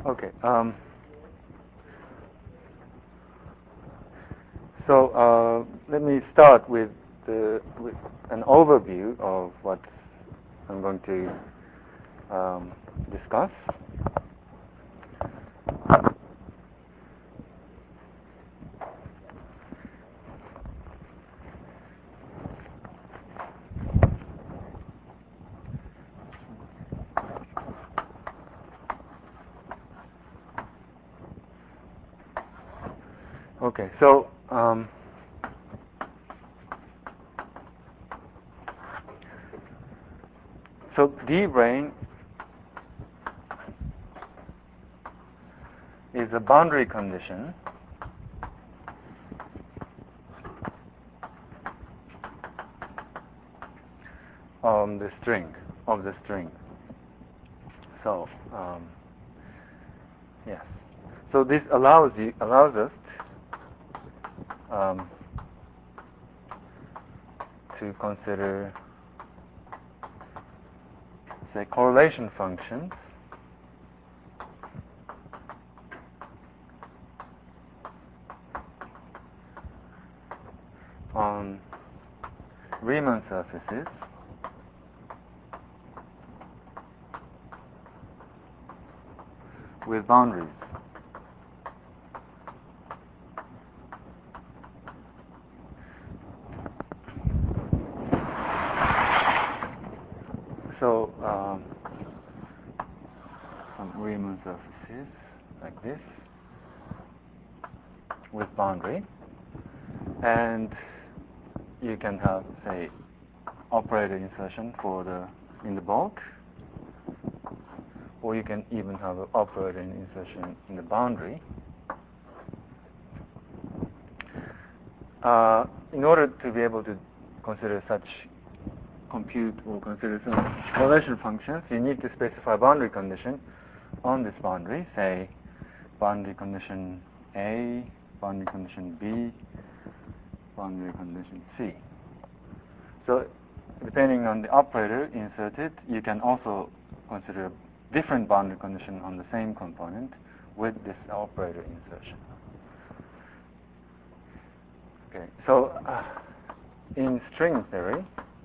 Okay. So let me start with an overview of what I'm going to discuss. Okay, so D-brane is a boundary condition on the string of the string. So yes, so this allows us to consider, say, correlation functions on Riemann surfaces with boundaries. So some Riemann surfaces like this with boundary, and you can have, say, operator insertion in the bulk, or you can even have an operator insertion in the boundary. In order to be able to consider such compute or consider some correlation functions, you need to specify a boundary condition on this boundary, say boundary condition A, boundary condition B, boundary condition C. So depending on the operator inserted, you can also consider a different boundary condition on the same component with this operator insertion. Okay, so in string theory,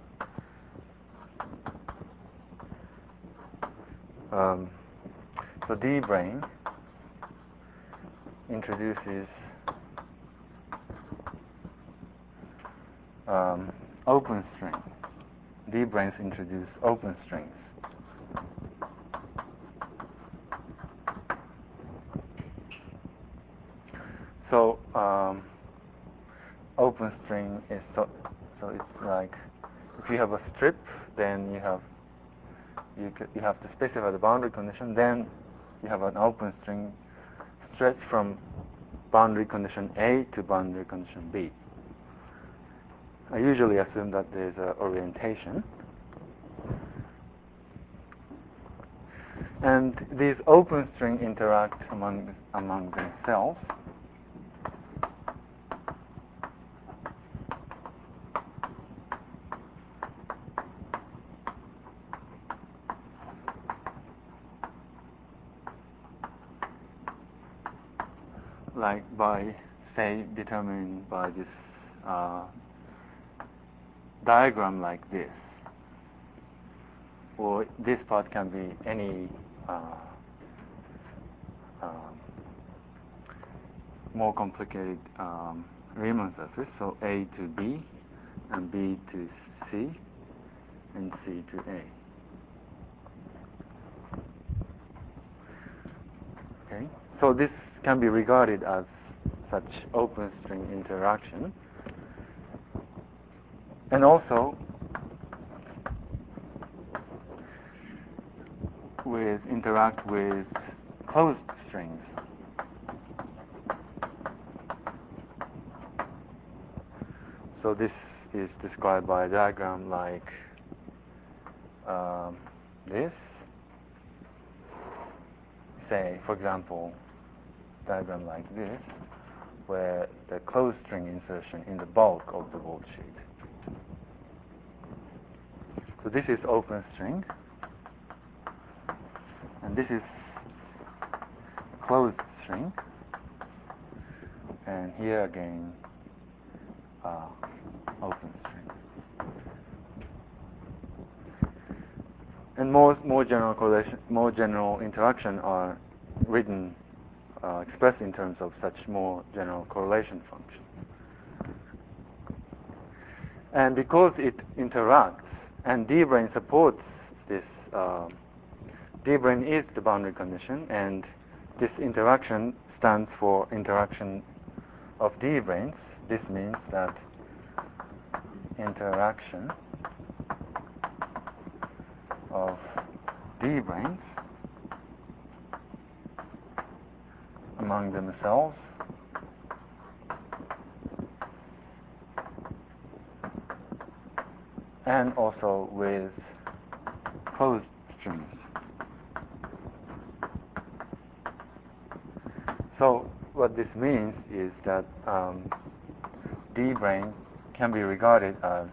so D-brane introduces open string. D-branes introduce open strings. So open string is so it's like if you have a strip, then you have to specify the boundary condition. Then you have an open string stretched from boundary condition A to boundary condition B. I usually assume that there's an orientation. And these open strings interact among themselves. Like by, say, determined by this diagram like this, or this part can be any more complicated Riemann surface, so A to B, and B to C, and C to A. Okay, so this can be regarded as such open string interaction, and also interact with closed strings. So this is described by a diagram like this. Say, for example, diagram like this, where the closed string insertion in the bulk of the worldsheet. So this is open string, and this is closed string, and here again open string. And more general correlation, more general interaction are written, expressed in terms of such more general correlation function. And because it interacts, and D-brane supports this, D-brane is the boundary condition, and this interaction stands for interaction of D-branes. This means that interaction of D-branes among themselves and also with closed strings. So what this means is that D-brane can be regarded as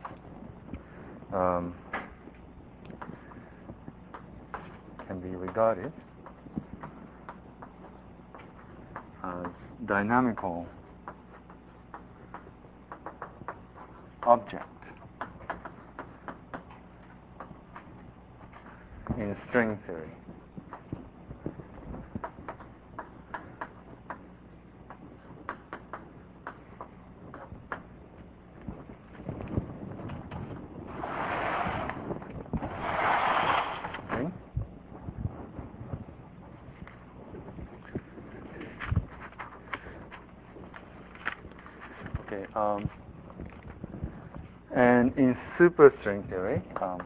dynamical object in string theory. And in superstring theory,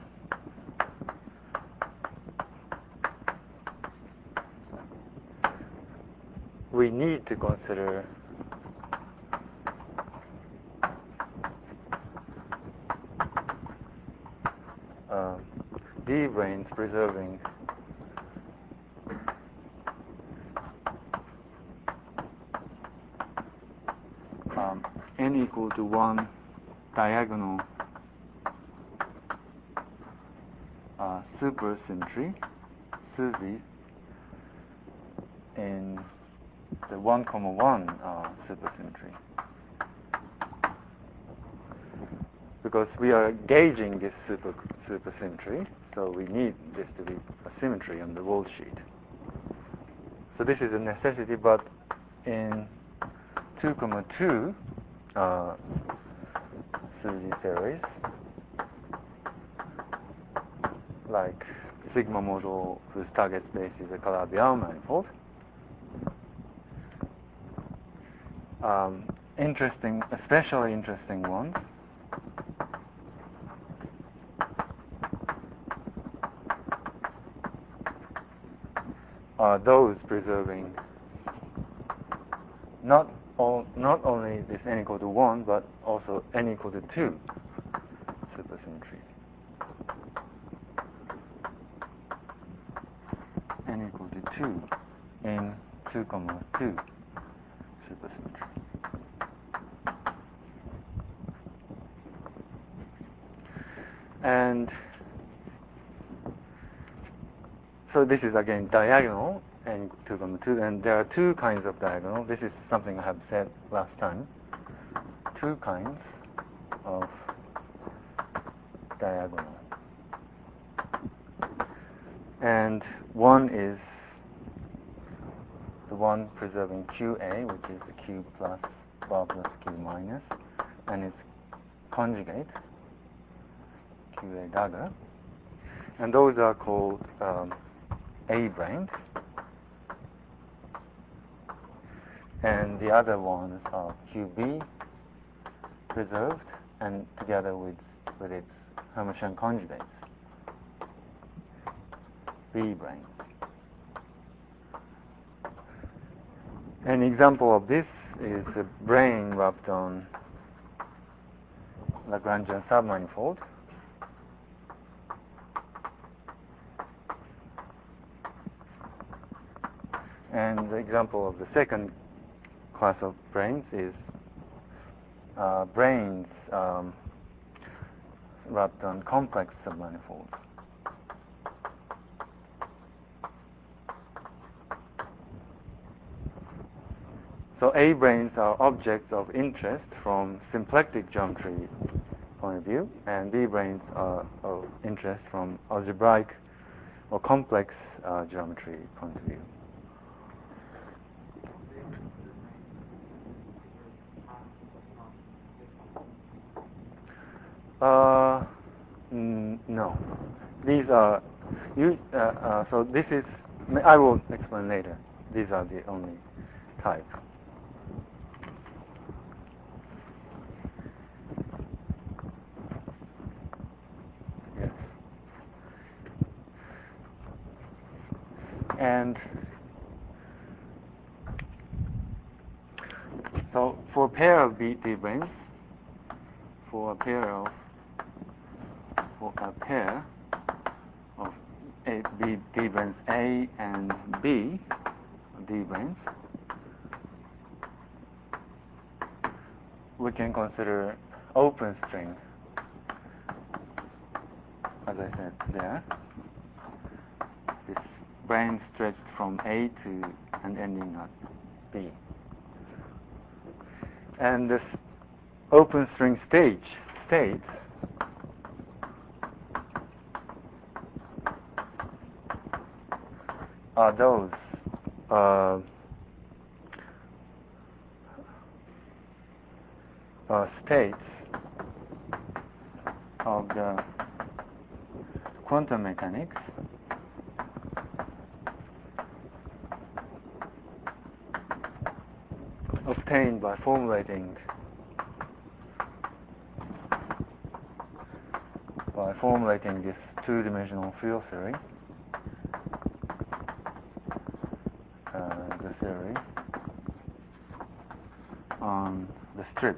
we need to consider D-branes preserving n equal to 1 diagonal supersymmetry, SUSY, in the 1, 1 supersymmetry. Because we are gauging this supersymmetry, so we need this to be a symmetry on the wall sheet. So this is a necessity, but in 2, 2 SUSY theories, like sigma model whose target space is a Calabi-Yau manifold, especially interesting ones are those preserving not only this n equal to 1, but also n equal to 2 supersymmetry. N equal to 2 in 2, 2 supersymmetry. And so this is again diagonal and 2, 2, and there are two kinds of diagonal. This is something I have said last time. Two kinds of diagonal. And one is the one preserving QA, which is the Q plus bar plus Q minus, and its conjugate, QA dagger. And those are called A-branes. And the other ones are QB preserved and together with its Hermitian conjugates, B-branes. An example of this is a brane wrapped on Lagrangian submanifold. And the example of the second class of branes is branes wrapped on complex submanifolds. So A-branes are objects of interest from symplectic geometry point of view, and B-branes are of interest from algebraic or complex geometry point of view. No. These are so this is, I will explain later. These are the only type. Yes. And so for a pair of B-branes, for a pair of D-branes A and B, D-branes, we can consider open string, as I said there. This brane stretched from A to and ending at B. And this open string states are those states of the quantum mechanics obtained by formulating this two-dimensional field theory, the theory on the strip.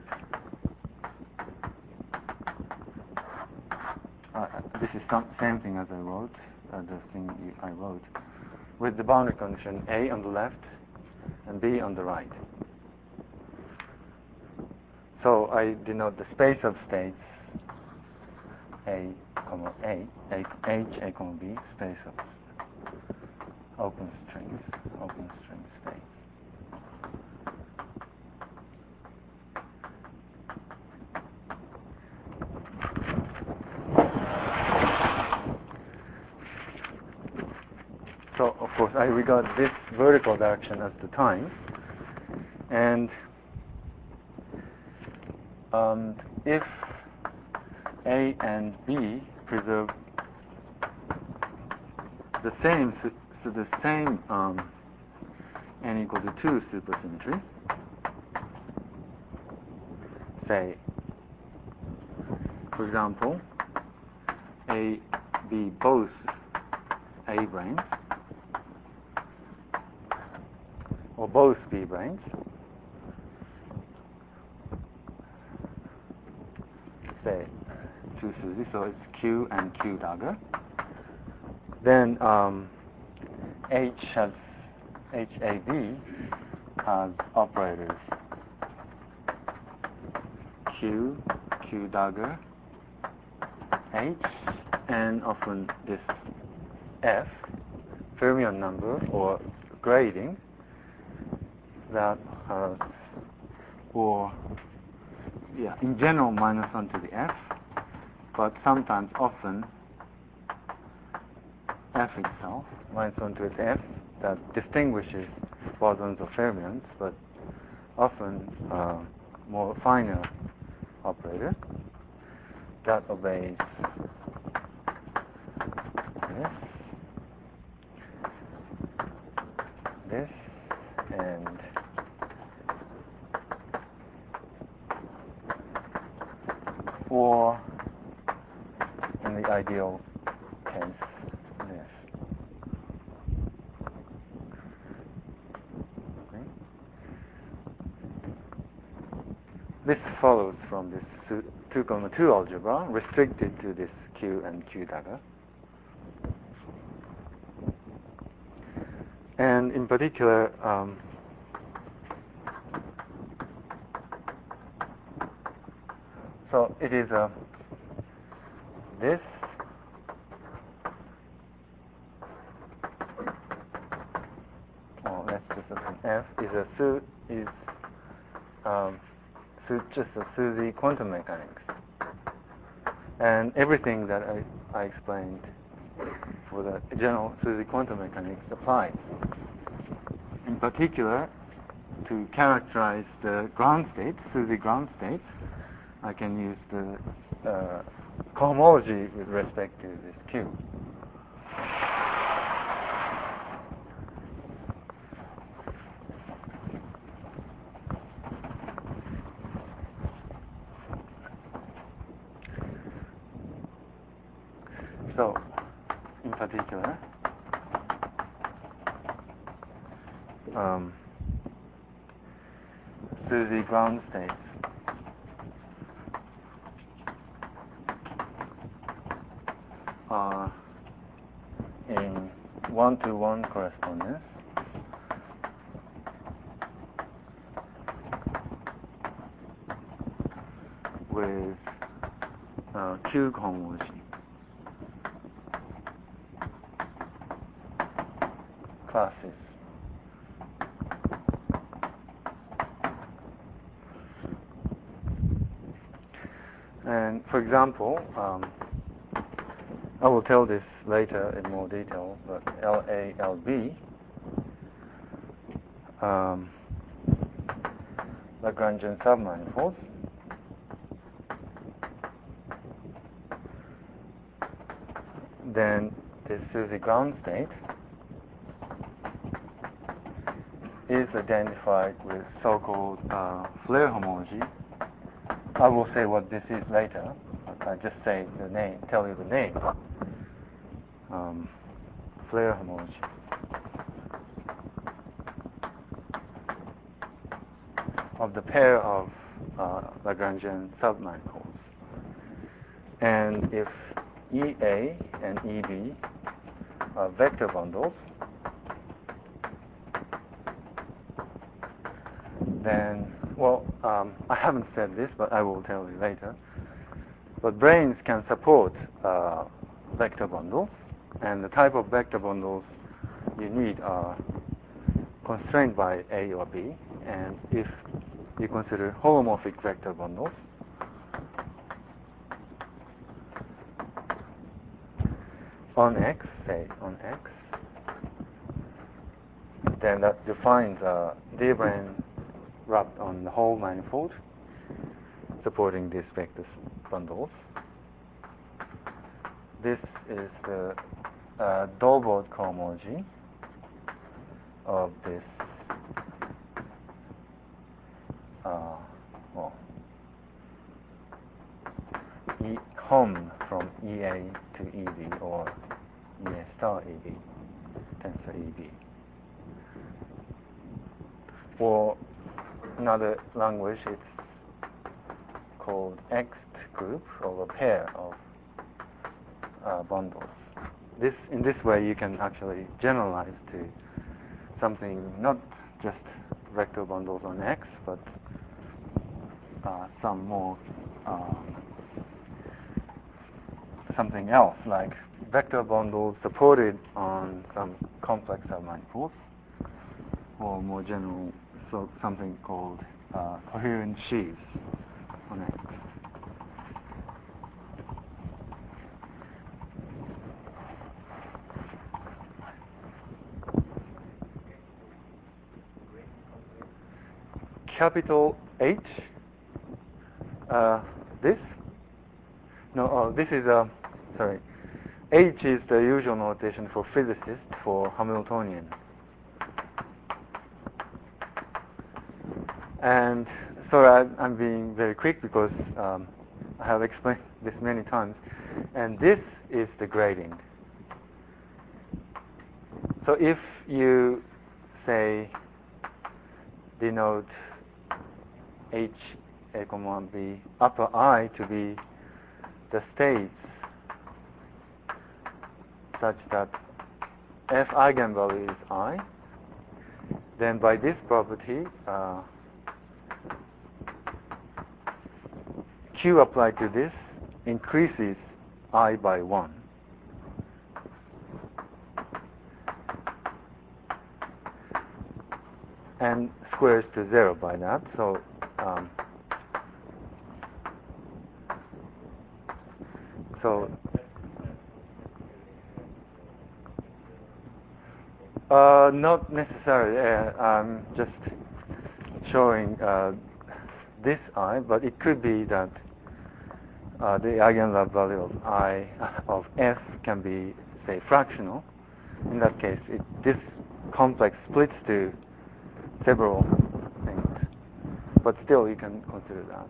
This is same thing as I wrote, the thing I wrote, with the boundary condition A on the left and B on the right. So I denote the space of states A, H, A, B, space of open string states. So of course I regard this vertical direction as the time, and if A and B preserve the same n equal to 2 supersymmetry, say, for example, A, B both A-branes or both B-branes, say 2 SUSY, so it's Q and Q dagger. Then HAB has operators Q dagger, H, and often this F, fermion number or grading, that has, in general -1 to the F, but sometimes often F itself, -1 to its F, that distinguishes bosons or fermions, but often more finer operator that obeys this, and or in the ideal case, this. Okay. This follows from this 2,2 algebra, restricted to this Q and Q dagger. And in particular, so it is this let's just assume F is just a SUSY quantum mechanics. And everything that I explained for the general SUSY quantum mechanics applies. In particular, to characterize the ground state, SUSY ground state, I can use the cohomology with respect to this Q. So, in particular, SUSY ground states are in one-to-one correspondence with Q cohomology. Classes. And for example, I will tell this later in more detail, but LA, LB, Lagrangian submanifolds, then this SUSY ground state is identified with so-called flare homology. I will say what this is later. I just say the name, tell you the name. Flare homology. Of the pair of Lagrangian submanifolds. And if EA and EB are vector bundles, then, well, I haven't said this, but I will tell you later. But branes can support vector bundles, and the type of vector bundles you need are constrained by A or B. And if you consider holomorphic vector bundles, on X, say on X, then that defines a D-brane wrapped on the whole manifold supporting these vector bundles. This is the Dolbeault cohomology of this HOM from EA to EB, or EA star EB, tensor EB. Or another language, it's called X group, or a pair of bundles. In this way, you can actually generalize to something not just vector bundles on X, but some more something else, like vector bundles supported on some complex submanifolds, or more general, so something called coherent sheaves on X. Capital H, this? No, this is sorry. H is the usual notation for physicists for Hamiltonian. And sorry, I'm being very quick because I have explained this many times. And this is the gradient. So if you say denote H, A, B, upper I to be the states such that F eigenvalue is I, then by this property, Q applied to this increases I by 1. And squares to 0 by that. So So not necessarily. I'm just showing this I, but it could be that the eigenvalue value of I of f can be, say, fractional. In that case, this complex splits to several things, but still you can consider that.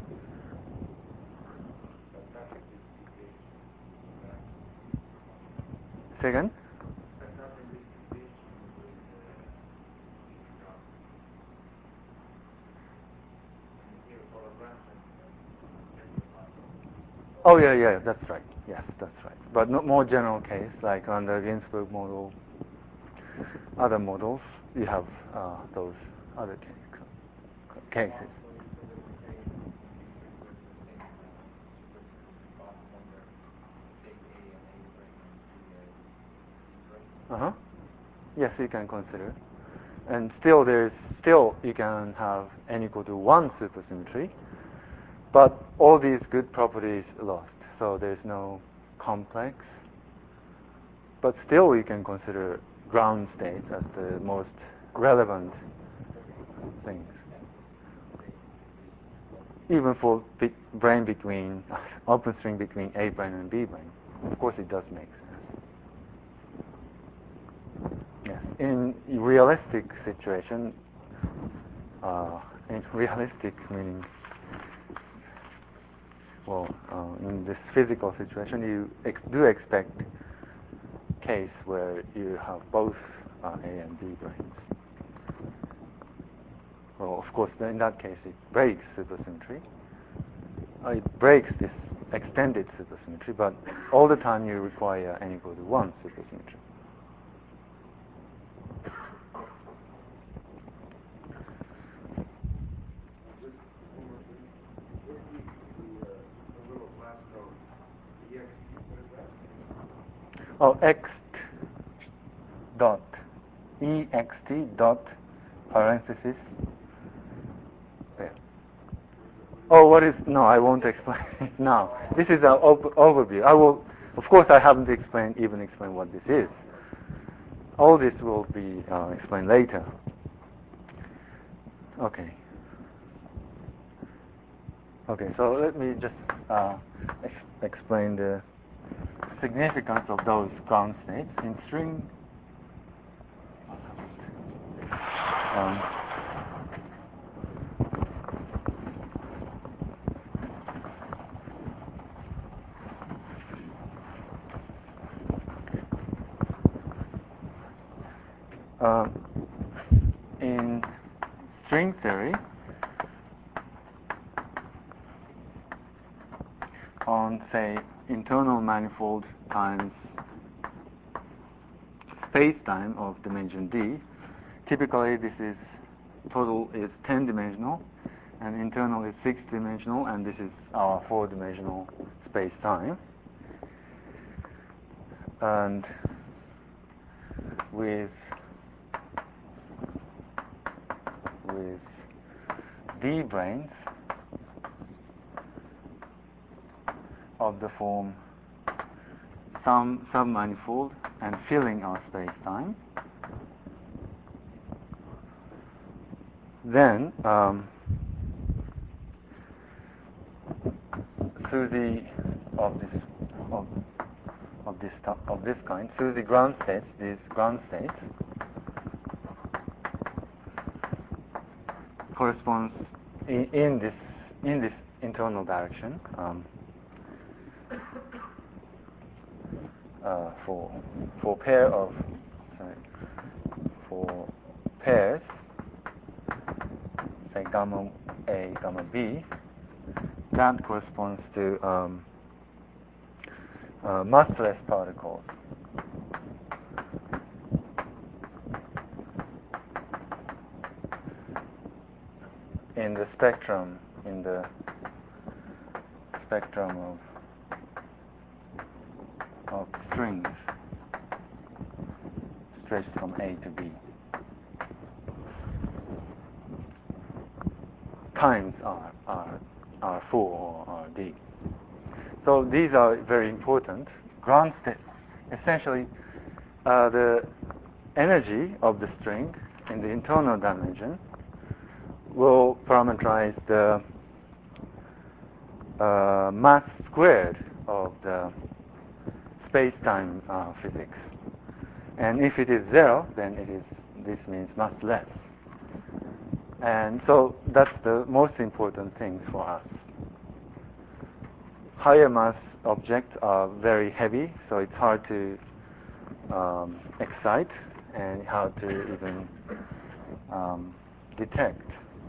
Second? Oh, yeah, that's right. Yes, that's right. But not more general case, like under Ginzburg model, other models, you have those other cases. Yes, you can consider. And still you can have n equal to 1 supersymmetry, but all these good properties lost. So there's no complex. But still you can consider ground states as the most relevant things. Even for brane between, open string between A brane and B brane. Of course it does make sense. Yes. In realistic situation, in realistic meaning, well, in this physical situation, you do expect case where you have both A and B branes. Well, of course, in that case, it breaks supersymmetry. It breaks this extended supersymmetry, but all the time you require n equal to 1 supersymmetry. Oh, x dot ext dot parenthesis. There. Oh, what is? No, I won't explain it now. This is an overview. I will, of course, I haven't even explained what this is. All this will be explained later. Okay. Okay, so let me just explain the significance of those ground states in string. In string theory, on, say, internal manifold times space-time of dimension d, typically this is total is 10-dimensional, and internal is 6-dimensional, and this is our 4-dimensional space-time. And with d branes of the form some submanifold and filling our space-time, then SUSY of this kind, SUSY ground states, these ground states corresponds in this internal direction for pairs, say gamma A, gamma B, that corresponds to massless particles. In the spectrum of strings stretched from A to B. times R 4 or RD. So these are very important. Ground state, essentially, the energy of the string in the internal dimension will parameterize the mass squared of the space-time physics. And if it is 0, then this means massless. And so that's the most important thing for us. Higher mass objects are very heavy, so it's hard to excite and hard to even detect.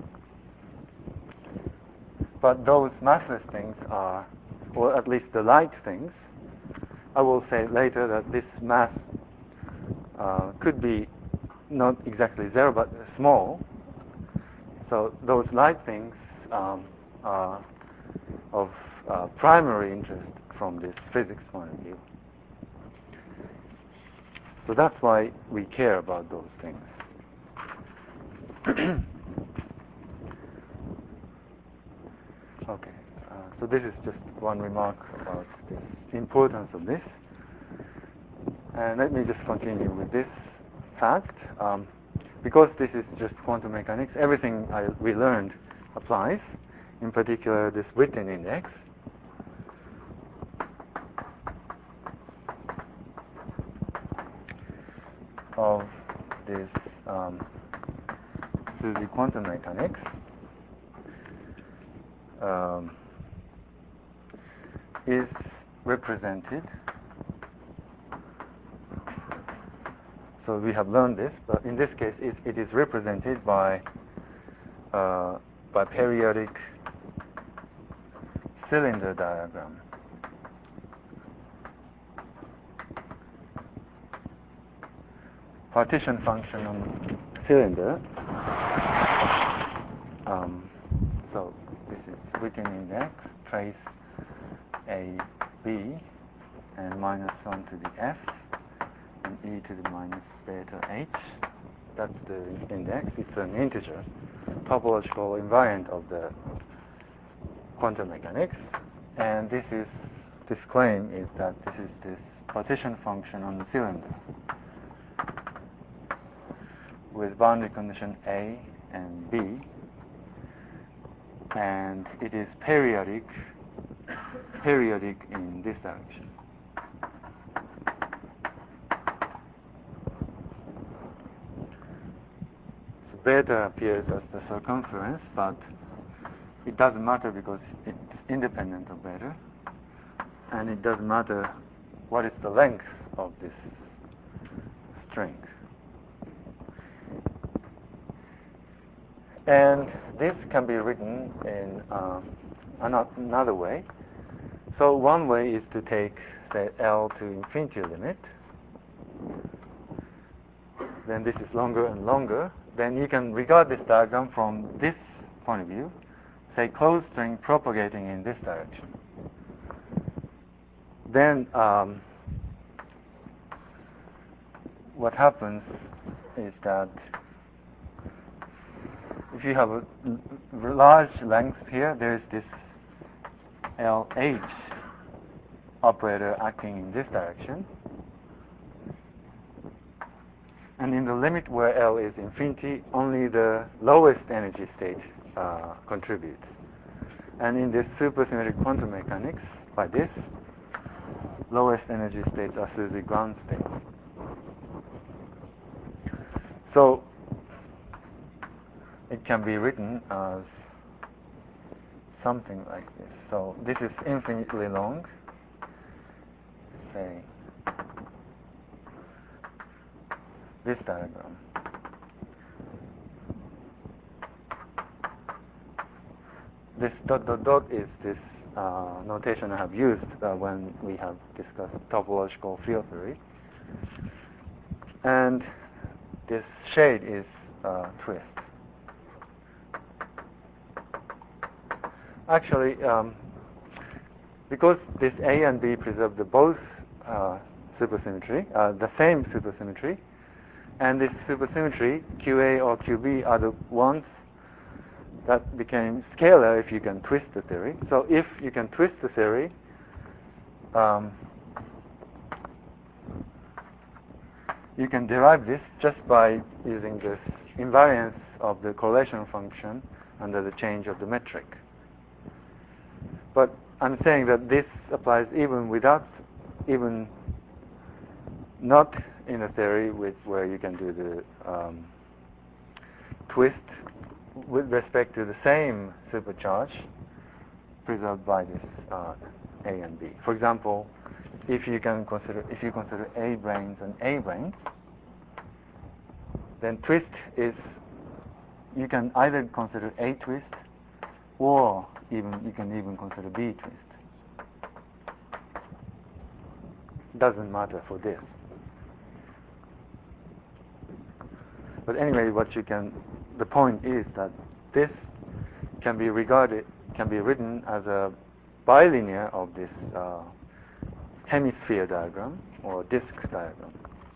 But those massless things are, or at least the light things, I will say later that this mass could be not exactly 0, but small. So those light things are of primary interest from this physics point of view. So that's why we care about those things. Okay, so this is just one remark about the importance of this. And let me just continue with this fact. Because this is just quantum mechanics, everything we learned applies, in particular this Witten index. Of this SUSY quantum mechanics is represented. So we have learned this, but in this case, it is represented by periodic cylinder diagram. Partition function on cylinder. So this is Witten index, trace A, B, and -1 to the F, and e to the minus beta H. That's the index. It's an integer, topological invariant of the quantum mechanics. And this claim is that this is this partition function on the cylinder with boundary condition A and B, and it is periodic in this direction. So beta appears as the circumference, but it doesn't matter because it's independent of beta, and it doesn't matter what is the length of this string. And this can be written in another way. So one way is to take, say, L to infinity limit. Then this is longer and longer. Then you can regard this diagram from this point of view, say closed string propagating in this direction. Then what happens is that if you have a large length here, there is this LH operator acting in this direction. And in the limit where L is infinity, only the lowest energy state contributes. And in this supersymmetric quantum mechanics, by this, lowest energy states are SUSY ground states. So it can be written as something like this. So this is infinitely long, say this diagram. This dot dot dot is this notation I have used when we have discussed topological field theory. And this shade is twist. Actually, because this A and B preserve the both supersymmetry, the same supersymmetry, and this supersymmetry, QA or QB, are the ones that became scalar if you can twist the theory. So if you can twist the theory, you can derive this just by using this invariance of the correlation function under the change of the metric. But I'm saying that this applies even not in a theory where you can do the twist with respect to the same supercharge preserved by this A and B. For example, if you consider A branes and A branes, then twist is, you can either consider A twist or you can even consider B twist. Doesn't matter for this. But anyway, the point is that this can be written as a bilinear of this hemisphere diagram or disk diagram.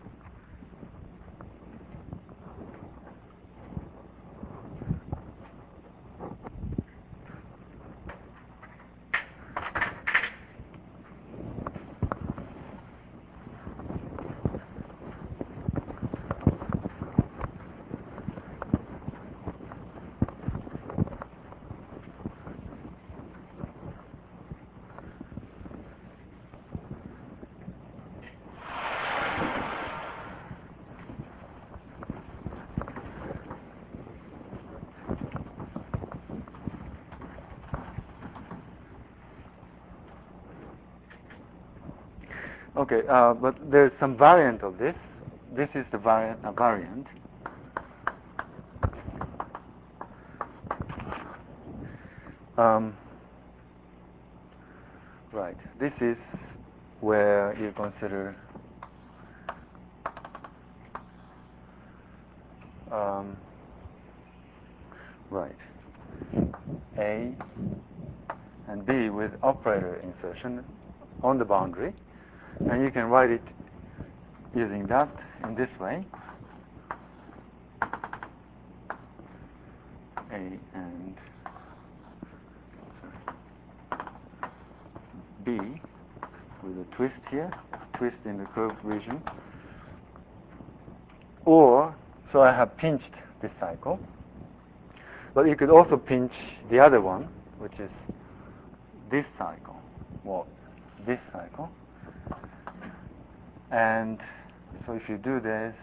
Okay, but there's some variant of this. This is the variant. Right. This is where you consider right, A and B with operator insertion on the boundary, and you can write it using that in this way: A and B with a twist here, twist in the curved region. Or, so I have pinched this cycle, but you could also pinch the other one, which is this cycle, or this cycle. And so if you do this,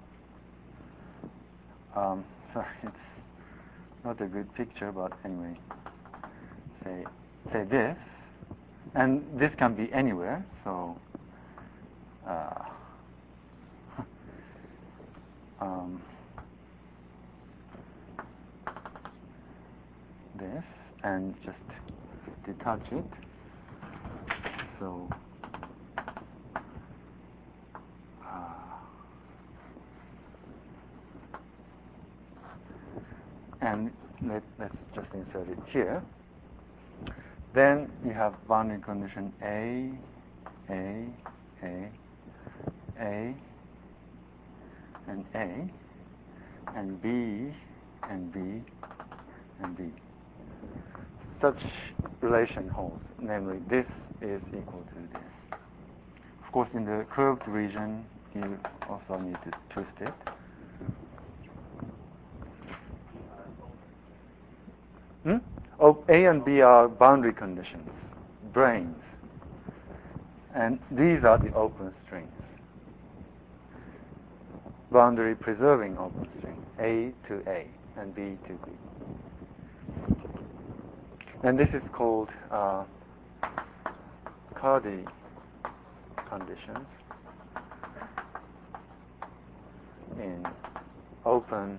sorry, it's not a good picture, but anyway, say this, and this can be anywhere, so this, and just detach it. So and let's just insert it here. Then you have boundary condition A, and A, and B, and B, and B. Such relation holds, namely this is equal to this. Of course, in the curved region, you also need to twist it. Oh, A and B are boundary conditions, branes. And these are the open strings. Boundary preserving open string, A to A and B to B. And this is called Cardy conditions in open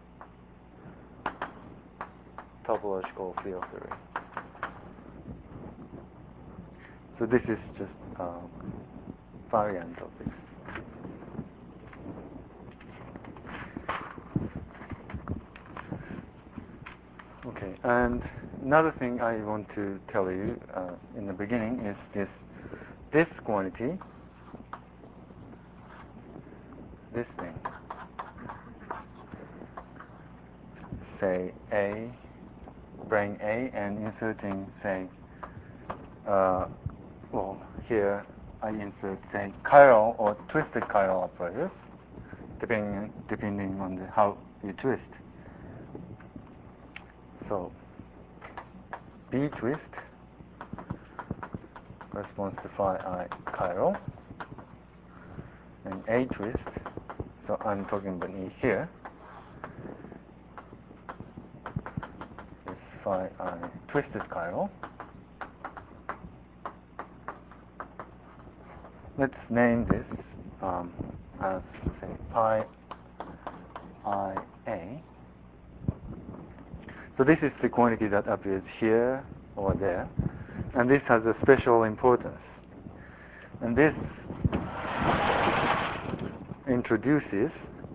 topological field theory. So this is just a variant of this. Okay, and another thing I want to tell you in the beginning is this quantity, this thing, say A brane A and inserting, say, well, here I insert, say, chiral or twisted chiral operators, depending on how you twist. So B twist corresponds to phi I chiral, and A twist, so I'm talking about E here, is phi I twisted chiral. Let's name this as, say, pi IA. So this is the quantity that appears here or there, and this has a special importance. And this introduces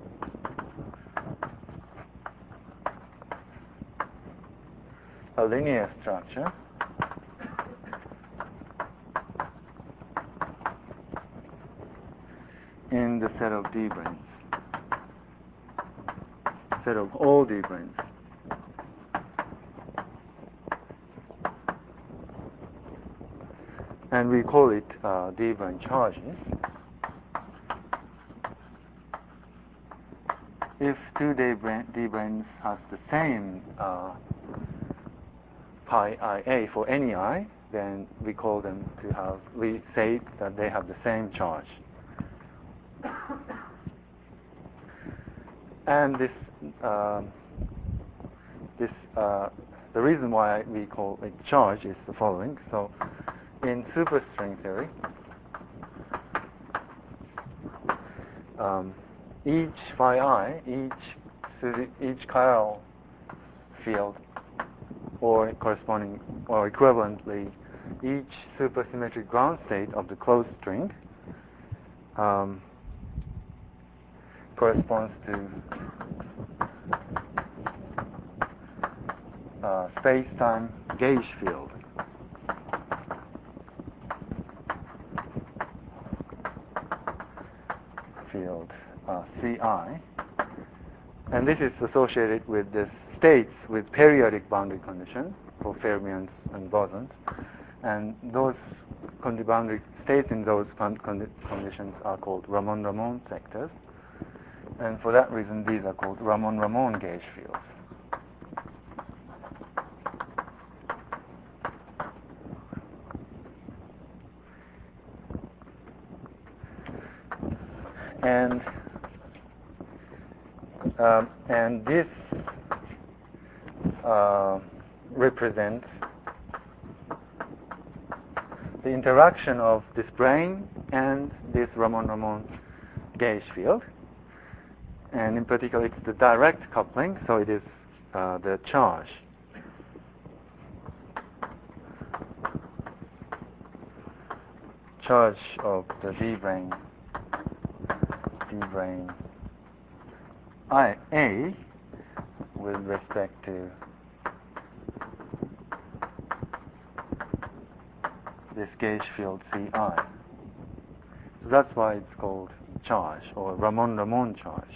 a linear structure in the set of D branes, set of all D branes. And we call it D brane charges. If two D branes have the same pi IA for any I, then we call them to have, we say that they have the same charge. And the reason why we call it charge is the following. So in superstring theory, each phi I, each chiral field, or corresponding or equivalently, each supersymmetric ground state of the closed string corresponds to space-time gauge field. CI, and this is associated with the states with periodic boundary condition for fermions and bosons, and those boundary states in those conditions are called Ramon-Ramon sectors, and for that reason these are called Ramon-Ramon gauge fields. And this represents the interaction of this brane and this Ramon-Ramon gauge field. And in particular, it's the direct coupling, so it is the charge. Charge of the D brane IA with respect to this gauge field CI. So that's why it's called charge, or Ramon-Ramon charge.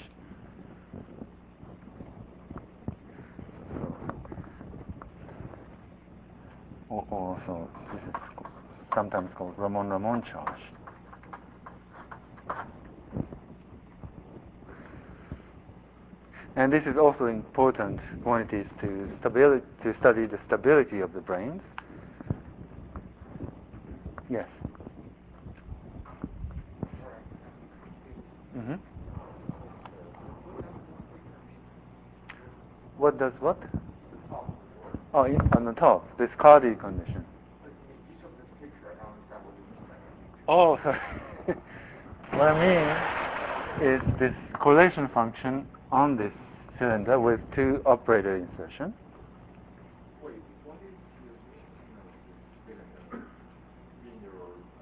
Or also, this is sometimes called Ramon-Ramon charge. And this is also important quantities to study the stability of the branes. Yes. Mm-hmm. What does what? Oh, on the top, this Cardy condition. Oh, sorry. What I mean is this correlation function on this cylinder with two operator insertion. Wait, what is the meaning of this cylinder? Linear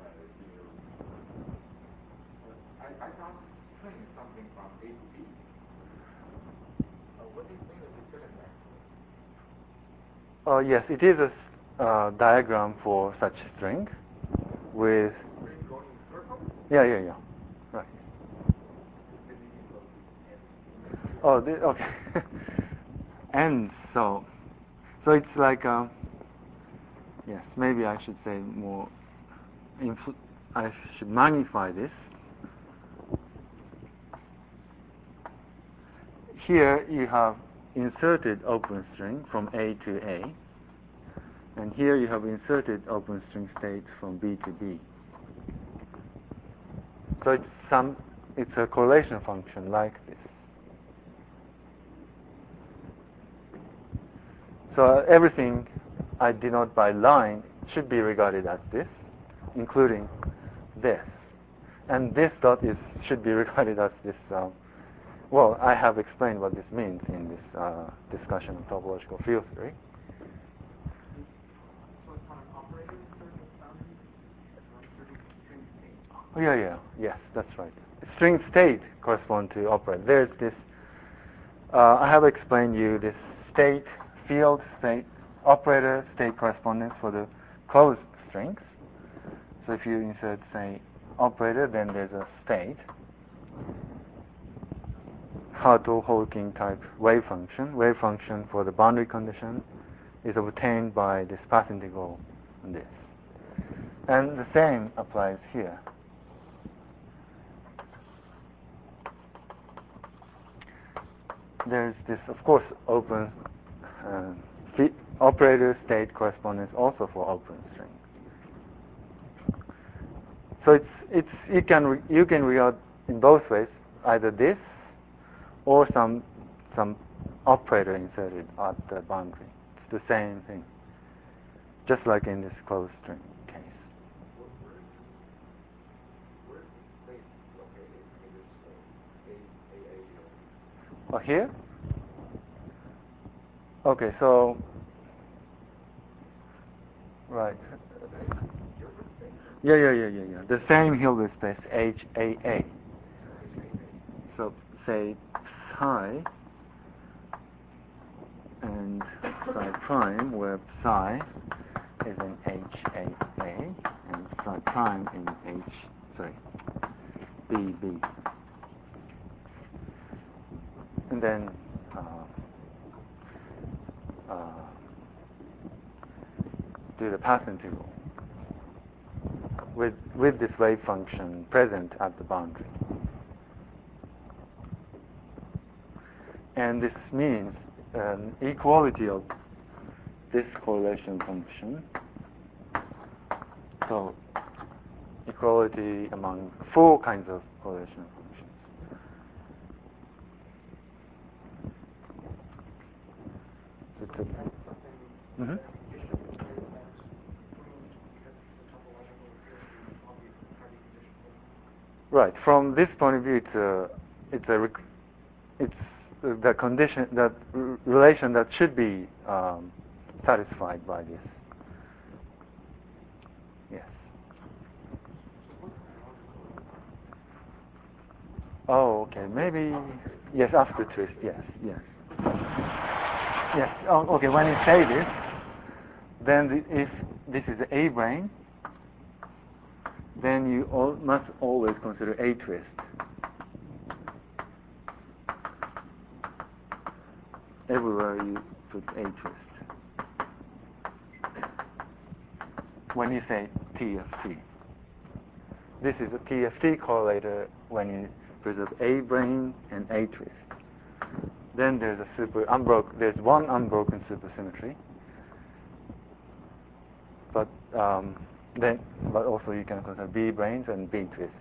I thought train something from A to B. What is the meaning of this cylinder actually? Yes, it is a diagram for such string with. String going in circle? Yeah. Right. Oh, okay. And so So it's like, yes, maybe I should say more, I should magnify this. Here you have inserted open string from A to A, and here you have inserted open string state from B to B. So it's a correlation function like this. So everything I denote by line should be regarded as this, including this. And this dot should be regarded as this. Well, I have explained what this means in this discussion of topological field theory. So it's not an operator inserted boundary, it's an inserted string state. Oh, yeah, yes, that's right. String state correspond to operator. There's this. I have explained you this state, field state, operator state correspondence for the closed strings. So if you insert, say, operator, then there's a state. Hartle-Hawking type wave function. Wave function for the boundary condition is obtained by this path integral on this. And the same applies here. There's this, of course, open operator state correspondence also for open string. So you can regard in both ways, either this or some operator inserted at the boundary. It's the same thing, just like in this closed string case. Where is the state located in this Oh, here? Okay, so right. Yeah. The same Hilbert space HAA. So say psi and psi prime, where psi is in HAA and psi prime in BB. And then do the path integral with this wave function present at the boundary. And this means an equality of this correlation function. So equality among four kinds of correlation functions. Mm-hmm. Right. From this point of view, it's the condition, that relation that should be satisfied by this. Yes. Oh, okay. Maybe yes. After twist. Yes. Oh, okay. When you say this, then if this is A brane, then you must always consider A twist. Everywhere you put A twist. When you say TFT. This is a TFT correlator when you preserve A brane and A twist. Then there's there's one unbroken supersymmetry. But also you can consider B branes and B twists.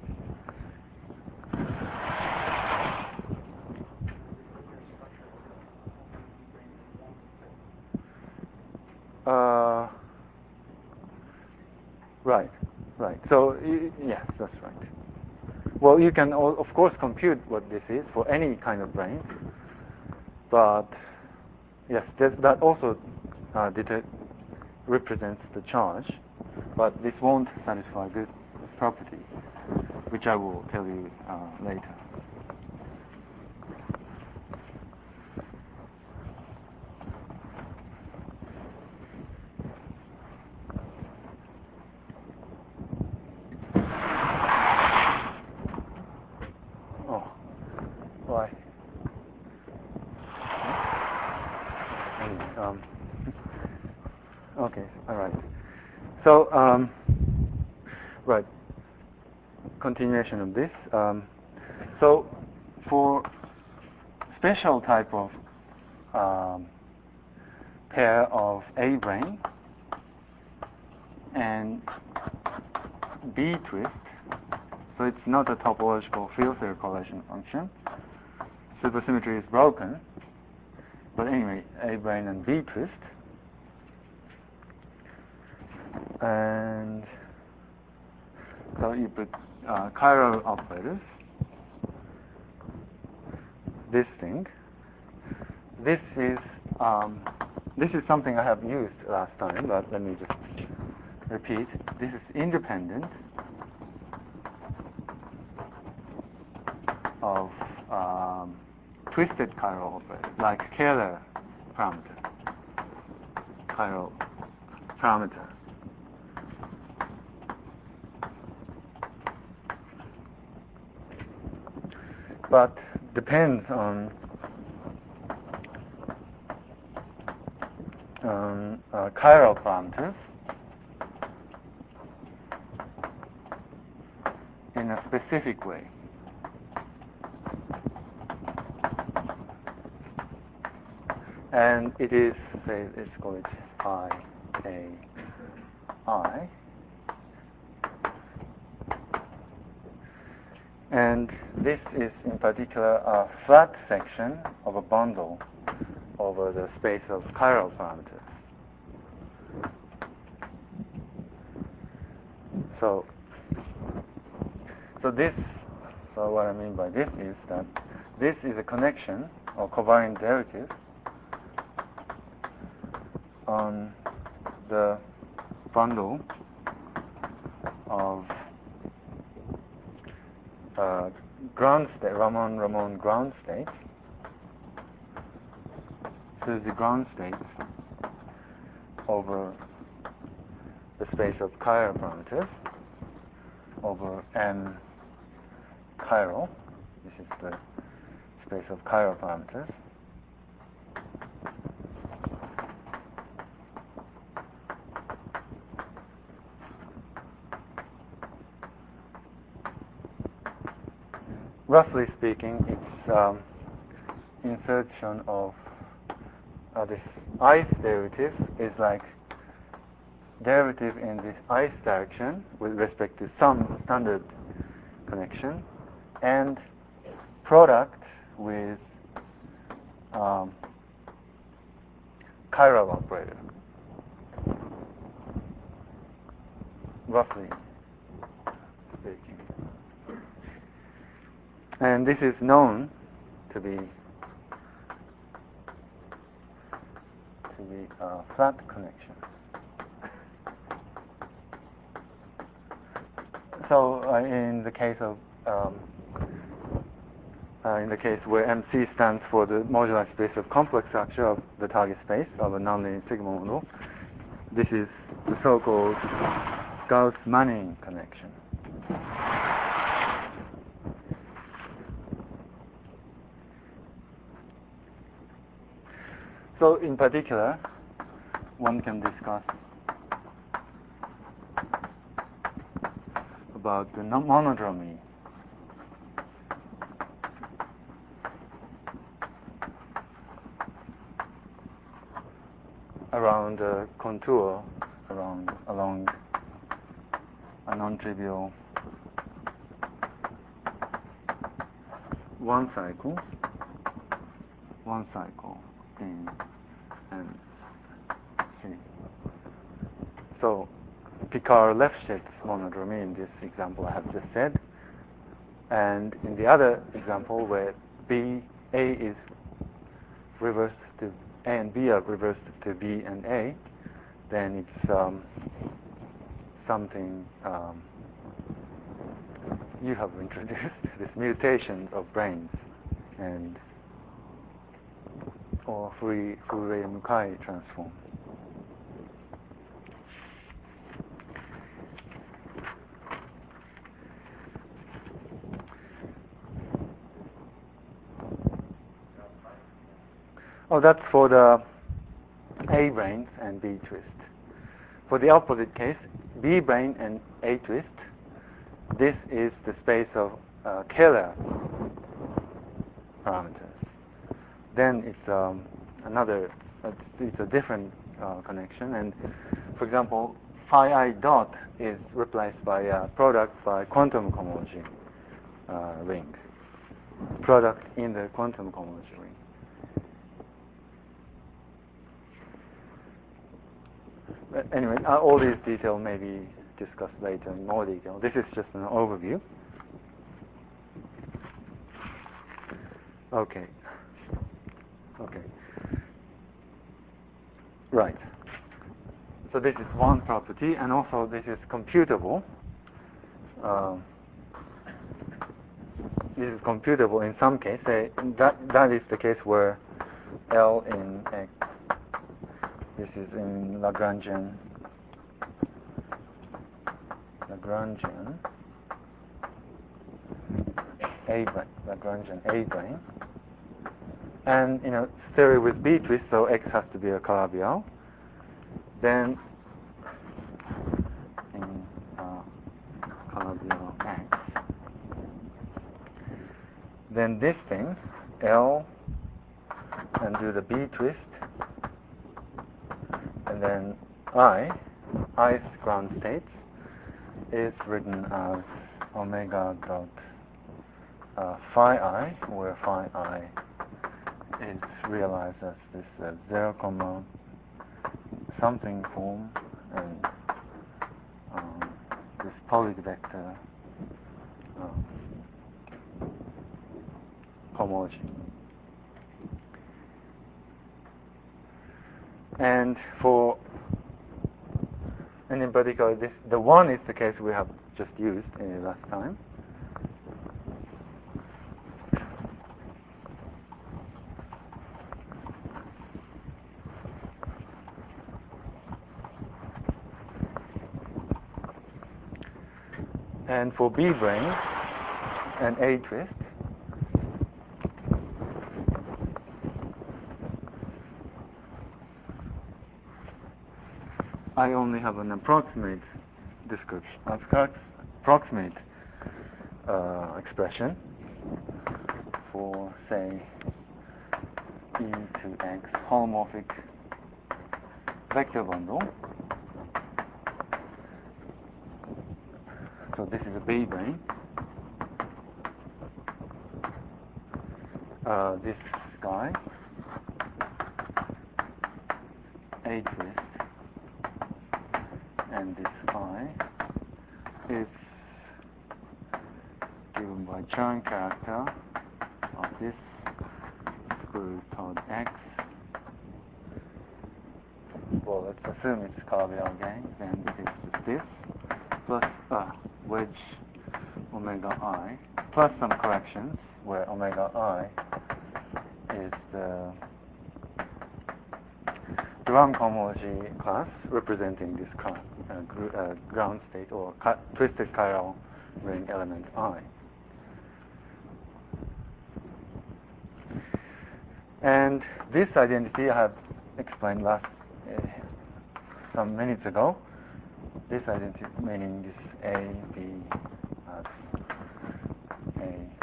Right. So yes, that's right. Well, you can of course compute what this is for any kind of brane, but yes, that also represents the charge, but this won't satisfy this property, which I will tell you later. Oh, why? Okay, all right. So, right, continuation of this. So, for special type of pair of A brane and B twist, so it's not a topological field theory correlation function. Supersymmetry is broken, but anyway, A brane and B twist. And so you put chiral operators. This thing. This is something I have used last time, but let me just repeat. This is independent of twisted chiral operators, like Kähler parameter, chiral parameter. But depends on chiral parameters in a specific way. And it is, say, let's call it I. And this is in particular a flat section of a bundle over the space of chiral parameters. So what I mean by this is that this is a connection or covariant derivative on the bundle of ground state, Ramon ground state. So the ground states over the space of chiral parameters over M chiral. This is the space of chiral parameters. Roughly speaking, it's insertion of this ice derivative is like derivative in this ice direction with respect to some standard connection and product with chiral operator. Roughly speaking. And this is known to be a flat connection. So in the case where MC stands for the moduli space of complex structure of the target space of a nonlinear sigma model, this is the so-called Gauss-Manning connection. So in particular, one can discuss about the monodromy around a contour along a non-trivial one cycle in MC. So Picard-Lefschetz monodromy in this example I have just said, and in the other example where A is reversed to A and B are reversed to B and A, then it's something you have introduced, this mutation of branes and or Fourier-Mukai transform. Oh, that's for the A branes and B twist. for the opposite case, B brane and A twist, this is the space of Kähler parameters. Then it's another, it's a different connection. And for example, phi I dot is replaced by a product by quantum cohomology ring. Product in the quantum cohomology ring. But anyway, all these details may be discussed later in more detail. This is just an overview. Okay. Right. So this is one property, and also this is computable. This is computable in some case. That is the case where L in X. This is in Lagrangian A brane. And stereo with B twist, so X has to be a Calabi-Yau. Then in Calabi-Yau X, then this thing L, and do the B twist, and then I's ground state is written as omega dot phi I, where phi I is realized as this 0, something form, and this Polit vector homology. And in particular, the one is the case we have just used last time. And for B brane and A twist, I only have an approximate description, approximate expression for, say, E to X holomorphic vector bundle. So this is a B brane. This guy, A twist, and this I is given by Chern character of this square root toward X. Well, let's assume it's Calabi-Yau again. Then it is this plus wedge omega I plus some corrections where omega I is the Durand cohomology class representing this ground state or twisted chiral ring element I. And this identity I have explained some minutes ago. This identity meaning this A, B, A,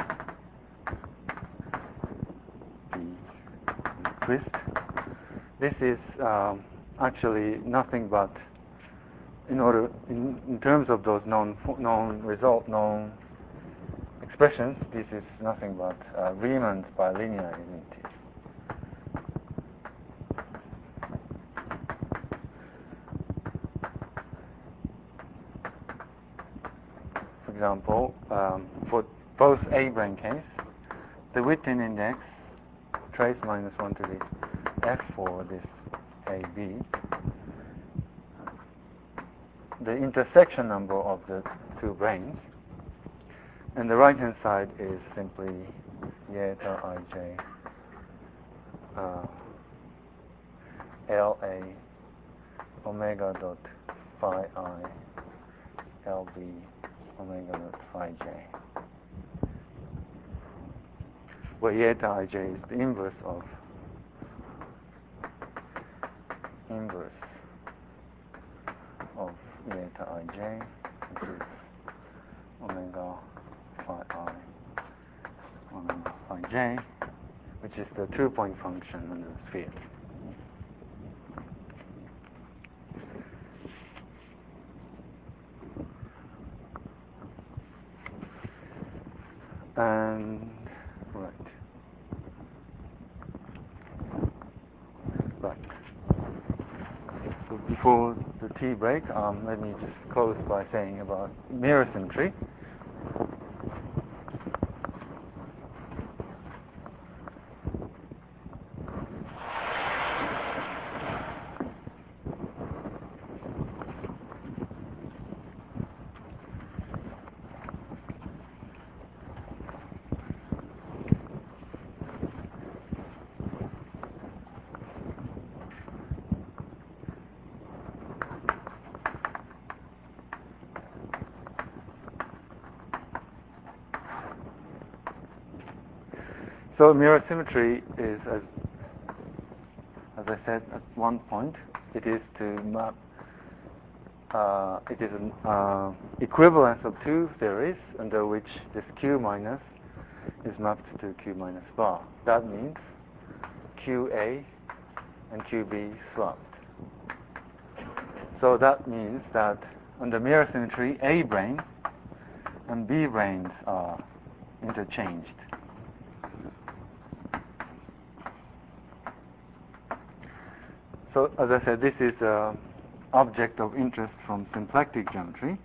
B, twist. This is actually nothing but, in terms of those known expressions, this is nothing but Riemann's bilinear identity. For example, for both A brane case, the Witten index trace minus 1 to the F for this AB, the intersection number of the two branes, and the right hand side is simply eta ij LA omega dot phi I LB omega dot phi j, where eta ij is the inverse of ij, which is omega phi I omega phi j, which is the 2-point function under the sphere. And right. So before the tea break, let me just close by saying about mirror symmetry. So mirror symmetry is, as I said, at one point, it is to map. It is an equivalence of two theories under which this Q minus is mapped to Q minus bar. That means QA and QB swapped. So that means that under mirror symmetry, A brane and B branes are interchanged. So, as I said, this is an object of interest from symplectic geometry.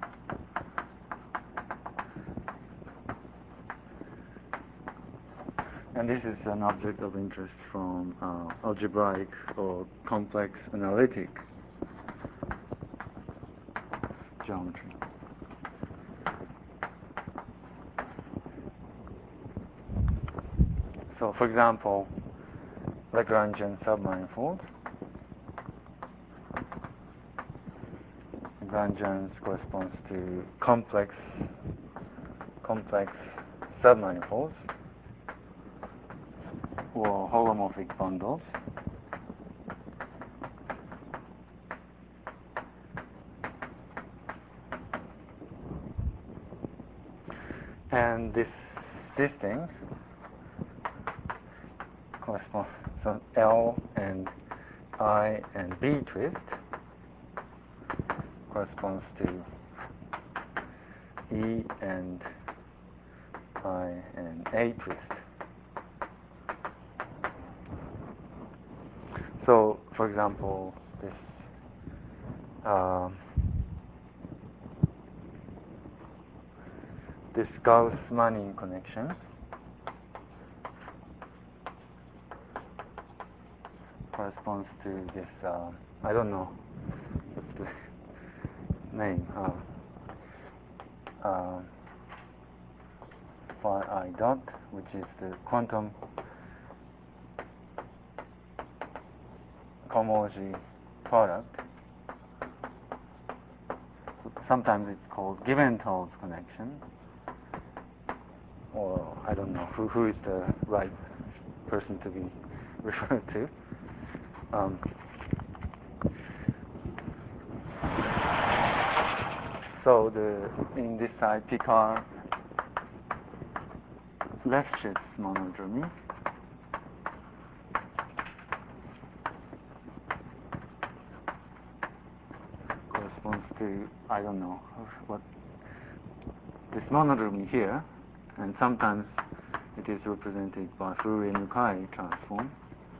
And this is an object of interest from algebraic or complex analytic geometry. So, for example, Lagrangian submanifolds. Lagrangians corresponds to complex submanifolds or holomorphic bundles. And this thing corresponds to L and I and B twist corresponds to E and I and A twist. So, for example, this Gauss-Manning connection corresponds to this, I don't know the name, phi I dot, which is the quantum cohomology product. Sometimes it's called Giventhal's connection, or I don't know who is the right person to be referred to. So in this side, Picard Lefschetz monodromy corresponds to, I don't know what, this monodromy here, and sometimes it is represented by Fourier-Mukai transform,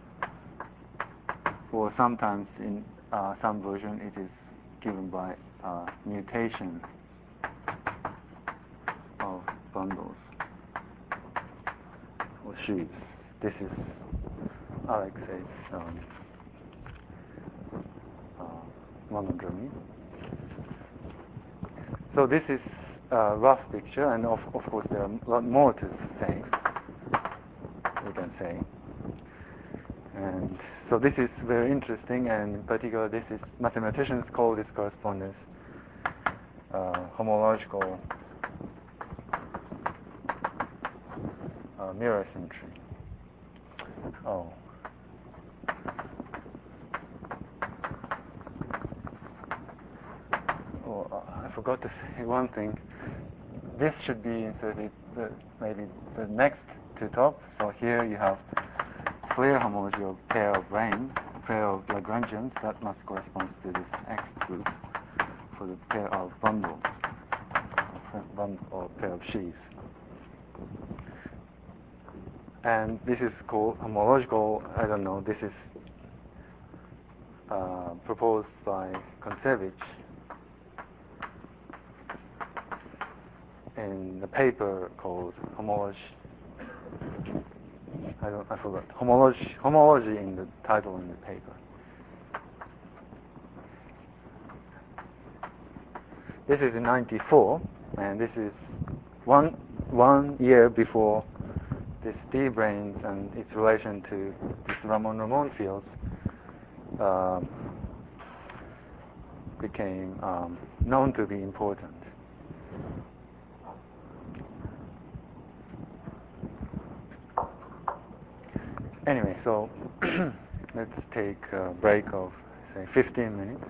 or sometimes in some version it is given by mutation of bundles or sheaves. This is Alexei's monodromy. So this is a rough picture, and of course there are a lot more to say, we can say. And so this is very interesting, and in particular this is, mathematicians call this correspondence homological mirror symmetry. Oh. forgot to say one thing. This should be inserted maybe the next to top. So here you have clear homology of pair of branes, pair of Lagrangians that must correspond to this X group for the pair of bundle or pair of sheaves. And this is called homological, I don't know, this is proposed by Kontsevich in the paper called homology. I forgot. Homology in the title in the paper. This is in 94, and this is one year before this D-branes and its relation to this Ramon fields became known to be important. Anyway, so let's take a break of, say, 15 minutes.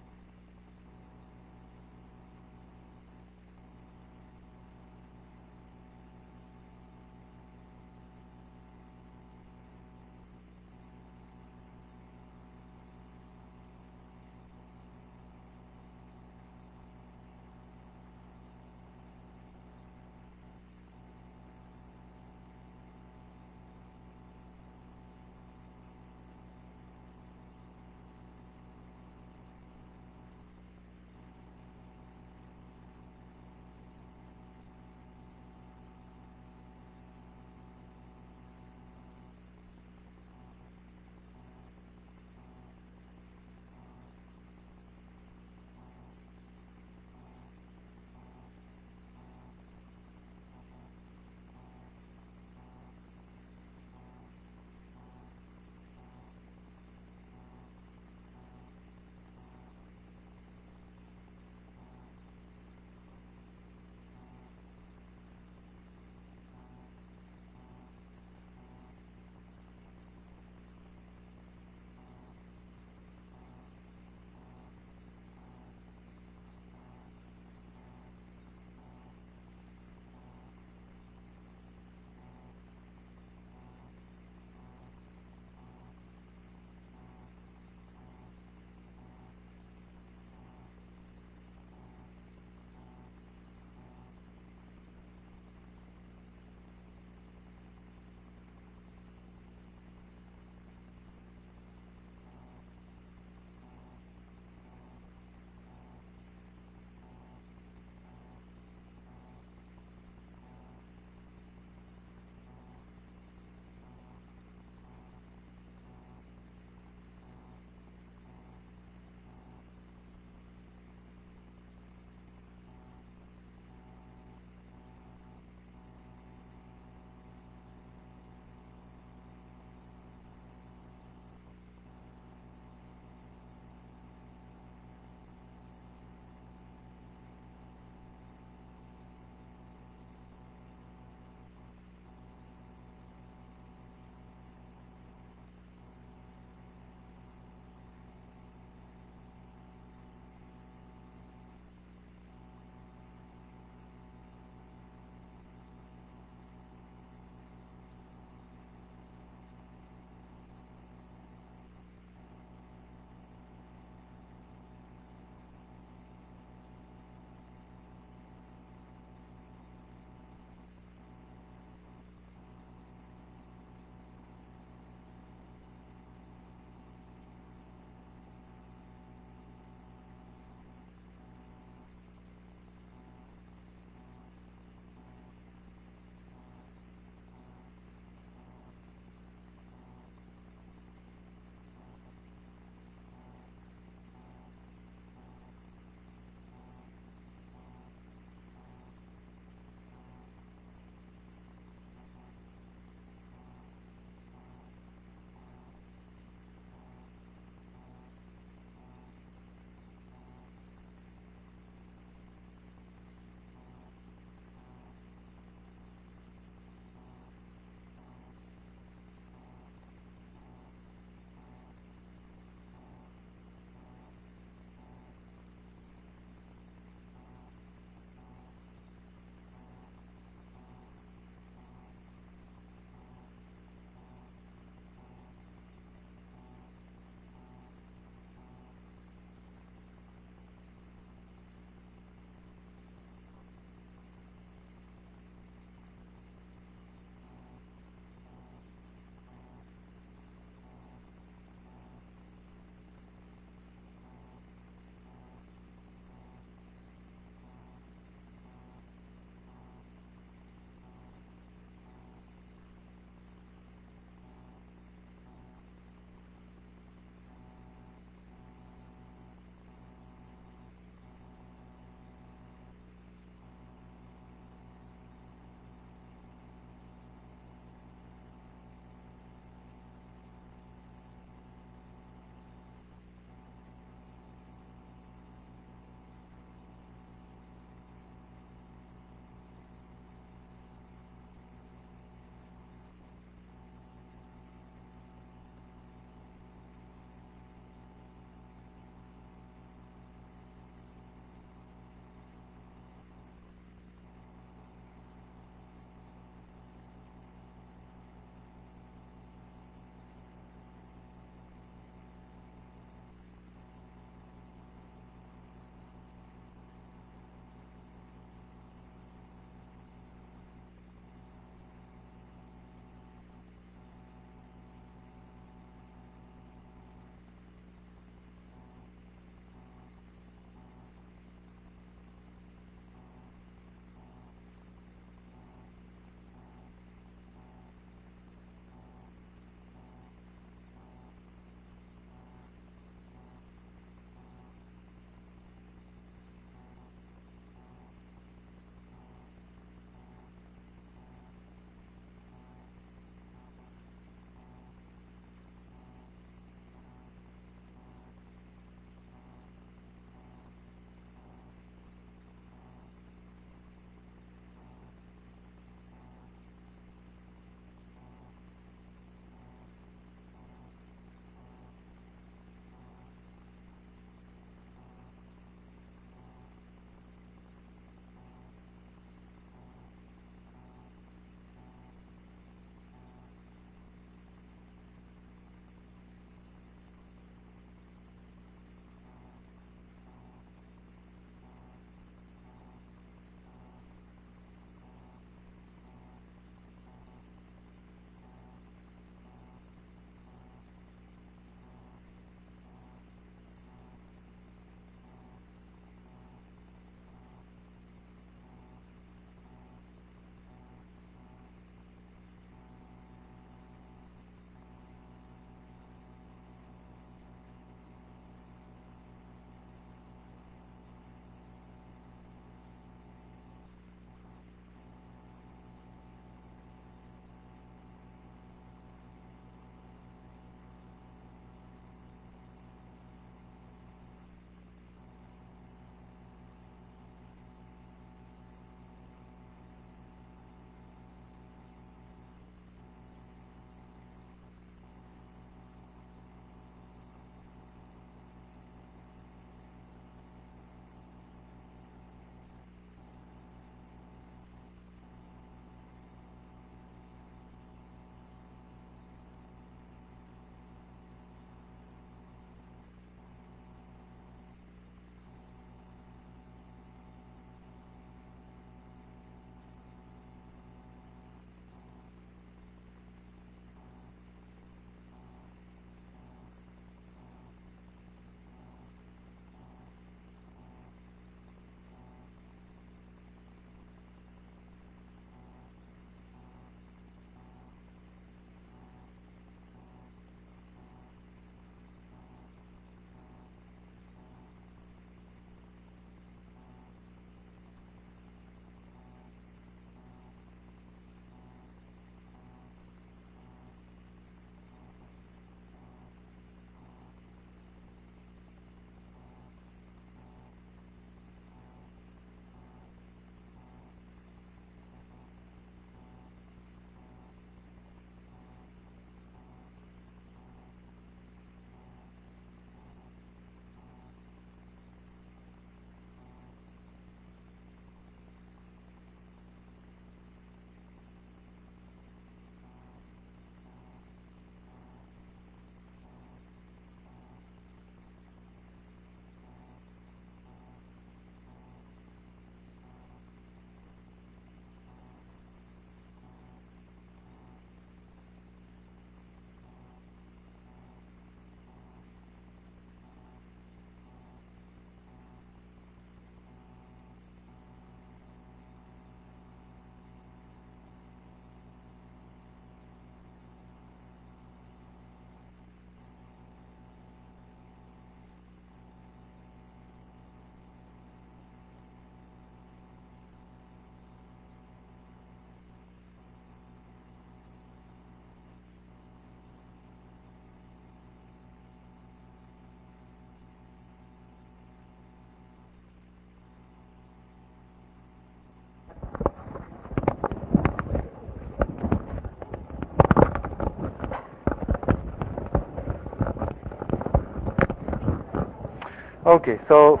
Okay, so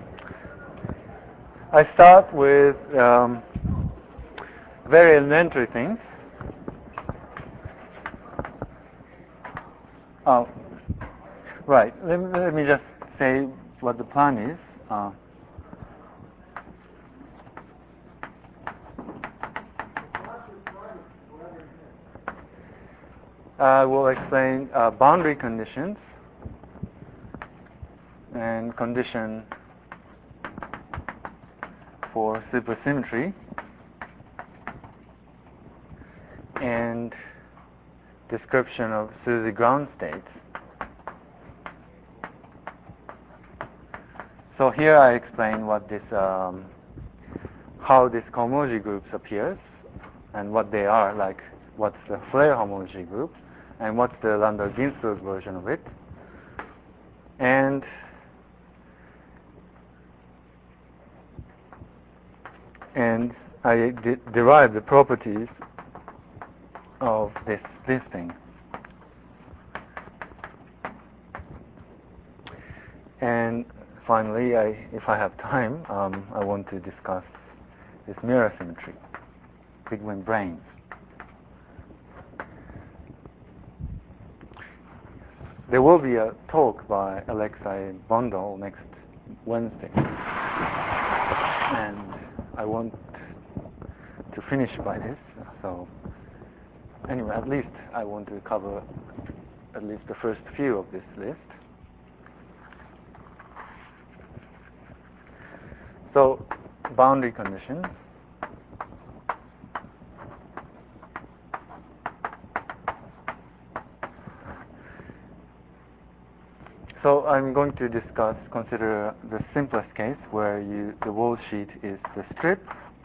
I start with very elementary things. Oh, right. Let me just say what the plan is. I will explain boundary conditions and condition for supersymmetry and description of SUSY ground states. So here I explain what this, how this homology groups appears and what they are, like what's the flare homology group and what's the Landau-Ginzburg version of it. And I derive the properties of this thing. And finally, if I have time, I want to discuss this mirror symmetry, pigment branes. There will be a talk by Alexei Bondol next Wednesday, and I want to finish by this. So anyway, at least I want to cover at least the first few of this list. So boundary conditions. So I'm going to consider the simplest case where the wall sheet is the strip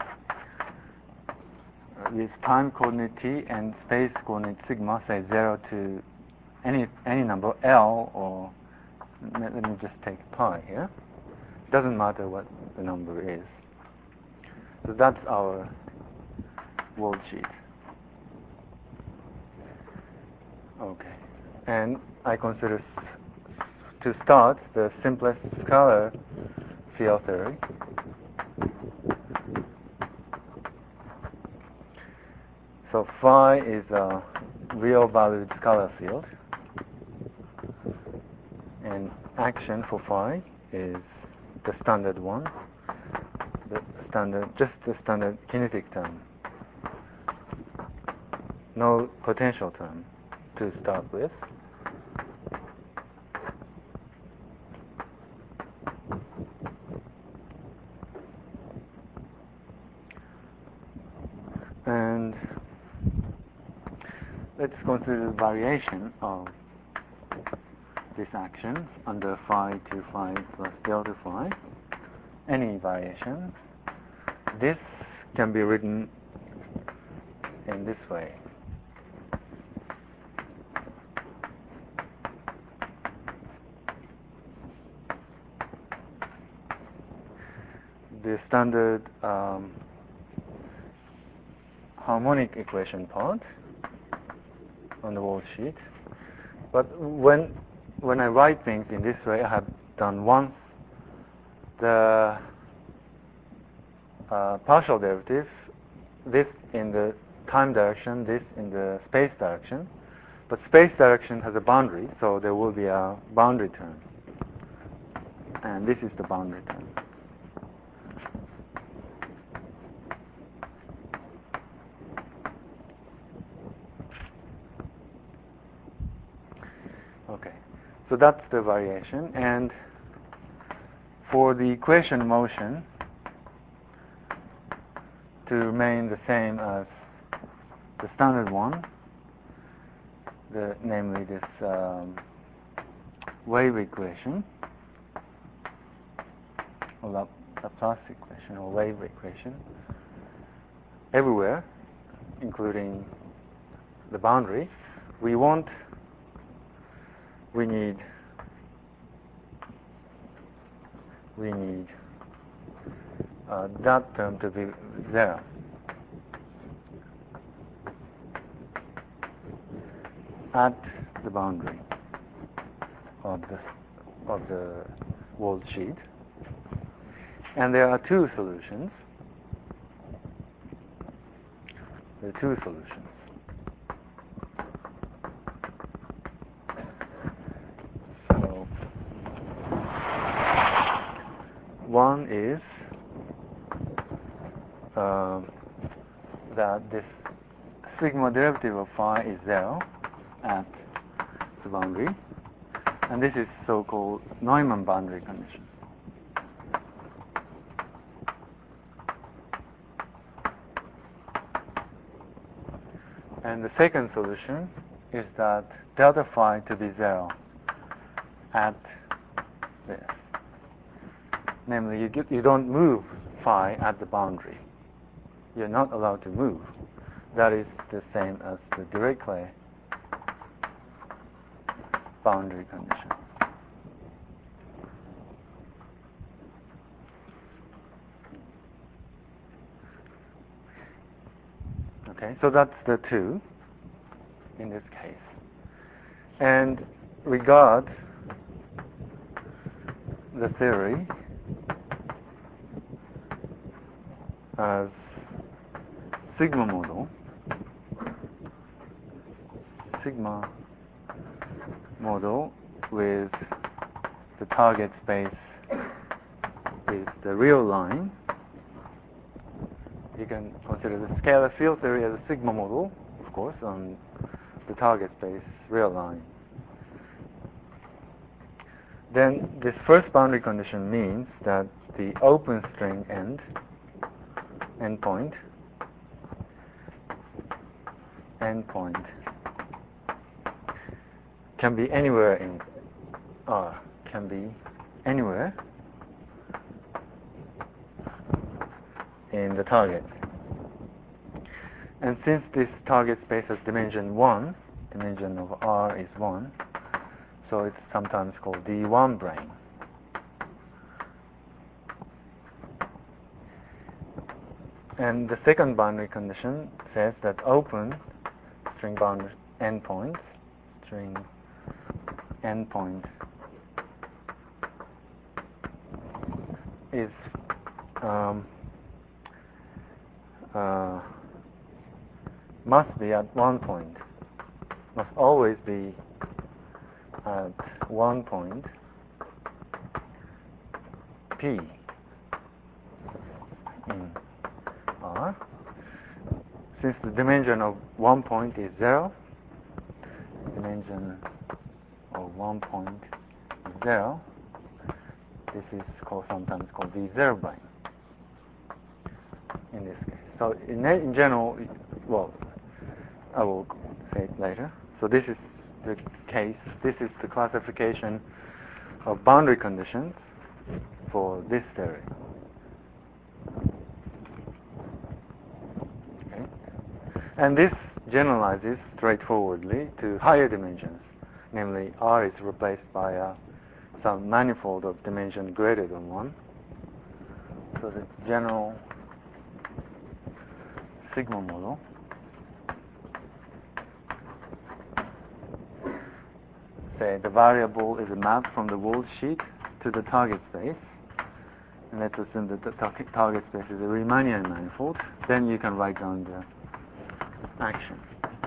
with time coordinate t and space coordinate sigma, say 0 to any number L, or let me just take pi here. It doesn't matter what the number is. So that's our wall sheet. Okay, and I consider to start the simplest scalar field theory. So phi is a real valued scalar field, and action for phi is the standard one, just the standard kinetic term, no potential term to start with. And let's consider the variation of this action under phi 2 phi plus delta phi, any variation. This can be written in this way. The standard harmonic equation part on the wall sheet. But when I write things in this way, I have done once the partial derivative, this in the time direction, this in the space direction. But space direction has a boundary, so there will be a boundary term. And this is the boundary term. Okay, so that's the variation. And for the equation motion to remain the same as the standard one, namely this wave equation, or Laplace equation, or wave equation, everywhere, including the boundary, we need that term to be there. At the boundary of the wall sheet. And there are two solutions. There are two solutions. So one is that this sigma derivative of phi is 0 at the boundary, and this is so-called Neumann boundary condition. And the second solution is that delta phi to be 0 at this. Namely, you don't move phi at the boundary. You're not allowed to move. That is the same as the Dirichlet boundary condition. Okay, so that's the two in this case. And regard the theory as sigma model with the target space is the real line. You can consider the scalar field theory as a sigma model, of course, on the target space real line. Then this first boundary condition means that the open string endpoint can be anywhere in R, can be anywhere in the target. And since this target space has dimension 1, dimension of R is 1, so it's sometimes called D1 brane. And the second boundary condition says that open string boundary endpoint is must be at one point, must always be at one point P in R. Since the dimension of one point is 0, dimension of one point is 0, this is sometimes called the zero brane in this case. So in general, well, I will say it later. So this is the case, this is the classification of boundary conditions for this theory. Okay. And this generalizes straightforwardly to higher dimensions, namely R is replaced by some manifold of dimension greater than 1. So the general sigma model say the variable is a map from the wall sheet to the target space, and let's assume that the target space is a Riemannian manifold. Then you can write down the action.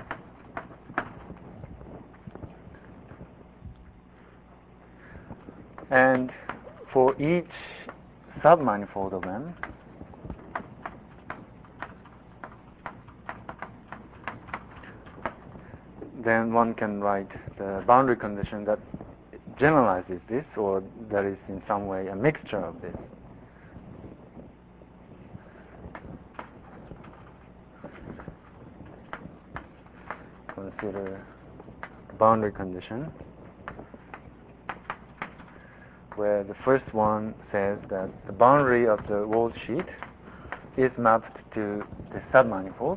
And for each submanifold of M, then one can write the boundary condition that generalizes this, or that is in some way a mixture of this. Consider boundary condition where the first one says that the boundary of the wall sheet is mapped to the submanifold,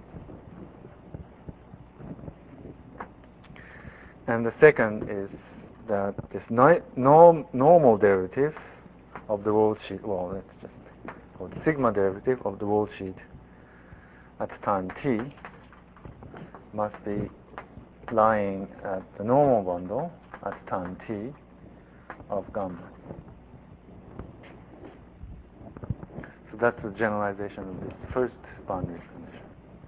and the second is that this normal derivative of the wall sheet, well, let's just call it sigma derivative of the wall sheet at time t must be lying at the normal bundle at time t of gamma. that's a generalization of this first boundary condition.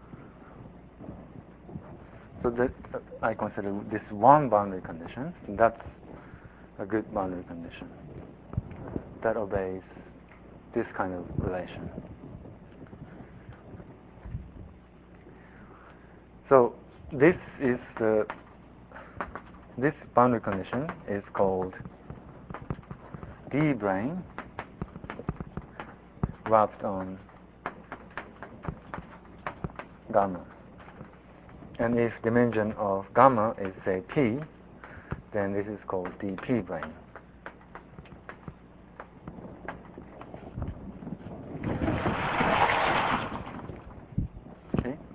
So that I consider this one boundary condition. That's a good boundary condition that obeys this kind of relation. So this boundary condition is called D-brane wrapped on gamma. And if dimension of gamma is, say, P, then this is called dP-brane. Okay.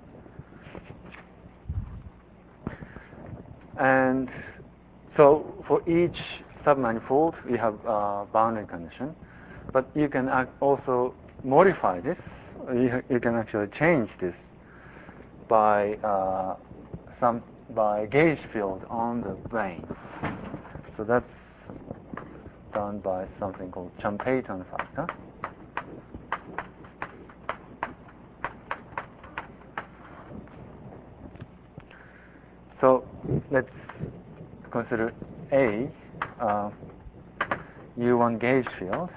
And so for each submanifold, we have a boundary condition, but you can also modify this. You can actually change this by gauge field on the brane. So that's done by something called Champeyton factor. So let's consider A, U1 gauge field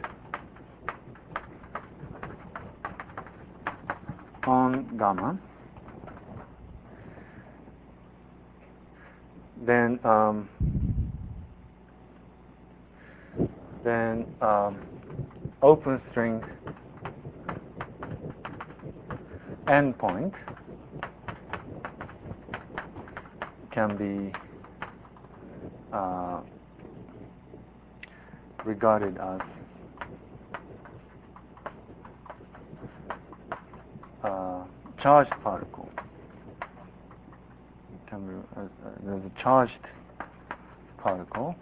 on gamma. Then open string endpoint can be regarded as charged particle. There's a charged particle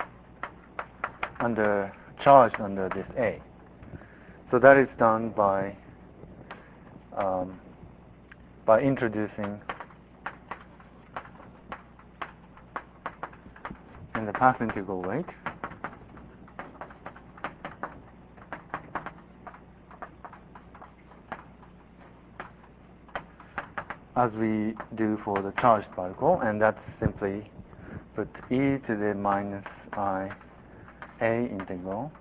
charged under this A. So that is done by introducing in the path integral weight as we do for the charged particle, and that's simply put e to the minus I a integral,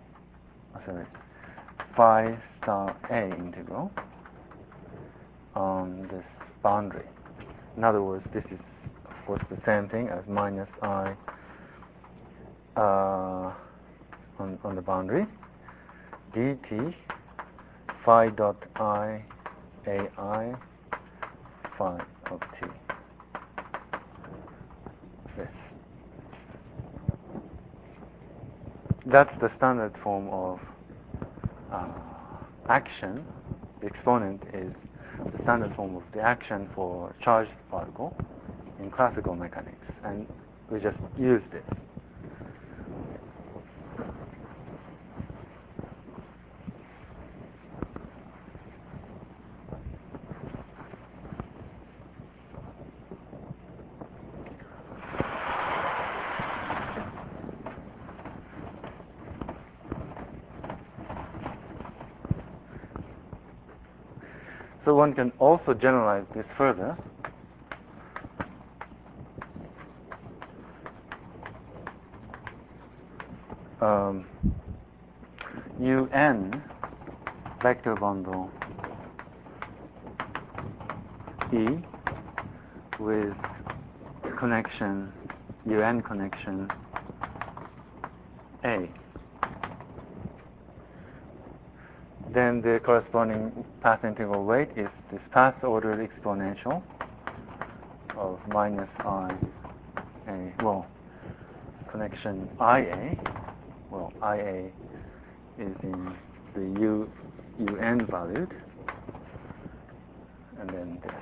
phi star a integral on this boundary. In other words, this is of course the same thing as minus I on the boundary dt phi dot I ai phi of t. This. That's the standard form of action. The exponent is the standard form of the action for charged particle in classical mechanics, and we just use this. So one can also generalize this further. UN vector bundle E with connection UN connection A. Then the corresponding path integral weight is this path ordered exponential of minus I A. Well, connection IA. Well, IA is in the UN valued, and then this.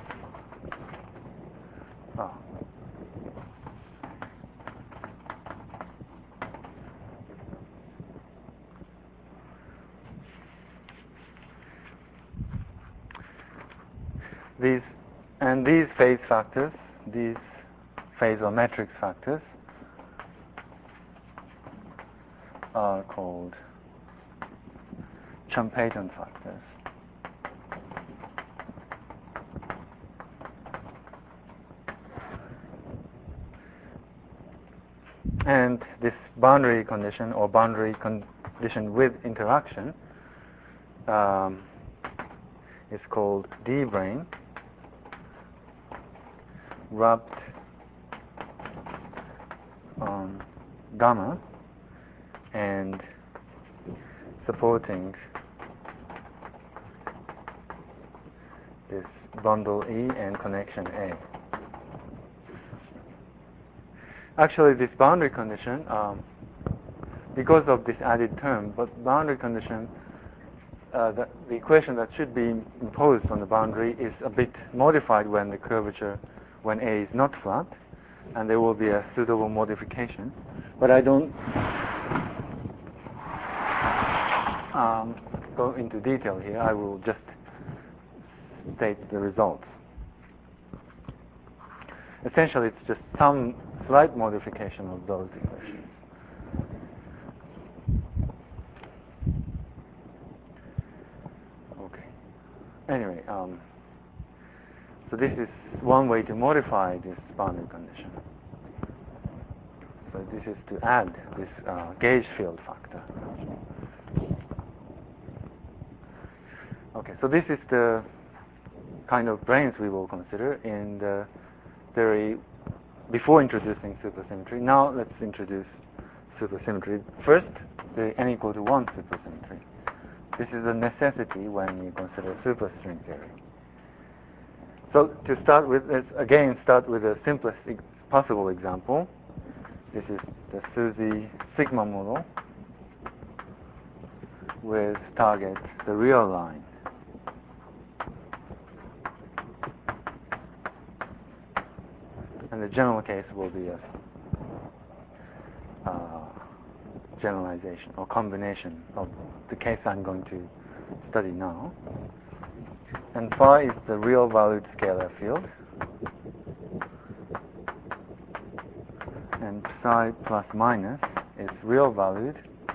These phase factors, these phasometric factors, are called Champeyton factors. And this boundary condition or boundary condition with interaction is called D brane wrapped on gamma and supporting this bundle E and connection A. Actually, this boundary condition, because of this added term, but boundary condition, the equation that should be imposed on the boundary is a bit modified when the curvature, when A is not flat, and there will be a suitable modification. But I don't go into detail here. I will just state the results. Essentially, it's just some slight modification of those equations. Okay. Anyway, so this is one way to modify this boundary condition. So this is to add this gauge field factor. Okay, so this is the kind of branes we will consider in the theory before introducing supersymmetry. Now let's introduce supersymmetry. First, the n equal to 1 supersymmetry. This is a necessity when you consider superstring theory. So to start with, let's again start with the simplest possible example. This is the SUSY sigma model with target the real line. And the general case will be a generalization or combination of the case I'm going to study now. And phi is the real valued scalar field. And psi plus minus is real valued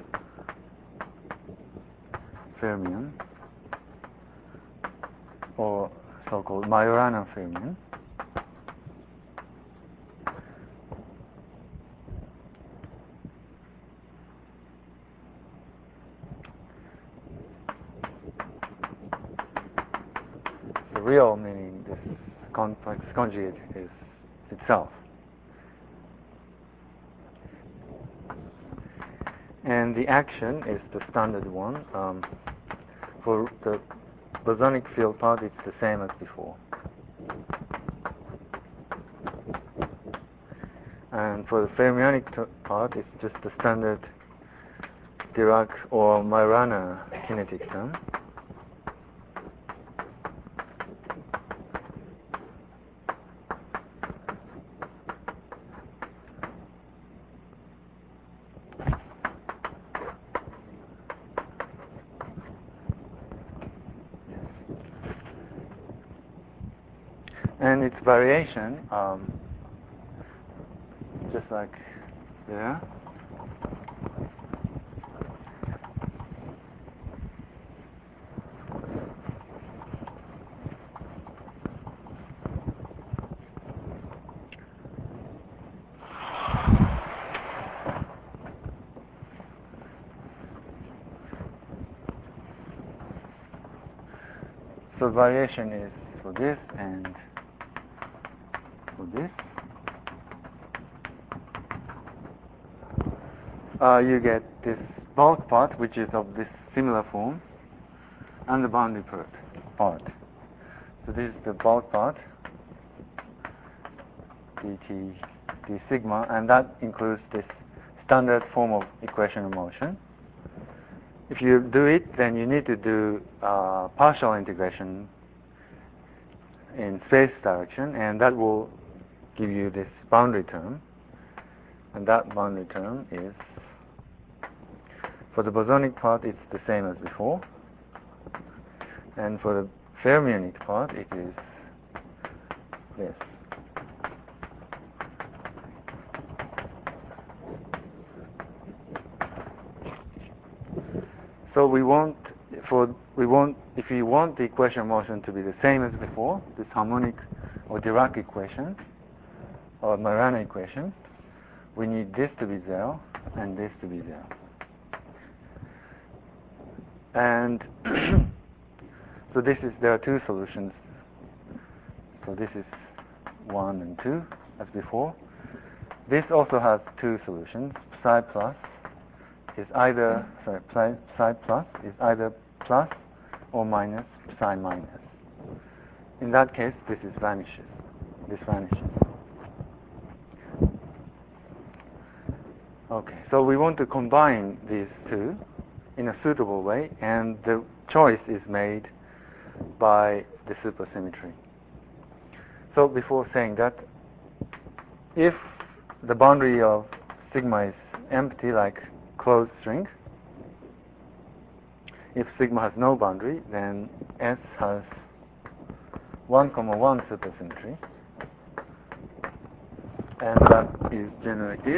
fermion or so-called Majorana fermion. Real meaning this complex conjugate is itself. And the action is the standard one. For the bosonic field part, it's the same as before. And for the fermionic part, it's just the standard Dirac or Majorana kinetic term. And its variation, just like there. So variation is for this and for this. You get this bulk part, which is of this similar form, and the boundary part. So this is the bulk part, dt d sigma, and that includes this standard form of equation of motion. If you do it, then you need to do partial integration in space direction, and that will give you this boundary term. And that boundary term is, for the bosonic part, it's the same as before. And for the fermionic part, it is this. So if you want the equation of motion to be the same as before, this harmonic or Dirac equation or Majorana equation, we need this to be 0 and this to be 0. And so there are two solutions. So this is 1 and 2 as before. This also has two solutions. Psi plus is either plus or minus psi minus. In that case, this vanishes. This vanishes. Okay, so we want to combine these two in a suitable way, and the choice is made by the supersymmetry. So before saying that, if the boundary of sigma is empty, like closed string, if sigma has no boundary, then S has 1, 1 supersymmetry, and that is generated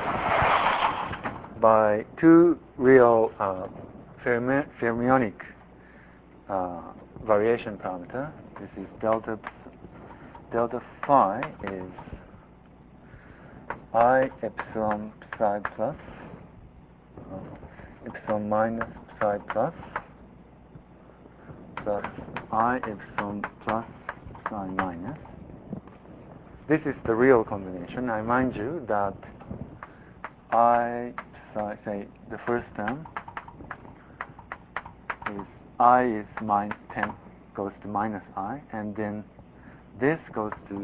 by two real fermionic variation parameter. This is delta phi is I epsilon psi plus epsilon minus psi plus I epsilon plus psi minus. This is the real combination. I remind you that say the first term is I is minus 10 goes to minus I, and then this goes to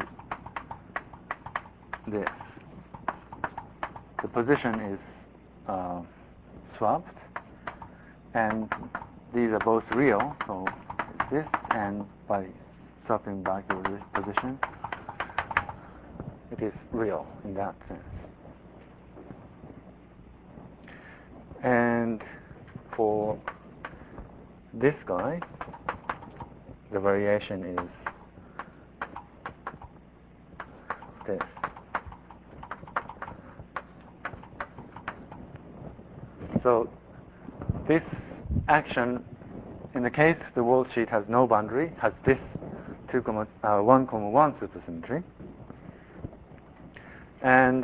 this. The position is swapped, and these are both real, so it's this, and by swapping back the position, it is real in that sense. And for this guy, the variation is this. So this action, in the case the worldsheet has no boundary, has this 1, 1 supersymmetry, and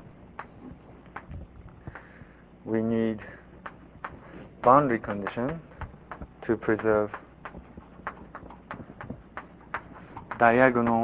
we need boundary condition to preserve diagonal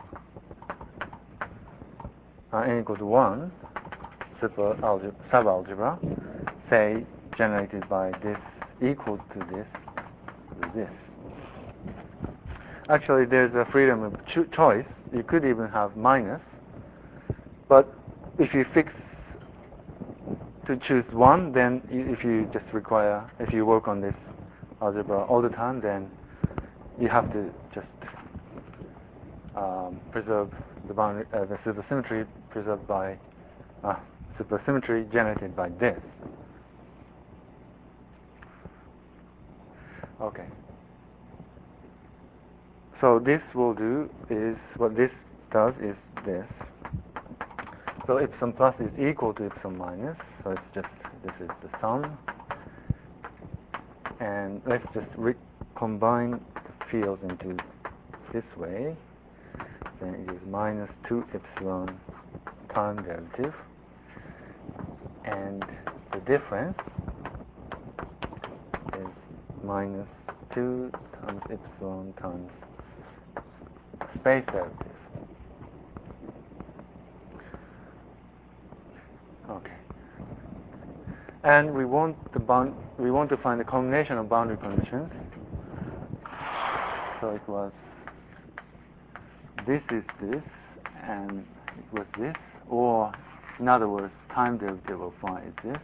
n equal to 1 subalgebra, say generated by this equal to this with this. Actually, there's a freedom of choice. You could even have minus, but if you fix to choose 1, then if you work on this algebra all the time, then you have to just preserve the boundary, the supersymmetry preserved by supersymmetry generated by this. Okay. So this will do is what this does is this. So epsilon plus is equal to epsilon minus. So it's just this is the sum, and let's just combine the fields into this way. Then it is minus 2 epsilon time derivative, and the difference is minus 2 times epsilon times space derivative. Okay. And we want to find the combination of boundary conditions. So it was this is this, and it was this, or in other words, time derivative of phi is this.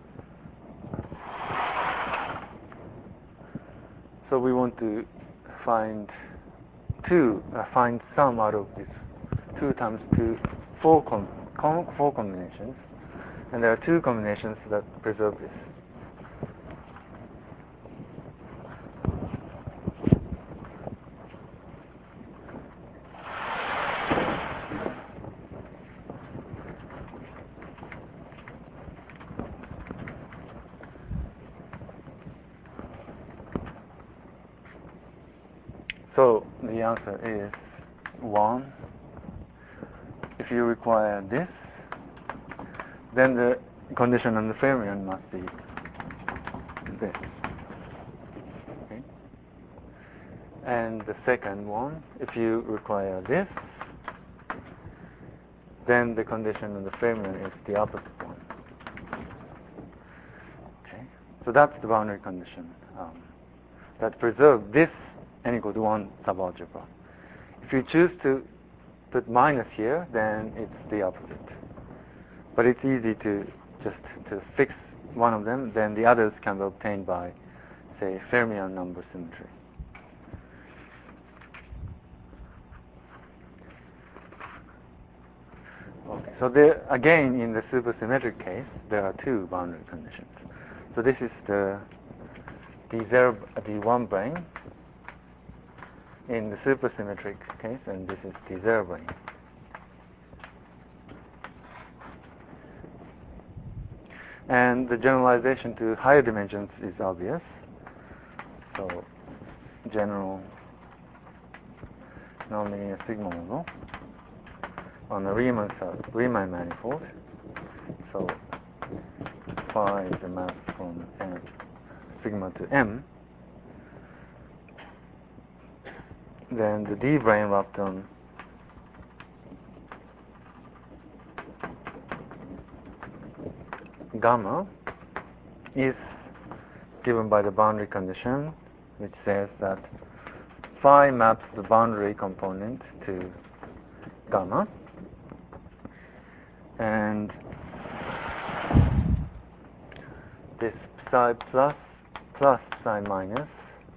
So we want to find sum out of this 2 times 2, 4 combinations, and there are 2 combinations that preserve this. So the answer is 1. If you require this, then the condition on the fermion must be this. Okay? And the second one, if you require this, then the condition on the fermion is the opposite one. Okay? So that's the boundary condition that preserves this n equal to 1 subalgebra. If you choose to put minus here, then it's the opposite. But it's easy to just to fix one of them, then the others can be obtained by, say, fermion number symmetry. Okay, so there, again, in the supersymmetric case, there are two boundary conditions. So this is the D1 brane in the supersymmetric case, and this is D0 brane. And the generalization to higher dimensions is obvious. So general nonlinear sigma level on a Riemann manifold. So phi is a map from sigma to M. Then the D brane wrapped on gamma is given by the boundary condition, which says that phi maps the boundary component to gamma, and this psi plus psi minus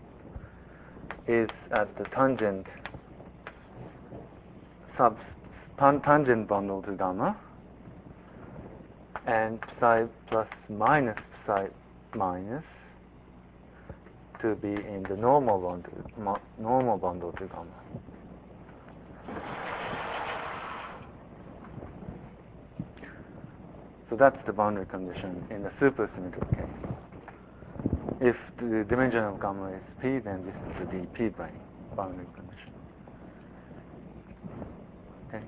is at the tangent tangent bundle to gamma, and psi plus minus psi minus to be in the normal bundle to gamma. So that's the boundary condition in the supersymmetric case. If the dimension of gamma is p, then this is the dp brane boundary condition. Okay.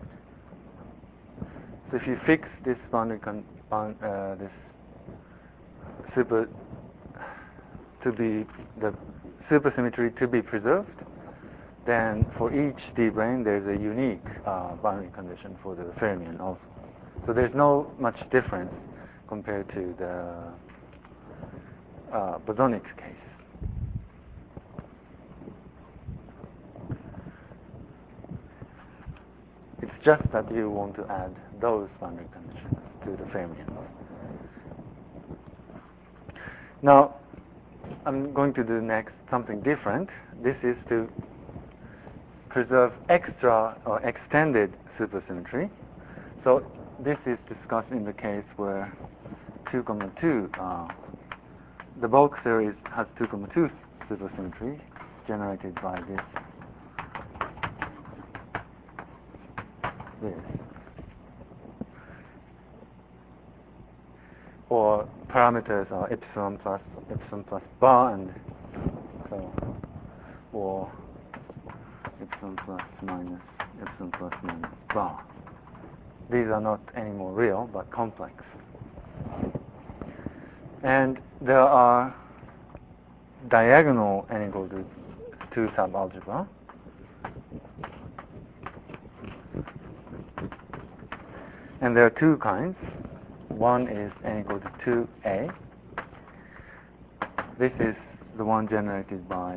So if you fix this boundary this super to be the supersymmetry to be preserved, then for each D brane there's a unique boundary condition for the fermion also. So there's no much difference compared to the bosonic case. It's just that you want to add those boundary conditions to the fermions. Now, I'm going to do next something different. This is to preserve extra or extended supersymmetry. So this is discussed in the case where 2, 2, the bulk series has 2, 2 supersymmetry generated by this. Or parameters are epsilon plus bar, and so, or epsilon plus minus bar. These are not anymore real, but complex. And there are diagonal n equal to 2 subalgebra. And there are two kinds. One is n equal to 2a. This is the one generated by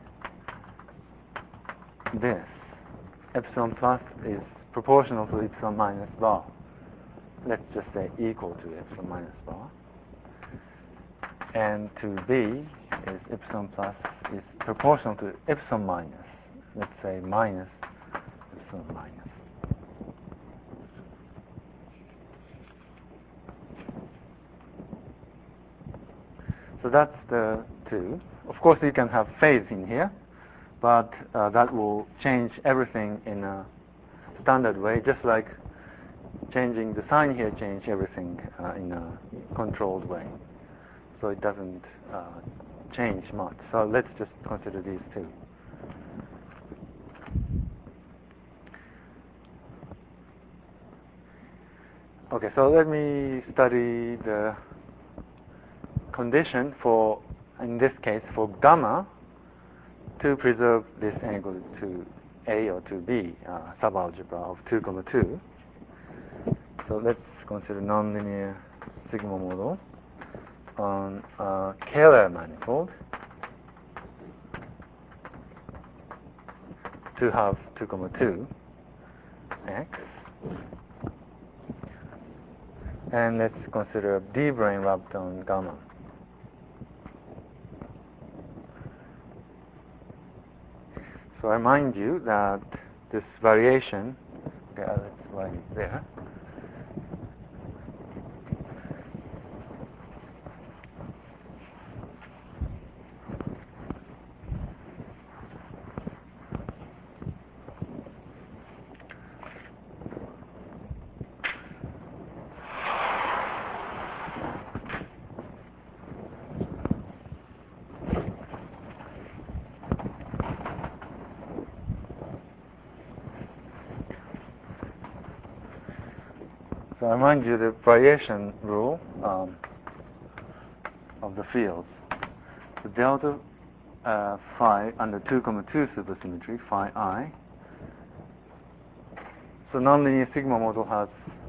this. Epsilon plus is proportional to epsilon minus bar. Let's just say equal to epsilon minus bar. And 2b is epsilon plus is proportional to epsilon minus. Let's say minus epsilon minus. So that's the two. Of course, you can have phase in here, but that will change everything in a standard way, just like changing the sign here change everything in a controlled way. So it doesn't change much. So let's just consider these two. Okay, so let me study the condition for, in this case, for gamma to preserve this n equal to A or to B subalgebra of 2, 2. So let's consider nonlinear sigma model on a Kähler manifold to have 2, 2 x. And let's consider a D-brane wrapped on gamma. So I remind you that this variation, okay, let's write it there. So I remind you the variation rule of the fields. The delta phi under 2, 2 supersymmetry, phi I. So nonlinear sigma model has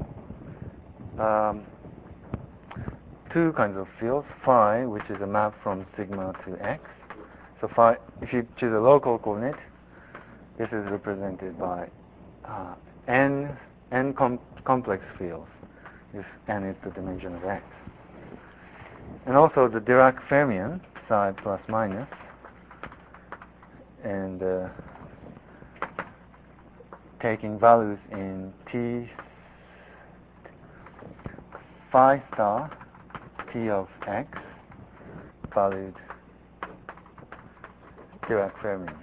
two kinds of fields. Phi, which is a map from sigma to x. So phi, if you choose a local coordinate, this is represented by n complex fields, if n is the dimension of x. And also the Dirac fermion, psi plus minus, and taking values in t phi star t of x valued Dirac fermion.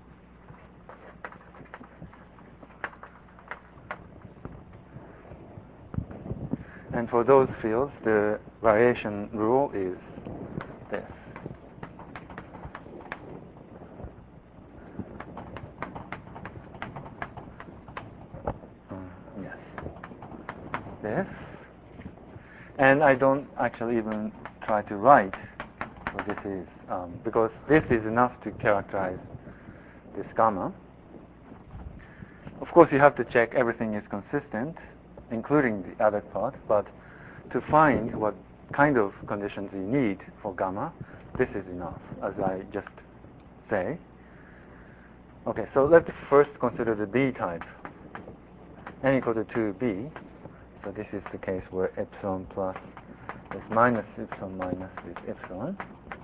And for those fields, the variation rule is this. Yes. This. And I don't actually even try to write what this is, because this is enough to characterize this gamma. Of course, you have to check everything is consistent, including the other part, but to find what kind of conditions you need for gamma, this is enough, as I just say. Okay, so let's first consider the B type, n equal to 2b. So this is the case where epsilon plus is minus epsilon minus is epsilon.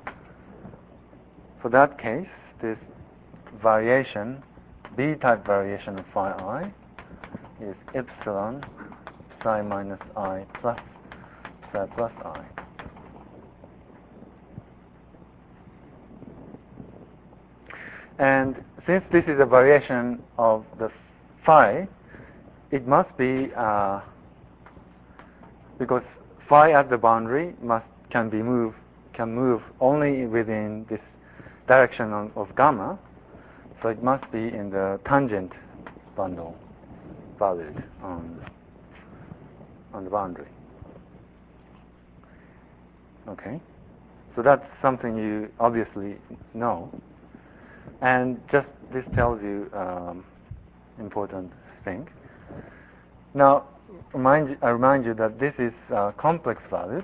For that case, this variation, B-type variation of phi I, is epsilon psi minus I plus psi plus I. And since this is a variation of the phi, it must be because phi at the boundary can move only within this direction of gamma, so it must be in the tangent bundle valued on the boundary. Okay, so that's something you obviously know, and just this tells you important thing. Now, I remind you that this is complex valued.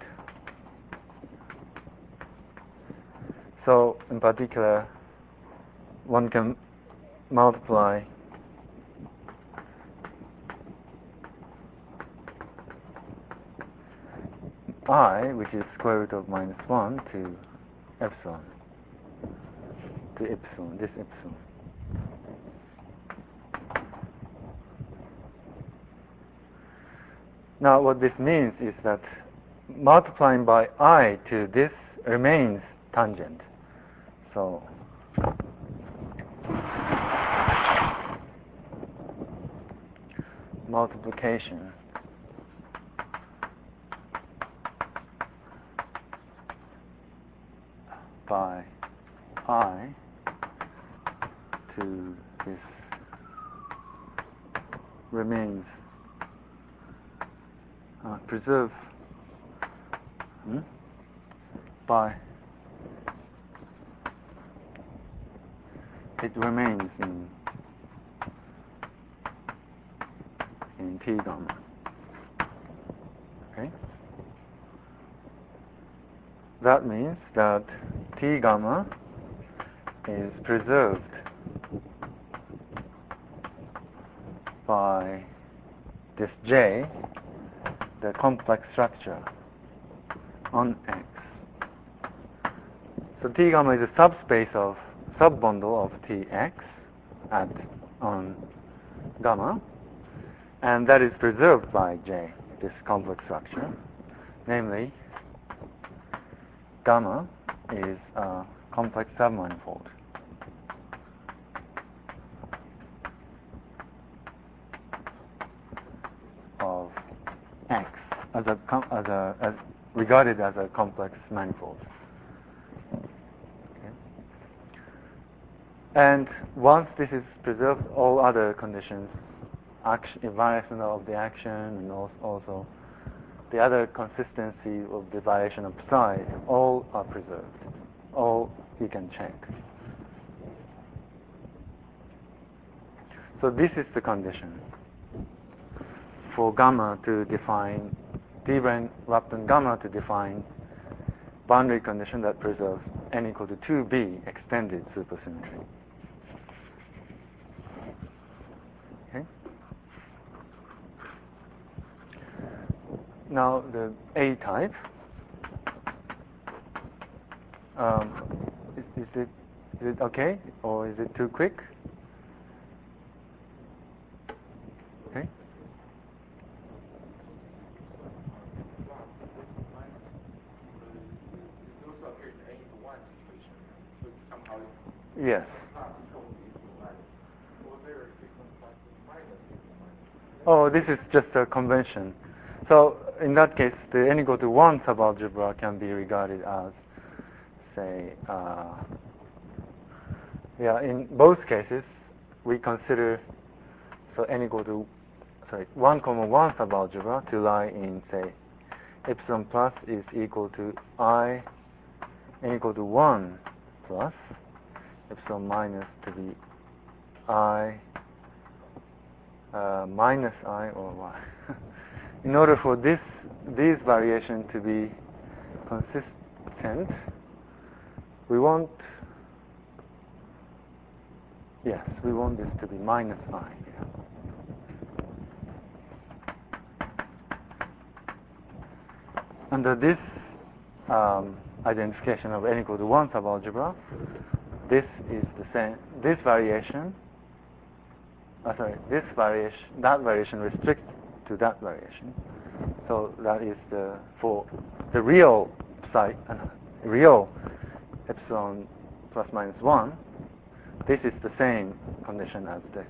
So, in particular, one can multiply I, which is square root of minus 1, to epsilon, this epsilon. Now, what this means is that multiplying by I to this remains tangent. So, multiplication by I to this preserve by it remains in T gamma. Okay? That means that T gamma is preserved by this J, the complex structure on X. So T gamma is a subspace of subbundle of Tx on gamma, and that is preserved by J, this complex structure. Namely, gamma is a complex submanifold of X as regarded as a complex manifold. Okay. And once this is preserved, all other conditions, variation of the action, and also the other consistency of the variation of psi, all are preserved. All you can check. So this is the condition for gamma to define, T-Brane-Lupton gamma to define boundary condition that preserves n equal to 2b extended supersymmetry. Okay. Now the A type. Is it okay, or is it too quick? Okay. Yes. Oh, this is just a convention. So in that case, the n equal to 1 subalgebra can be regarded as, say, in both cases, we consider n equal to 1, 1 subalgebra to lie in, say, epsilon plus is equal to I n equal to 1 plus epsilon minus to be I minus I or Y. In order for these variations to be consistent, we want this to be minus I. Under this identification of n equal to 1 subalgebra, this is the same. This variation, that variation restricts to that variation. So that is for the real psi, real epsilon plus minus 1. This is the same condition as this.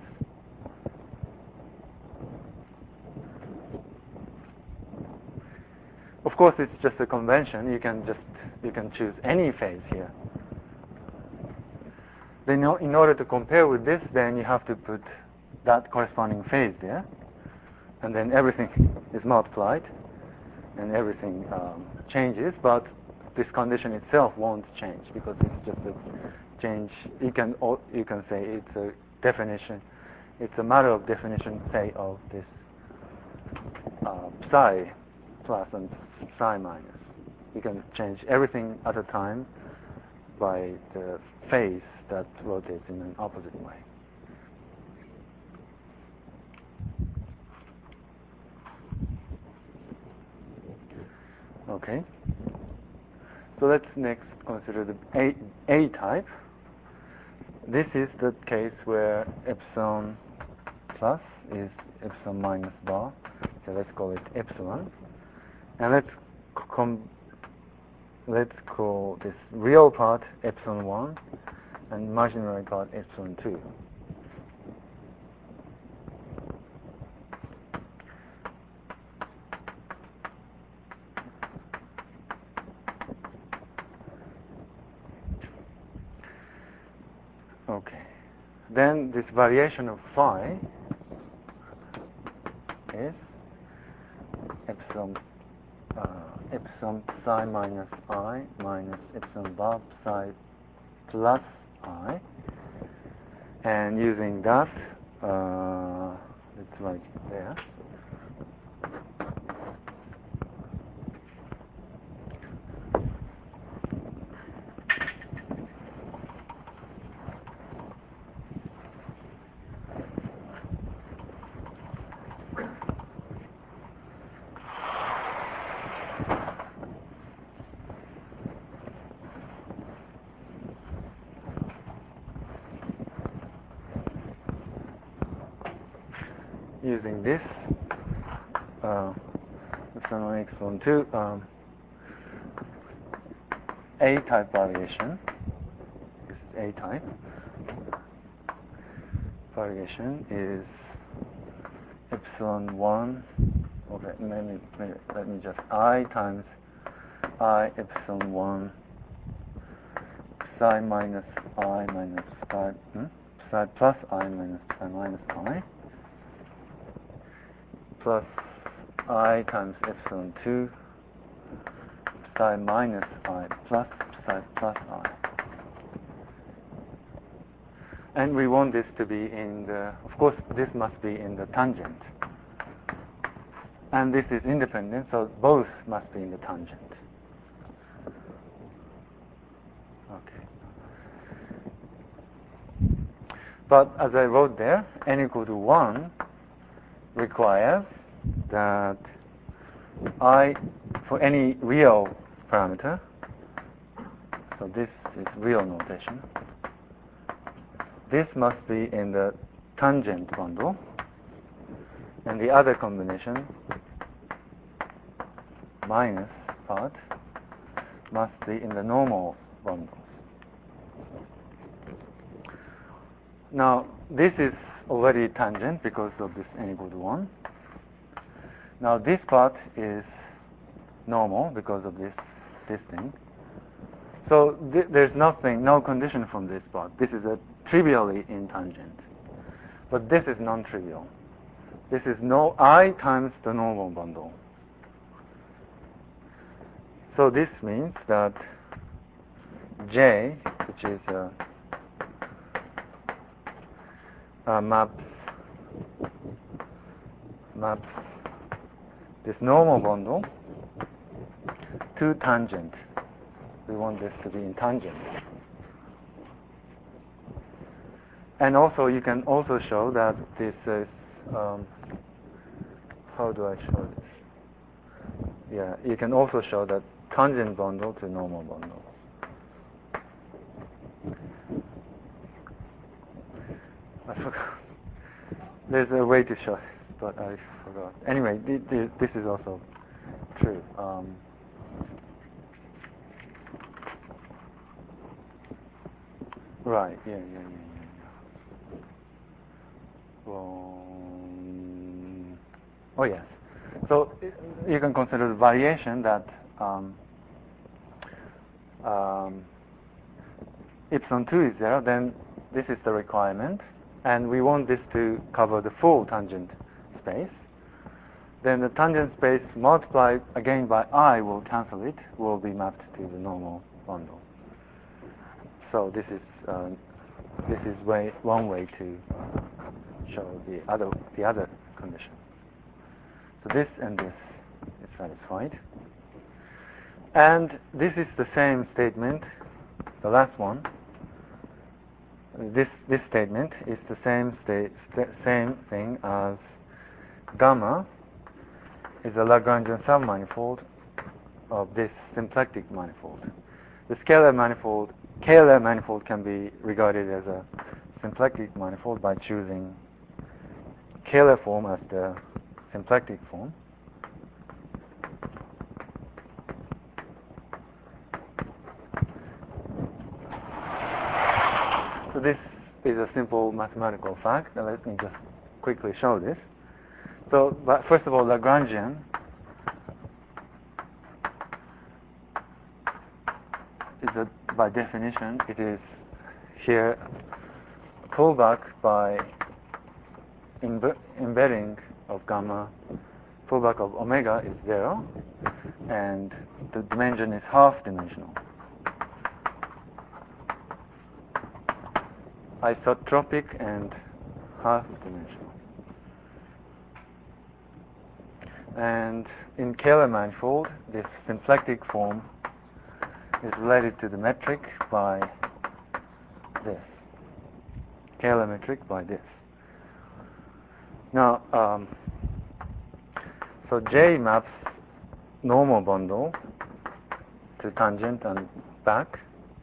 Of course, it's just a convention. You can choose any phase here. Then, in order to compare with this, then you have to put that corresponding phase there, and then everything is multiplied, and everything changes. But this condition itself won't change because it's just a change. You can say it's a definition. It's a matter of definition, say, of this psi plus and psi minus. You can change everything at a time by the phase that rotates in an opposite way. Okay. So let's next consider the A type. This is the case where epsilon plus is epsilon minus bar. So let's call it epsilon. And let's call this real part epsilon 1 and imaginary part epsilon 2. Okay. Then this variation of phi is epsilon psi minus I minus epsilon bar psi plus I, and using that, let's write it there. Using this epsilon 1, epsilon 2 A-type variation. This is A-type variation is epsilon 1. Okay, let me just I times I epsilon 1 psi minus I minus psi psi plus I minus psi minus I plus I times epsilon 2 psi minus I plus psi plus I. And we want this to be in the, of course, this must be in the tangent. And this is independent, so both must be in the tangent. Okay. But as I wrote there, n equal to 1 requires that I, for any real parameter, so this is real notation, this must be in the tangent bundle, and the other combination, minus part, must be in the normal bundle. Now, this is already tangent because of this n equal to 1. Now, this part is normal because of this thing. So there's nothing, no condition from this part. This is a trivially in tangent. But this is non-trivial. This is no I times the normal bundle. So this means that J, which is maps this normal bundle to tangent. We want this to be in tangent. And also, you can also show that this is, how do I show this? Yeah, you can also show that tangent bundle to normal bundle. I forgot. There's a way to show this, but I forgot. Anyway, this is also true. Right, yeah. Well, oh yes. So you can consider the variation that epsilon 2 is 0, then this is the requirement, and we want this to cover the full tangent space. Then the tangent space multiplied again by I will cancel it, will be mapped to the normal bundle. So this is one way to show the other condition. So this and this is satisfied. And this is the same statement, the last one. This statement is the same thing as gamma is a Lagrangian submanifold of this symplectic manifold. The scalar manifold can be regarded as a symplectic manifold by choosing Kähler form as the symplectic form. So this is a simple mathematical fact. Now let me just quickly show this. So, but first of all, Lagrangian is by definition, it is here pullback by embedding of gamma fullback of omega is 0, and the dimension is half-dimensional. Isotropic and half-dimensional. And in Kähler manifold, this symplectic form is related to the metric by this. Kähler metric by this. Now, so J maps normal bundle to tangent and back.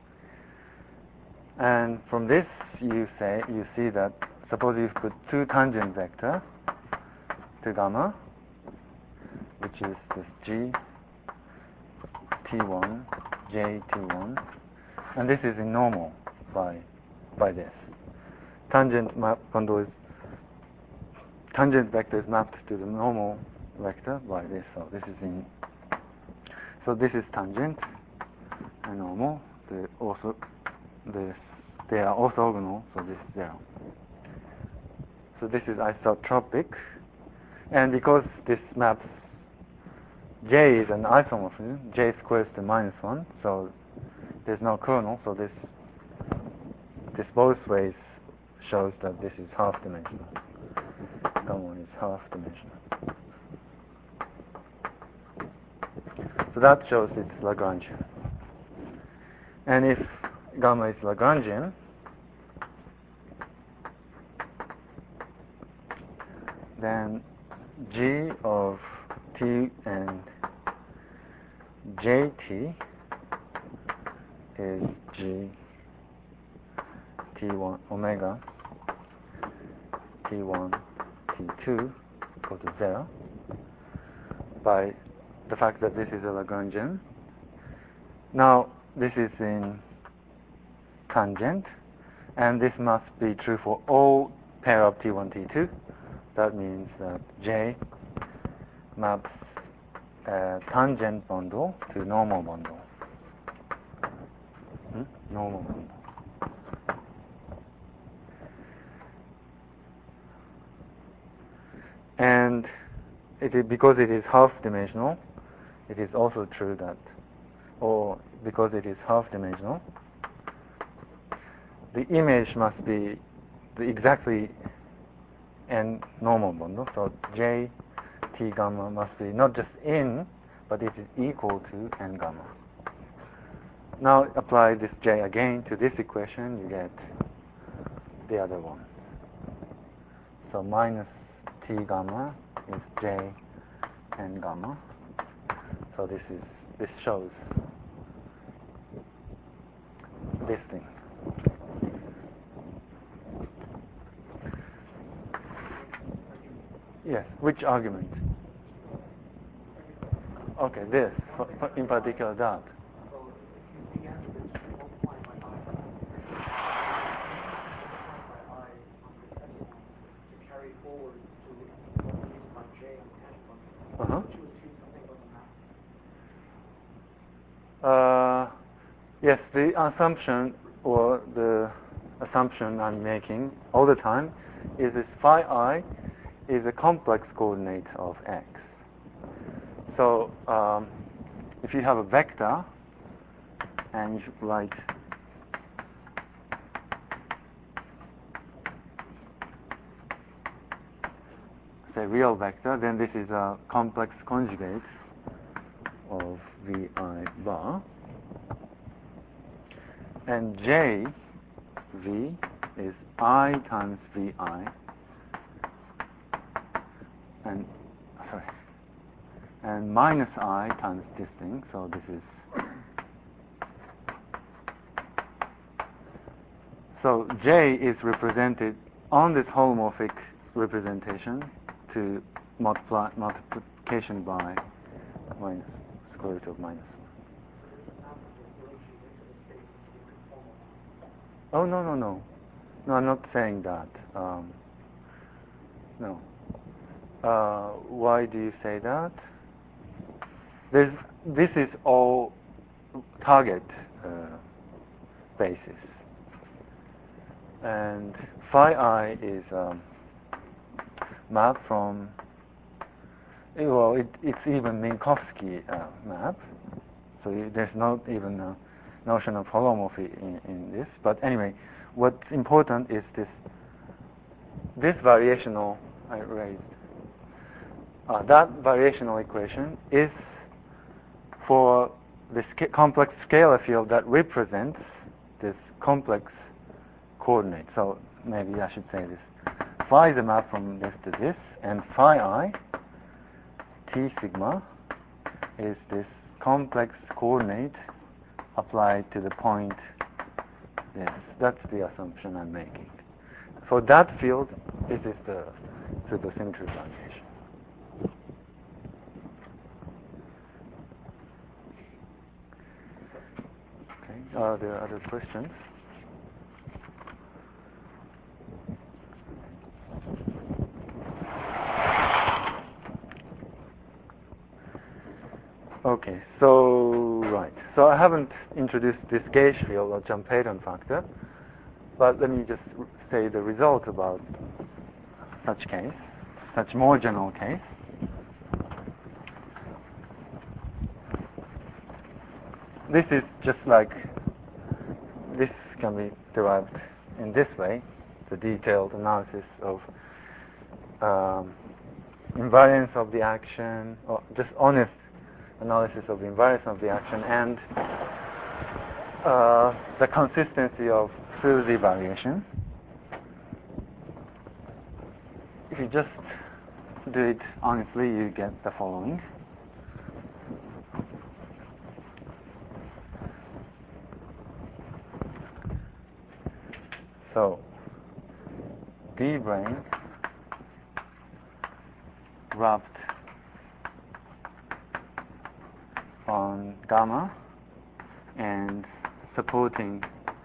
And from this, you see that suppose you put two tangent vector to gamma, which is this G T1, J T1, and this is in normal by this. Tangent map bundle is tangent vector is mapped to the normal vector by this. So this is in. So this is tangent and normal. They are orthogonal, so this is 0. So this is isotropic, and because this maps J is an isomorphism, J squares to -1, so there's no kernel, so this both ways shows that this is half-dimensional. Gamma is half-dimensional. So that shows it's Lagrangian. And if gamma is Lagrangian, then G of T and JT is G T1 omega T1 T2 equal to 0 by the fact that this is a Lagrangian. Now this is in tangent, and this must be true for all pair of T1 T2. That means that J maps a tangent bundle to normal bundle. Normal bundle. And because it is half-dimensional, it is also true that, or because it is half-dimensional, the image must be exactly n normal bundle. So J T gamma must be not just in, but it is equal to n gamma. Now apply this J again to this equation, you get the other one. So minus T gamma is J n gamma. So this shows this thing. Yes, which argument? Okay, this, in particular that. So if you begin with multiplying by I, on this epsilon to carry forward to what is by J on the tangent bundle, would you assume something about the map? Yes, the assumption or the assumption I'm making all the time is this phi I is a complex coordinate of x. So if you have a vector and you write say real vector, then this is a complex conjugate of vi bar, and J v is I times vi and minus I times this thing, so this is, so J is represented on this holomorphic representation to multiplication by minus square root of minus 1. Oh, no. No, I'm not saying that. No. Why do you say that? This is all target basis. And phi I is map from Well, it's even Minkowski map, so there's not even a notion of holomorphy in this. But anyway, what's important is this variational I raised. That variational equation is for this complex scalar field that represents this complex coordinate. So maybe I should say this. Phi is a map from this to this, and phi I, T sigma, is this complex coordinate applied to the point this. That's the assumption I'm making. For that field, this is the supersymmetry variation. Okay. Are there other questions? Okay, so right. So I haven't introduced this gauge field or Jump-Hayden factor, but let me just say the result about such case, such more general case. This is just like, this can be derived in this way, the detailed analysis of invariance of the action, or just honest analysis of the invariance of the action, and the consistency of fuzzy variation. If you just do it honestly, you get the following. So, D brane wrapped on gamma and supporting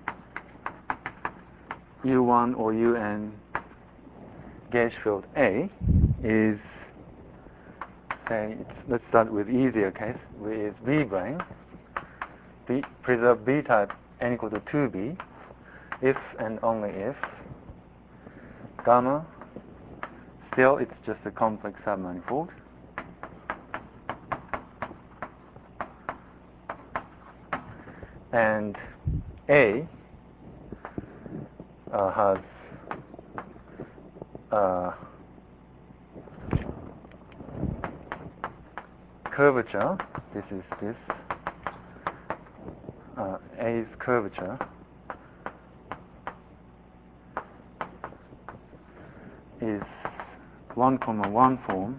U1 or UN gauge field A is, say, let's start with easier case, with B brane, preserve B type n equal to 2B, if and only if gamma, still it's just a complex submanifold, and A has curvature. This is this. A's curvature is 1,1 form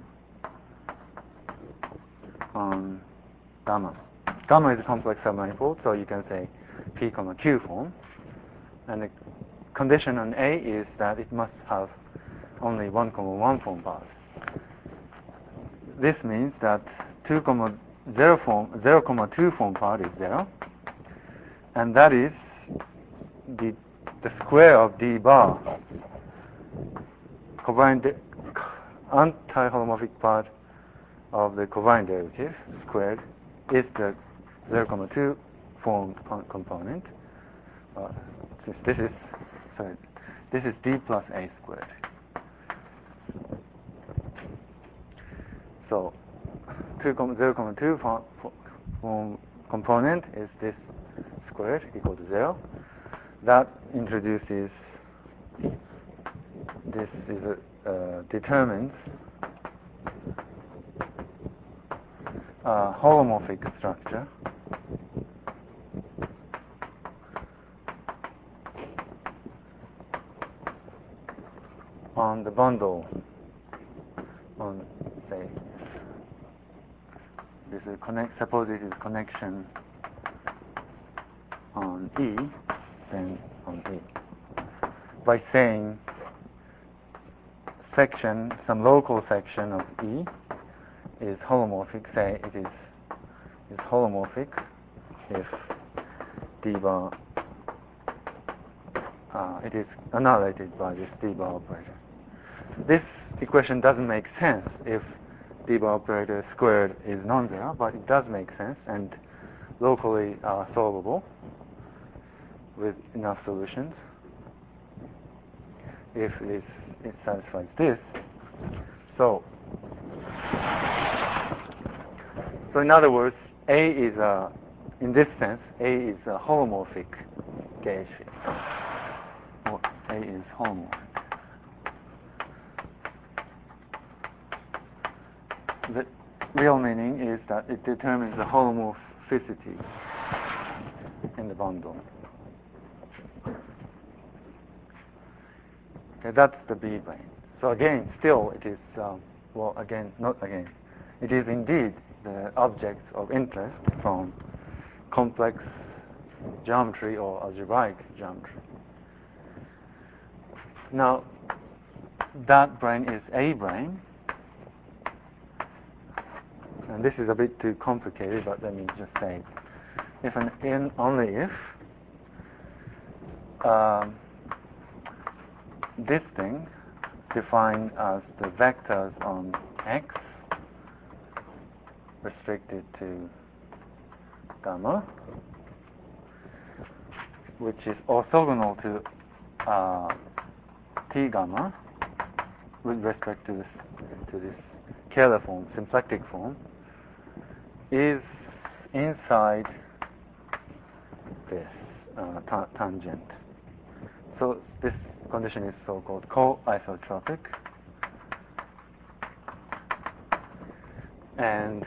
on gamma. Gamma is a complex submanifold, so you can say P, Q form. And the condition on A is that it must have only 1,1 form parts. This means that 0,2 form part is 0, and that is the square of D bar. Covariant anti-holomorphic part of the covariant derivative squared is the 0,2 form component. Since this is D plus A squared. So 0,2 form component is this squared equal to 0. That introduces, this is determines holomorphic structure on the bundle, on, say, this is suppose this is connection on E, then on E, by saying section, some local section of E is holomorphic. Say it is holomorphic if D bar it is annihilated by this D bar operator. This equation doesn't make sense if D bar operator squared is non-zero, but it does make sense and locally solvable with enough solutions if it satisfies this. So So in other words, A is in this sense, A is a holomorphic gauge field. Or A is holomorphic. The real meaning is that it determines the holomorphicity in the bundle. Okay, that's the B brane. So again, still it is, it is indeed the object of interest from complex geometry or algebraic geometry. Now, that brane is A brane. And this is a bit too complicated, but let me just say, if and only if this thing defined as the vectors on X restricted to gamma, which is orthogonal to T gamma with respect to this Kähler form, symplectic form, is inside this tangent. So this condition is so-called co-isotropic, and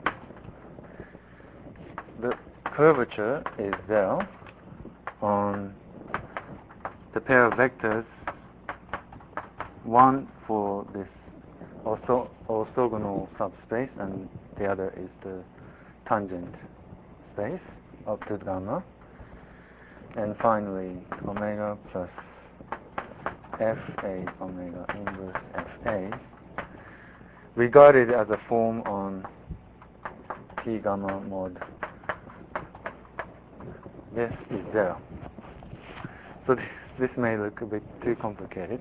the curvature is 0 on the pair of vectors, one for this orthogonal subspace and the other is the tangent space up to gamma, and finally omega plus Fa omega inverse Fa regarded as a form on T gamma mod. This is 0. So this may look a bit too complicated,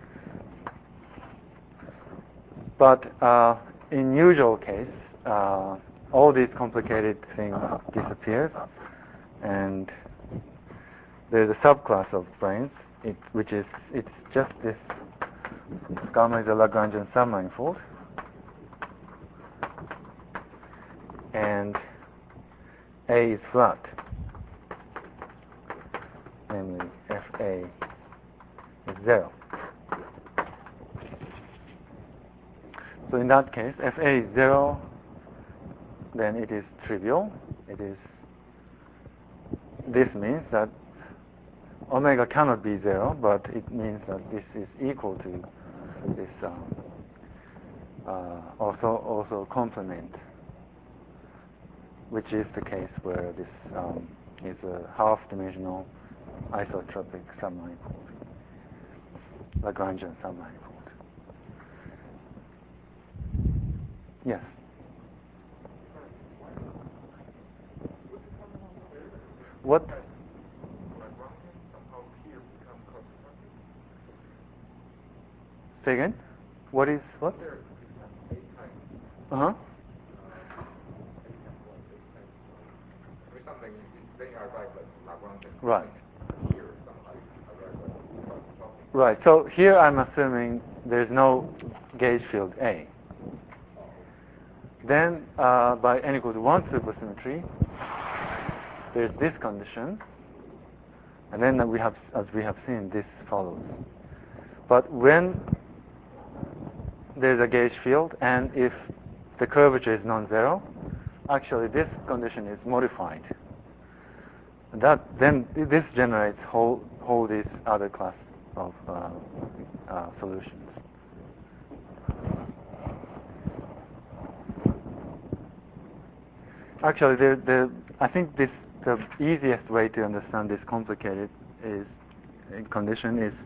but in usual case, all these complicated things disappears, and there's a subclass of branes, it's just this gamma is a Lagrangian submanifold, and A is flat, namely Fa is 0. So in that case, Fa is 0, then it is trivial. This means that omega cannot be 0, but it means that this is equal to this also complement, which is the case where this is a half-dimensional isotropic submanifold, Lagrangian submanifold. Yes. What? Say again? What is what? Uh-huh. Right. Right. So here I'm assuming there's no gauge field A. Then by n equals 1 supersymmetry, there's this condition, and then we have, as we have seen, this follows. But when there's a gauge field, and if the curvature is non-zero, actually this condition is modified. Then this generates whole this other class of solutions. Actually, I think the easiest way to understand this complicated condition is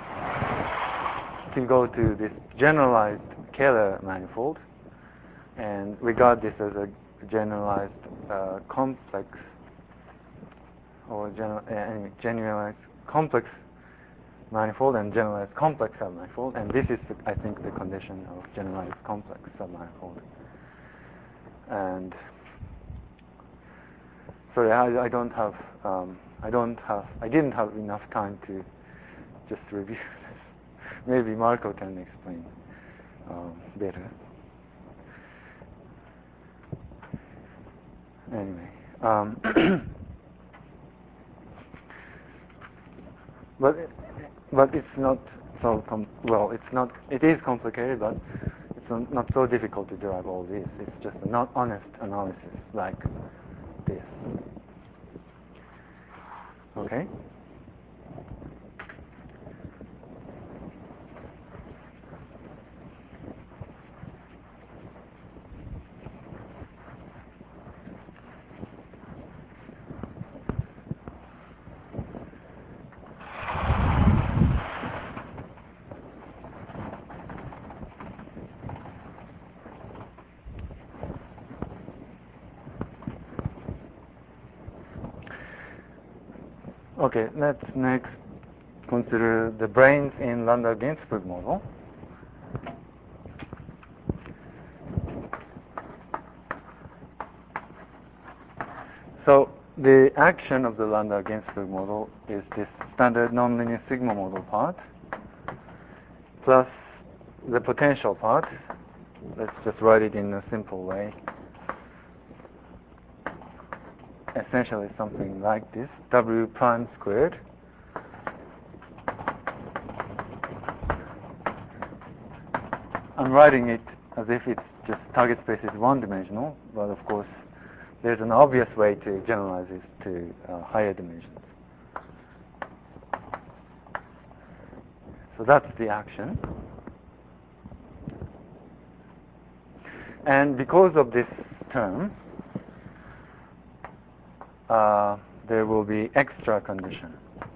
to go to this generalized Kähler manifold and regard this as a generalized complex or generalized complex manifold and generalized complex submanifold, and this is, I think, the condition of generalized complex submanifold. And sorry, I didn't have enough time to just review this. Maybe Marco can explain better. Anyway, but it's not so well. It's not. It is complicated, but it's not so difficult to derive all this. It's just a not honest analysis like this. Okay. Okay, let's next consider the branes in Landau-Ginzburg model. So the action of the Landau-Ginzburg model is this standard nonlinear sigma model part plus the potential part. Let's just write it in a simple way. Essentially something like this, W prime squared I'm writing it as if it's just target space is one-dimensional, but of course there's an obvious way to generalize this to higher dimensions. So that's the action. And because of this term, there will be extra condition.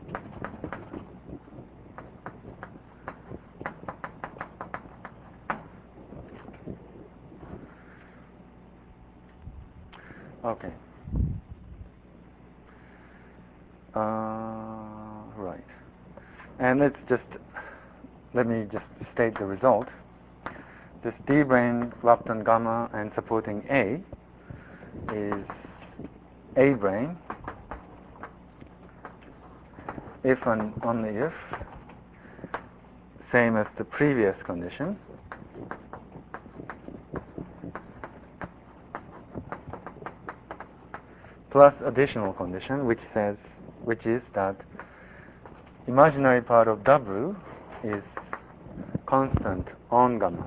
Okay. Right. And let me just state the result. This D brane wrapped on gamma and supporting A is A brane if and only if, same as the previous condition, plus additional condition which is that imaginary part of W is constant on gamma,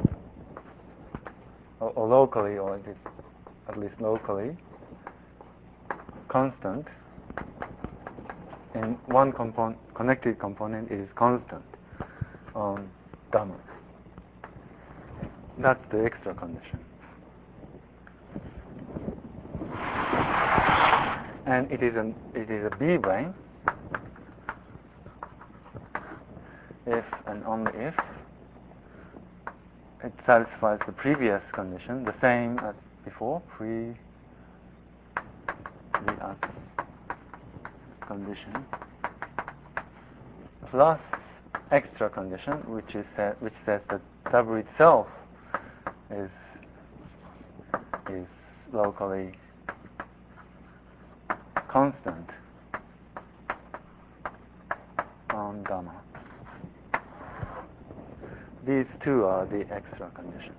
or locally, or at least locally constant, and one connected component is constant on gamma. That's the extra condition. And it is a B brane if and only if it satisfies the previous condition, the same as before, pre the condition, plus extra condition, which says that W itself is locally constant on gamma. These two are the extra conditions.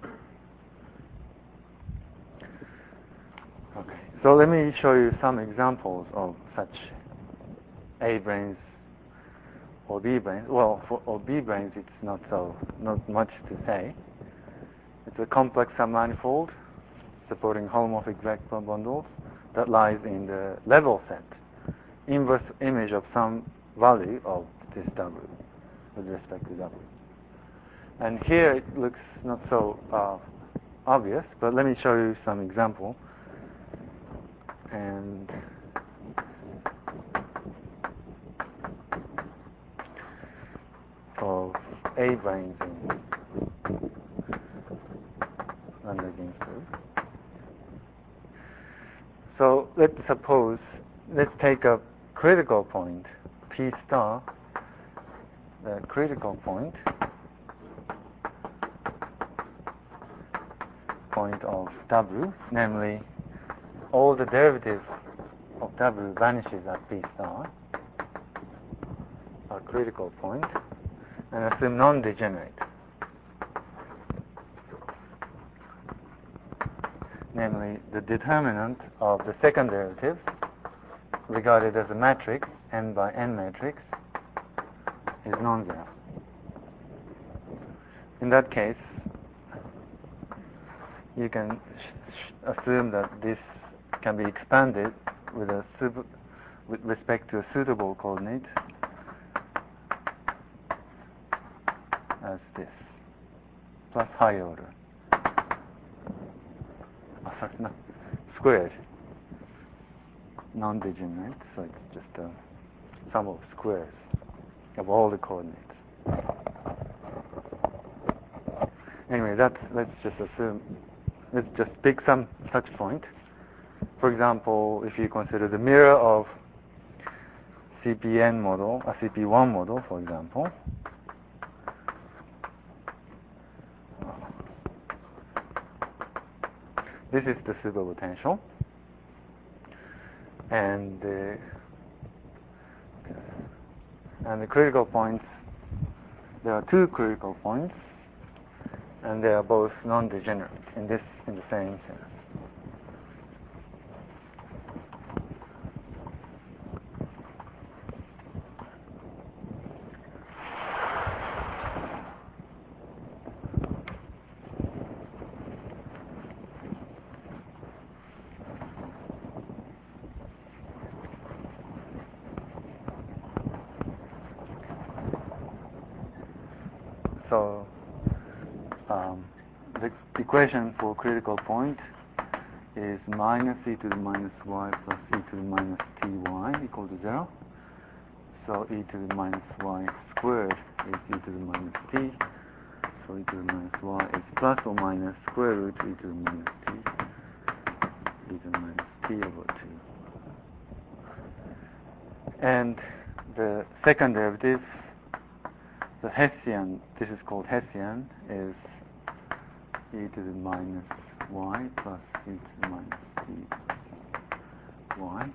Okay, so let me show you some examples of such A branes or B branes. Well, for B branes, it's not much to say. It's a complex submanifold supporting holomorphic vector bundles that lies in the level set, inverse image of some value of this W with respect to W. And here it looks not so obvious, but let me show you some example. And of A branes in Landau-Ginzburg. So let's take a critical point, P star, the critical point of W, namely all the derivative of W vanishes at P star, a critical point, and assume non-degenerate. namely the determinant of the second derivative regarded as a matrix, n by n matrix, is non-zero. In that case, you can assume that this can be expanded with respect to a suitable coordinate as this, plus higher order. No, squared, non-degenerate, so it's just a sum of squares of all the coordinates. Anyway, let's just pick some such point. For example, if you consider the mirror of CPN model, a CP1 model, for example, this is the superpotential, and the critical points. There are two critical points, and they are both non-degenerate in the same sense. So the equation for critical point is minus e to the minus y plus e to the minus ty equal to 0. So e to the minus y squared is e to the minus t. So e to the minus y is plus or minus square root e to the minus t, e to the minus t over 2. And the second derivative, the Hessian, this is called Hessian, is e to the minus y plus e to the minus t plus y.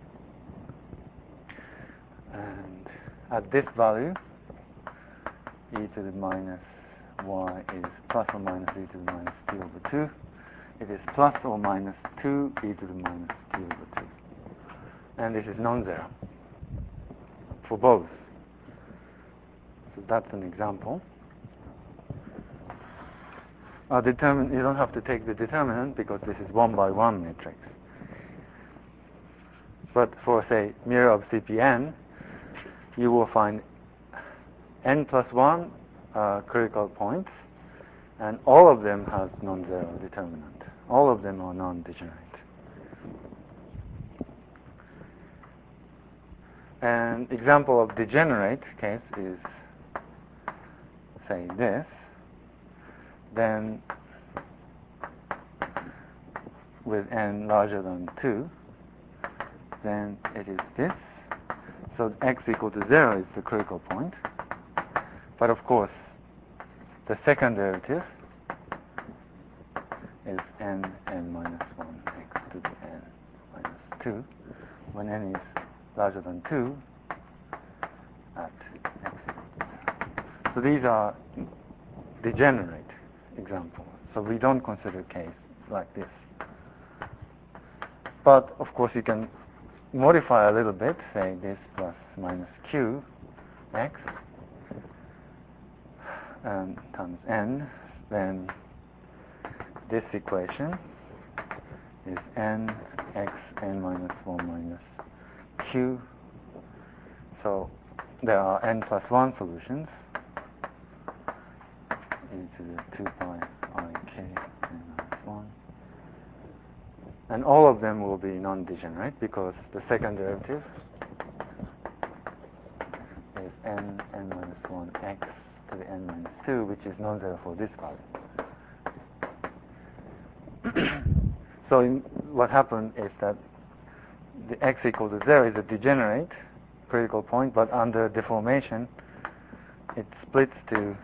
And at this value, e to the minus y is plus or minus e to the minus t over 2. It is plus or minus 2 e to the minus t over 2. And this is non-zero for both. So that's an example. You don't have to take the determinant because this is 1 by 1 matrix. But for, say, mirror of CPN, you will find n plus 1 critical points, and all of them have non-zero determinant. All of them are non-degenerate. An example of degenerate case is, say, this. Then with n larger than 2, then it is this. So x equal to 0 is the critical point. But of course, the second derivative is n minus 1 x to the n minus 2 when n is larger than 2 at x equal to 0. So these are degenerate example. So we don't consider a case like this. But of course you can modify a little bit, say this plus minus q x times n, then this equation is n x n minus 1 minus q. So there are n plus 1 solutions e to the 2 pi I k n minus 1. And all of them will be non-degenerate because the second derivative is n minus 1 x to the n minus 2, which is non-zero for this value. So what happened is that the x equal to 0 is a degenerate critical point, but under deformation it splits to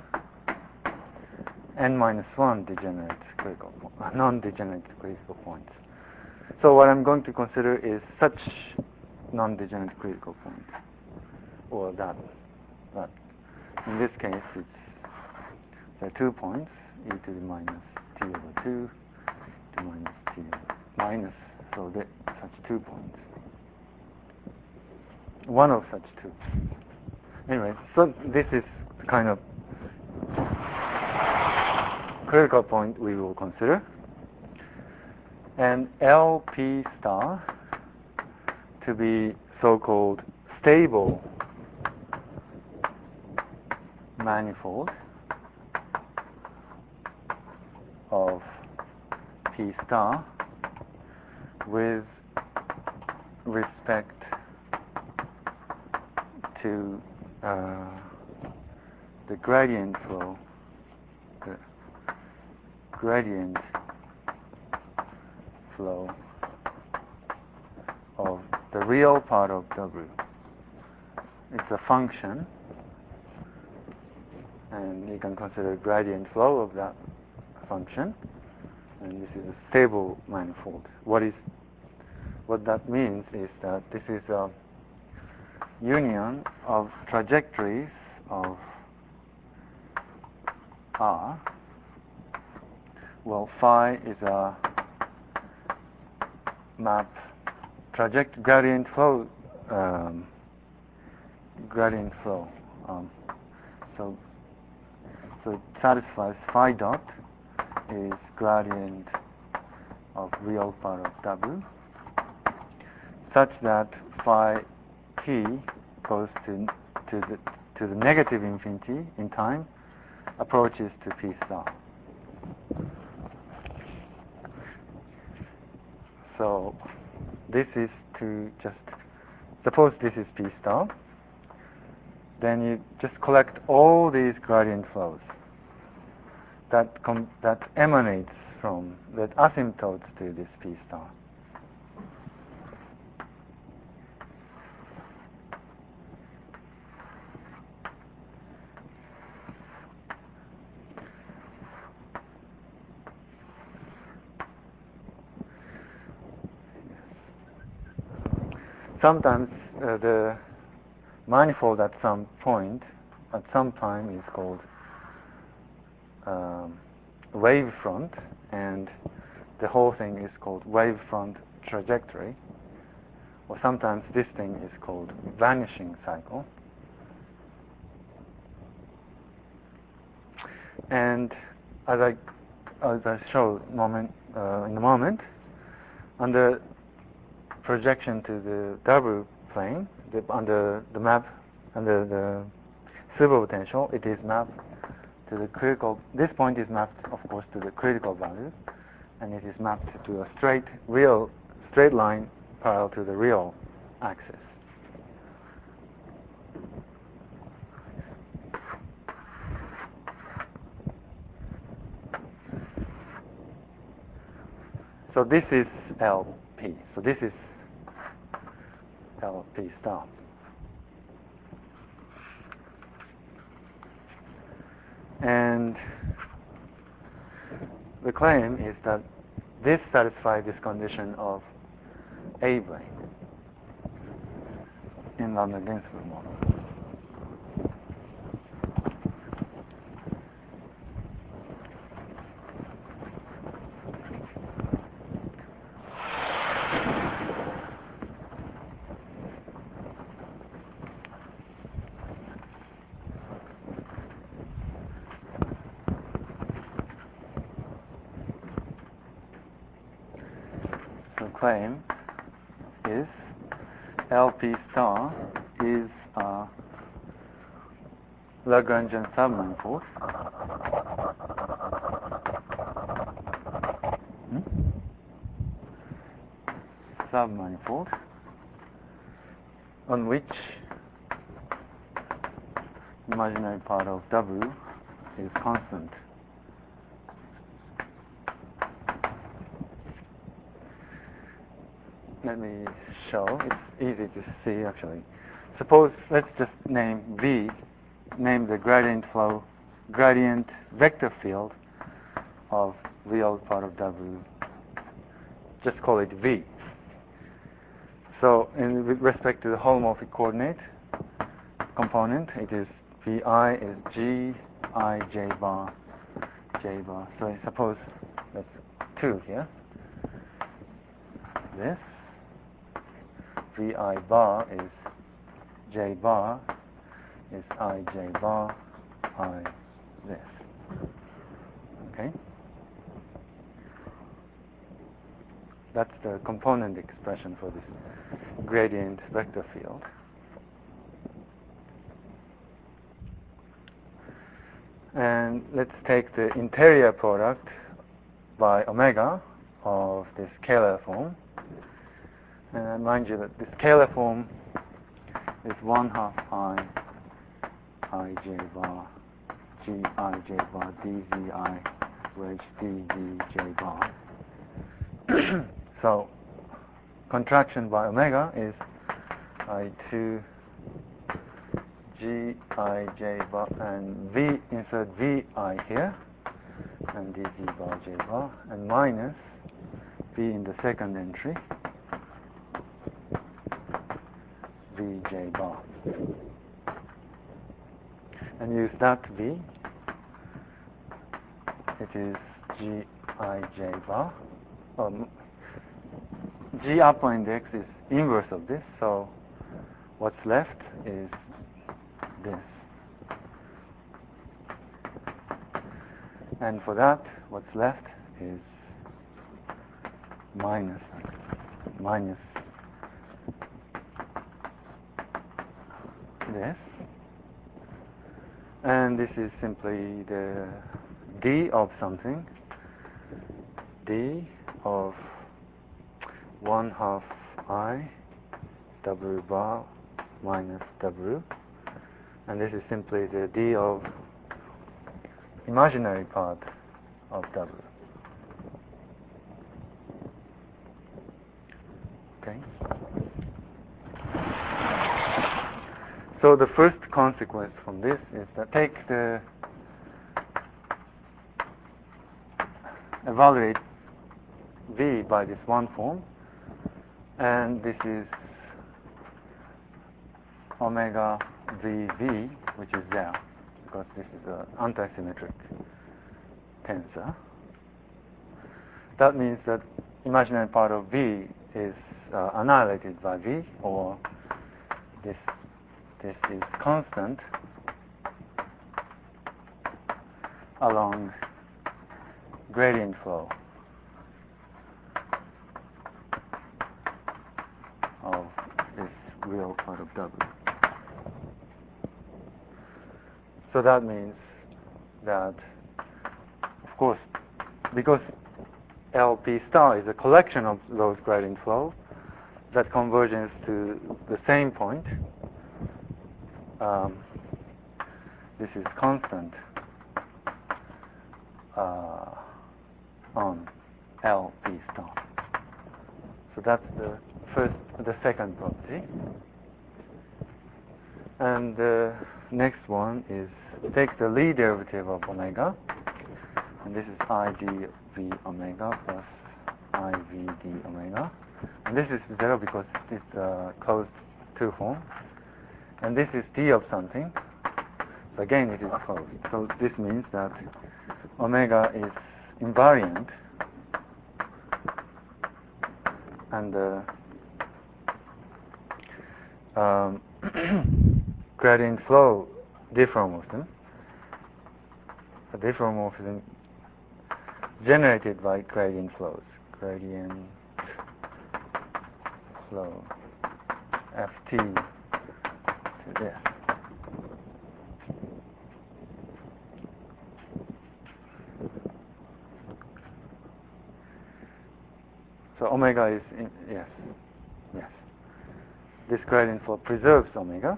n minus 1 degenerate critical non-degenerate critical points. So what I'm going to consider is such non-degenerate critical point, or that. In this case, it's there are 2 points, e to the minus t over 2, to minus t minus, so such 2 points. One of such two. Anyway, so this is the kind of critical point we will consider. And LP star to be so-called stable manifold of P star with respect to the gradient flow, of the real part of W. It's a function, and you can consider gradient flow of that function, and this is a stable manifold. What that means is that this is a union of trajectories of R. Well, phi is a map gradient flow. So it satisfies phi dot is gradient of real part of W, such that phi t goes to the negative infinity in time, approaches to P star. So this is to just suppose this is P star. Then you just collect all these gradient flows that emanates from, that asymptotes to this P star. Sometimes the manifold at some point, at some time, is called wavefront, and the whole thing is called wavefront trajectory, or sometimes this thing is called vanishing cycle. And as I show in a moment, under projection to the W plane, under the map, under the superpotential, it is mapped to the critical. This point is mapped, of course, to the critical value, and it is mapped to a straight line parallel to the real axis. So this is LP. So this is LP star. And the claim is that this satisfies this condition of A-brane in Landau-Ginzburg model. Claim is LP star is a Lagrangian submanifold on which imaginary part of W is constant. Let me show. It's easy to see, actually. Suppose, let's just name V, name the gradient vector field of real part of W. Just call it V. So, with respect to the holomorphic coordinate component, it is Vi is G, I, J bar, J bar. So, suppose that's 2 here. this. Vi bar is j bar is I j bar I this. Okay? That's the component expression for this gradient vector field. And let's take the interior product by omega of this scalar form. And I remind you that the scalar form is 1/2 I j bar g I j bar dvi wedge dv j bar. So contraction by omega is I2 g I j bar and v, insert vi here and dv bar j bar, and minus v in the second entry vj bar, and use that v. It is g I j bar. G upper index is inverse of this, so what's left is this. And for that, what's left is minus this. And this is simply the d of something, d of 1/2 I w bar minus w, and this is simply the d of imaginary part of w. Okay. So the first consequence from this is that evaluate v by this one form, and this is omega vv, which is there because this is an antisymmetric tensor. That means that imaginary part of v is annihilated by v, or this is constant along gradient flow of this real part of w. So that means that, of course, because LP star is a collection of those gradient flow that converges to the same point, this is constant on LP star. So that's the second property. And the next one is take the Lie derivative of omega, and this is I dv omega plus I v d omega, and this is 0 because it's a closed two form, and this is d of something, so again it is closed. So this means that omega is invariant, and gradient flow diffeomorphism, a diffeomorphism generated by gradient flows, gradient flow ft to this. So omega is yes. This gradient flow preserves omega.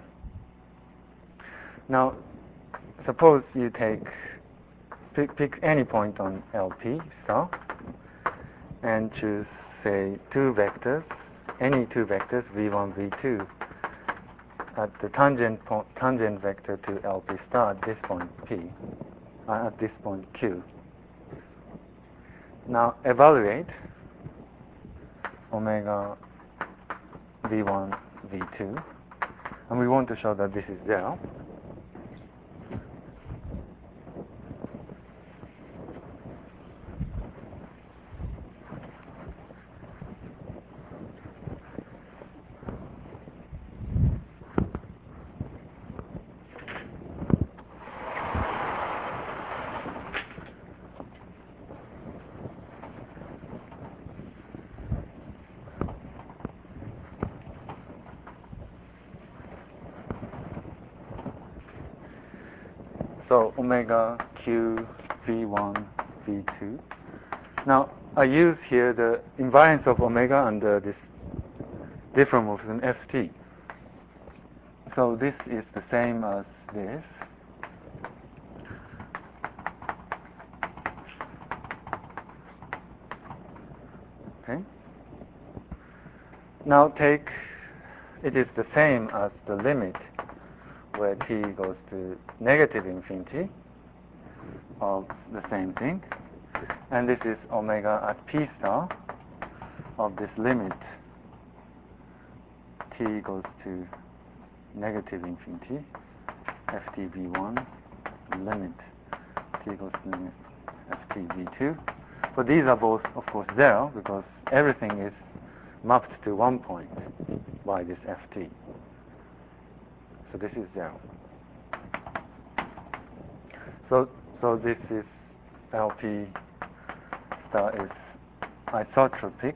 Now, suppose you pick any point on LP star and choose, say, any two vectors, v1, v2, at the tangent vector to LP star at this point P, at this point Q. Now evaluate omega v1, v2, and we want to show that this is 0. So omega q v1 v2. Now I use here the invariance of omega under this diffeomorphism ft. So this is the same as this. Okay. Now take, it is the same as the limit where t goes to negative infinity of the same thing. And this is omega at p star of this limit t goes to negative infinity ftv1 limit t goes to ftv2. So these are both, of course, 0 because everything is mapped to one point by this ft. So this is 0. So this is LP star is isotropic.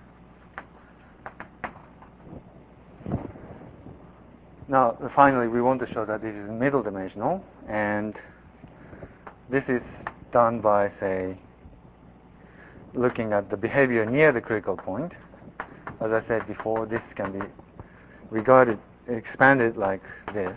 Now, finally, we want to show that this is middle dimensional, and this is done by, say, looking at the behavior near the critical point. As I said before, this can be regarded, expanded like this.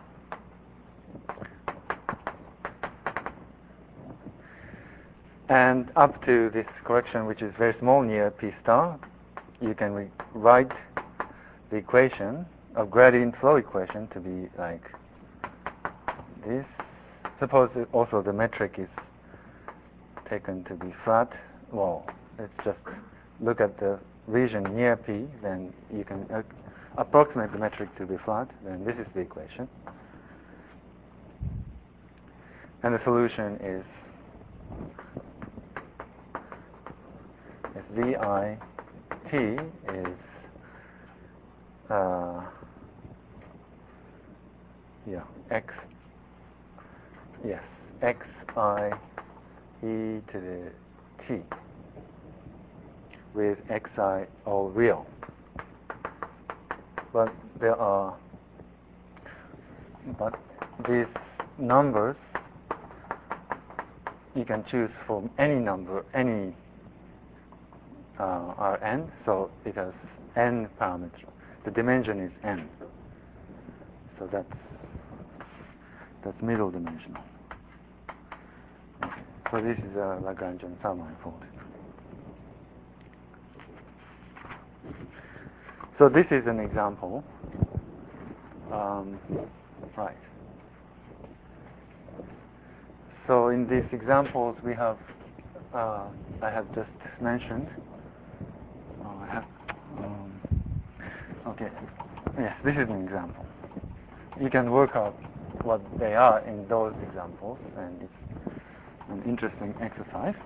And up to this correction, which is very small near P star, you can write the equation of gradient flow equation to be like this. Suppose also the metric is taken to be flat. Well, let's just look at the region near P, then you can approximate the metric to be flat, then this is the equation. And the solution is VIT is x, yes, xi e to the t with xi all real. But these numbers you can choose from any number, any Rn, so it has n parameters. The dimension is n. So that's middle dimensional. Okay. So this is a Lagrangian submanifold. So this is an example. Right. So in these examples we have, I have just mentioned. Okay. Yes, this is an example. You can work out what they are in those examples, and it's an interesting exercise.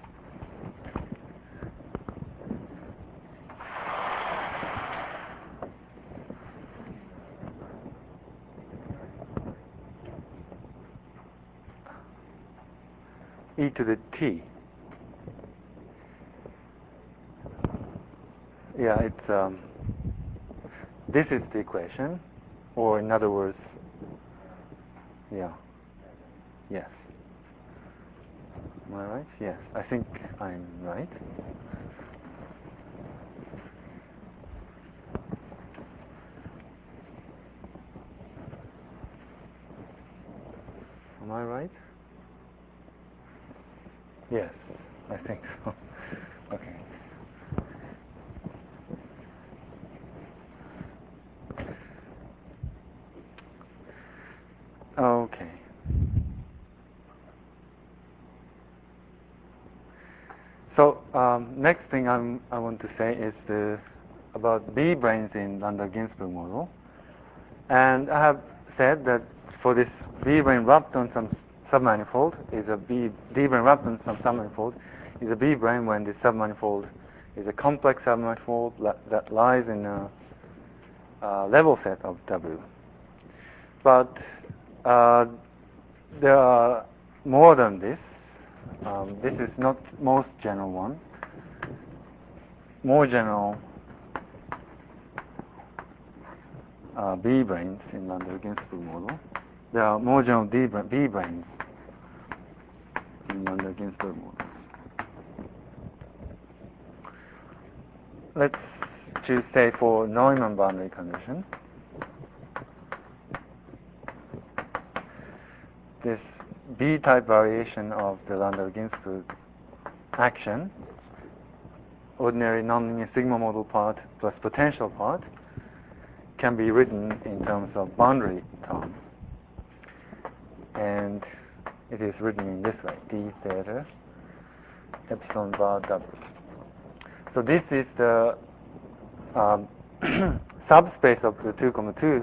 E to the t. Yeah, it's this is the equation, or in other words, yeah, yes. Am I right? Yes, I think I'm right. Am I right? Yes, I think so. Okay. Okay. So next thing I want to say is about B-branes in Landau-Ginzburg model. And I have said that for this B-brane wrapped on some submanifold is a D-brane wrapped on some submanifold is a B-brane when the submanifold is a complex submanifold that lies in a level set of W. But there are more than this. This is not most general one. More general B-branes in Landau-Ginzburg model. there are more general B branes in Landau-Ginzburg models. Let's choose, say, for Neumann boundary condition, this B-type variation of the Landau-Ginzburg action, ordinary nonlinear sigma model part plus potential part, can be written in terms of boundary term. And it is written in this way, d theta epsilon bar W. So this is the subspace of the 2,2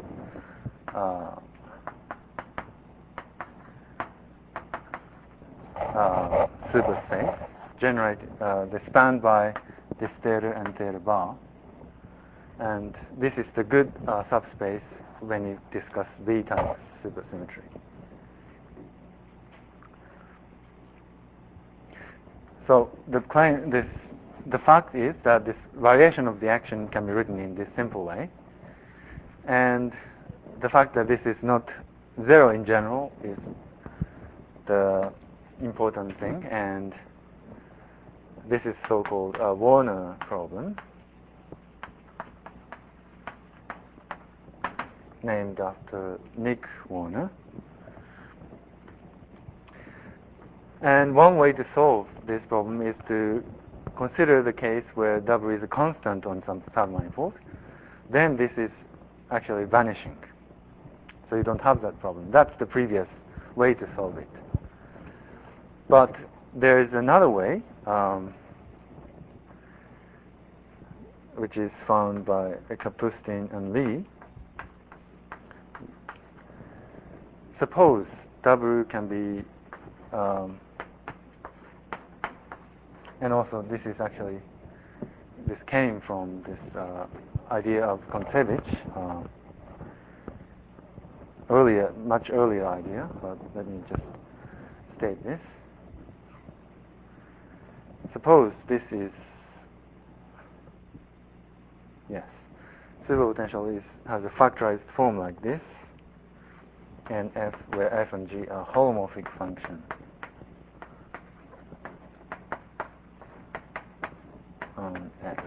superspace, generated, spanned by this theta and theta bar. And this is the good subspace when you discuss B-type supersymmetry. So the fact is that this variation of the action can be written in this simple way, and the fact that this is not zero in general is the important thing, and this is so-called Warner problem, named after Nick Warner. And one way to solve this problem is to consider the case where W is a constant on some submanifold. Then this is actually vanishing. So you don't have that problem. That's the previous way to solve it. But there is another way, which is found by Kapustin and Lee. Suppose W can be and also this came from this idea of Kontsevich, much earlier idea, but let me just state this. Suppose this is, superpotential has a factorized form like this, and F, where F and G are holomorphic functions on X.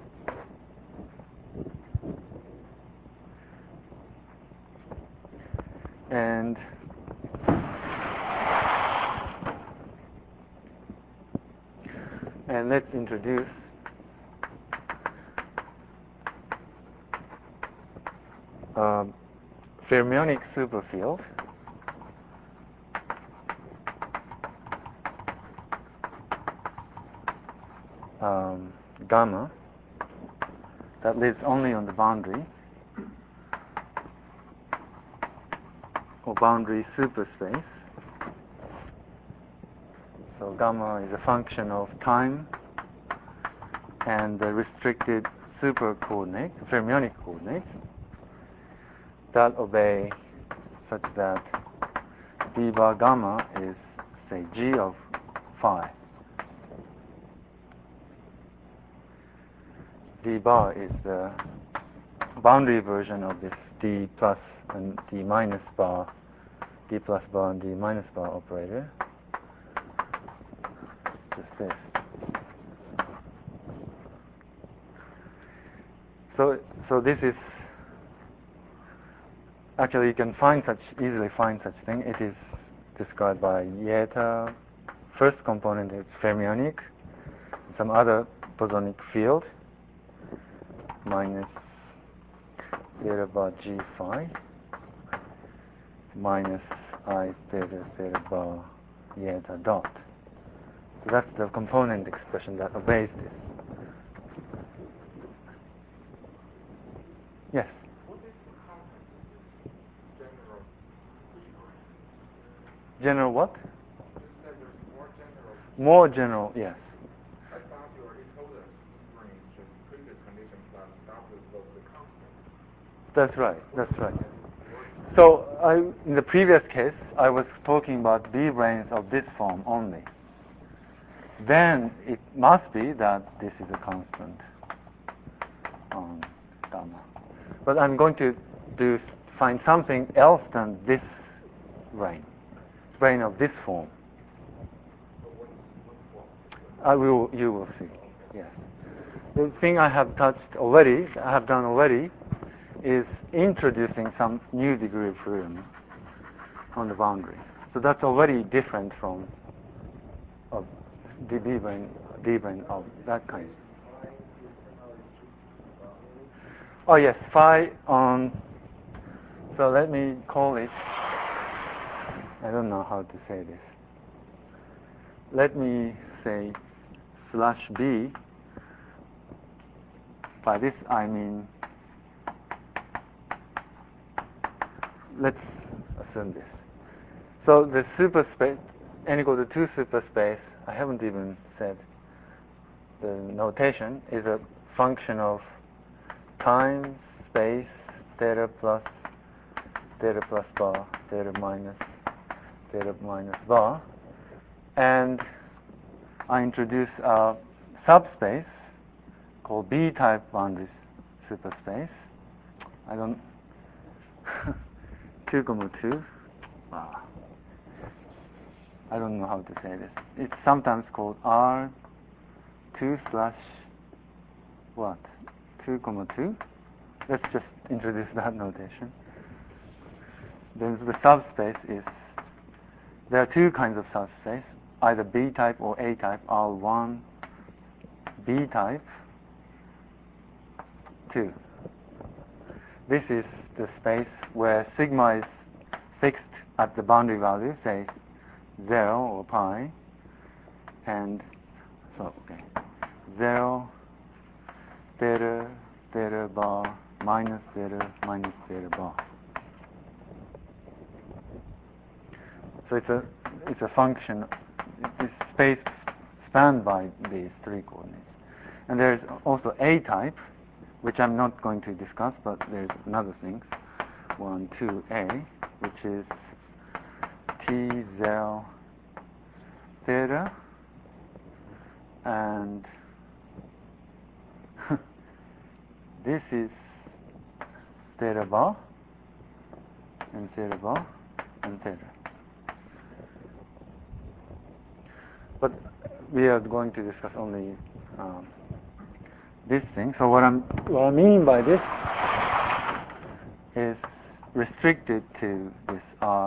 And let's introduce fermionic superfield gamma that lives only on the boundary or boundary superspace. So gamma is a function of time and the restricted super coordinate, fermionic coordinates, that obey such that d bar gamma is, say, g of phi. D bar is the boundary version of this d plus and d minus bar, d plus bar and d minus bar operator. Just this. So this is actually, you can easily find such thing. It is described by Yeta. First component is fermionic, some other bosonic field minus theta bar g phi minus I theta bar Yeta dot. So that's the component expression that obeys this. Yes? What is the content of this general B-brain? General what? You said there's more general. More general, yes. I thought you already told us B-brain just previous condition plus W equals the constant. That's right. So in the previous case, I was talking about B-branes of this form only. Then it must be that this is a constant on gamma. But I'm going to find something else than this brane. Brane of this form. You will see. Yes. The thing I have done already, is introducing some new degree of freedom on the boundary. So that's already different from the D-brane of that kind. Oh yes, phi on. So let me call it. I don't know how to say this. Let me say /B. By this I mean, let's assume this. So the superspace, n equal to 2 superspace, I haven't even said the notation, is a function of time, space, theta plus bar, theta minus bar. And I introduce a subspace called B-type boundary superspace. I don't 2, 2. I don't know how to say this. It's sometimes called R2 / what? 2, 2. Let's just introduce that notation. Then the subspace is, there are two kinds of subspace, either B-type or A-type. R1 B-type 2. This is the space where sigma is fixed at the boundary value, say 0 or pi, and so 0, theta bar, minus theta bar. So it's a function. It's space spanned by these three coordinates. And there's also A-type, which I'm not going to discuss, but there's another things. 1, 2A, which is T0 theta, and this is theta bar, and theta bar, and theta. But we are going to discuss only this thing. So what I mean by this is restricted to this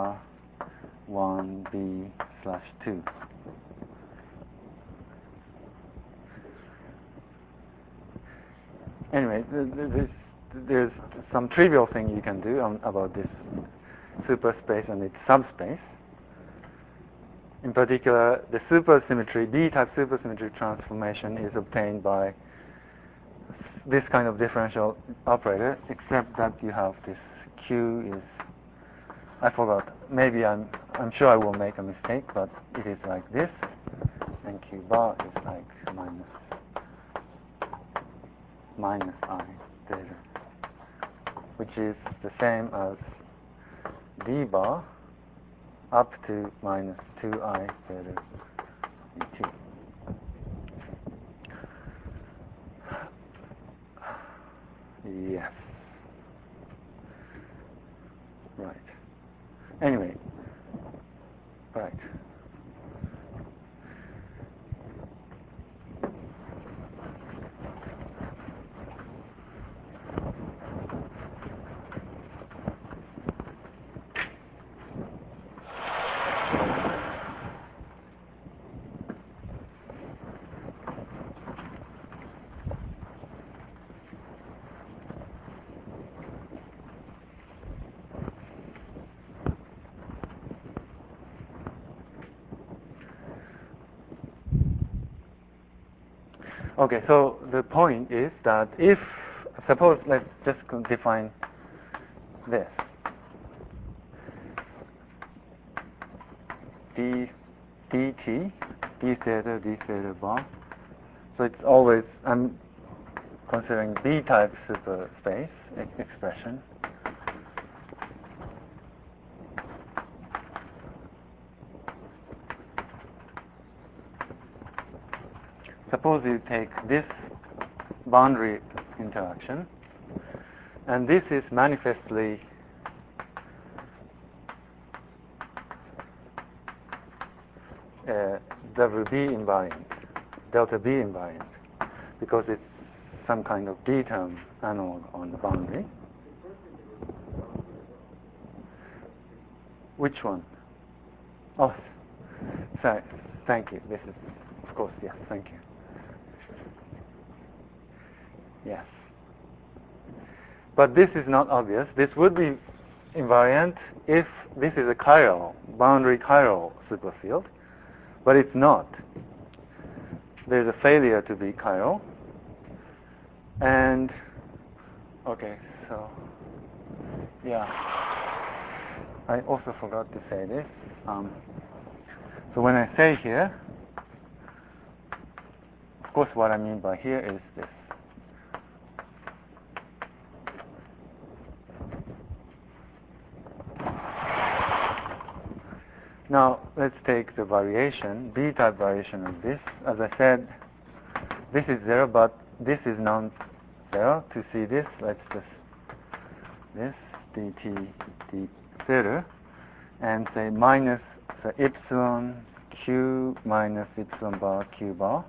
R1B/2. Anyway, there's some trivial thing you can do about this superspace and its subspace. In particular, the supersymmetry, B-type supersymmetry transformation is obtained by this kind of differential operator, except that you have this Q is, I forgot, maybe I'm sure I will make a mistake, but it is like this, and Q bar is like minus I theta, which is the same as D bar up to minus 2I theta dt. Yes. Right. Anyway. Right. Okay, so the point is that if, suppose, let's just define this. dt, d theta bar. So it's always, I'm considering B-type superspace expression. Suppose you take this boundary interaction, and this is manifestly WB invariant, delta B invariant, because it's some kind of D-term analog on the boundary. Which one? Oh, sorry. Thank you. This is, of course, yes. Thank you. Yes. But this is not obvious. This would be invariant if this is a chiral, boundary chiral superfield, but it's not. There's a failure to be chiral. And, okay, so, yeah. I also forgot to say this. So when I say here, of course what I mean by here is this. Now let's take the variation, B-type variation of this. As I said, this is 0, but this is non-zero. To see this, let's just this dt d theta and say minus epsilon q minus epsilon bar q bar.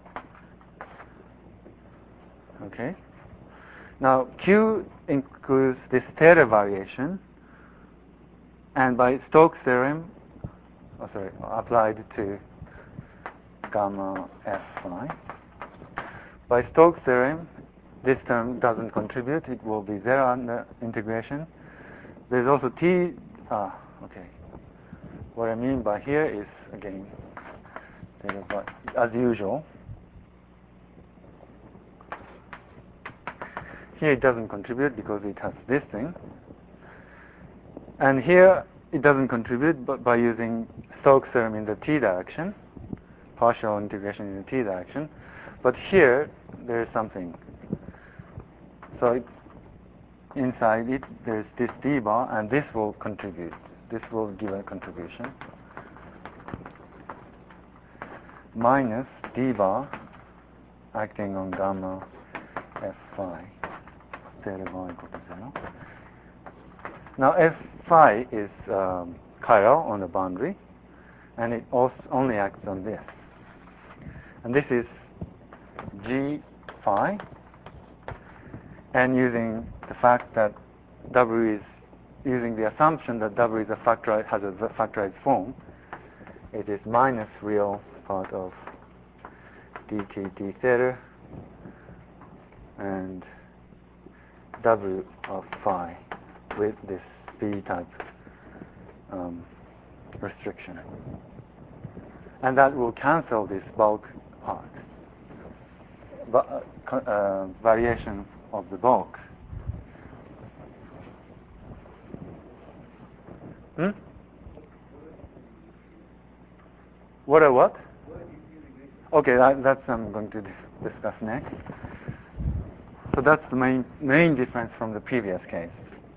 Okay. Now q includes this theta variation, and by Stokes theorem, applied to gamma f phi. By Stokes theorem, this term doesn't contribute. It will be 0 under integration. There's also t. Okay. What I mean by here is, again, as usual. Here it doesn't contribute because it has this thing. And here it doesn't contribute but by using Stokes theorem in the t direction, partial integration in the t direction. But here there is something. So inside it there's this d bar, and this will contribute. This will give a contribution. Minus d bar acting on gamma f phi, theta bar equal to 0. Now f phi is chiral on the boundary, and it also only acts on this. And this is g phi, and using the fact that W is, using the assumption that W is has a factorized form, it is minus real part of dt d theta and W of phi with this B-type restriction. And that will cancel this bulk part, variation of the bulk. What are what? Okay, that's I'm going to discuss next. So that's the main difference from the previous case.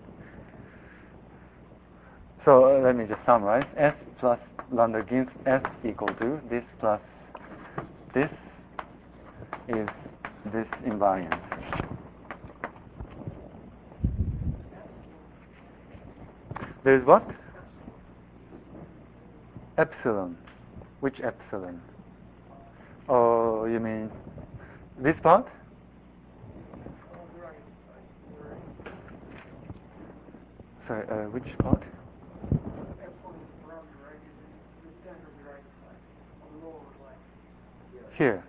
So let me just summarize. S plus Landau-Ginzburg S equal to this plus this is this invariant. There's what? Epsilon. Which epsilon? Oh, you mean this part? Sorry, which part? Here.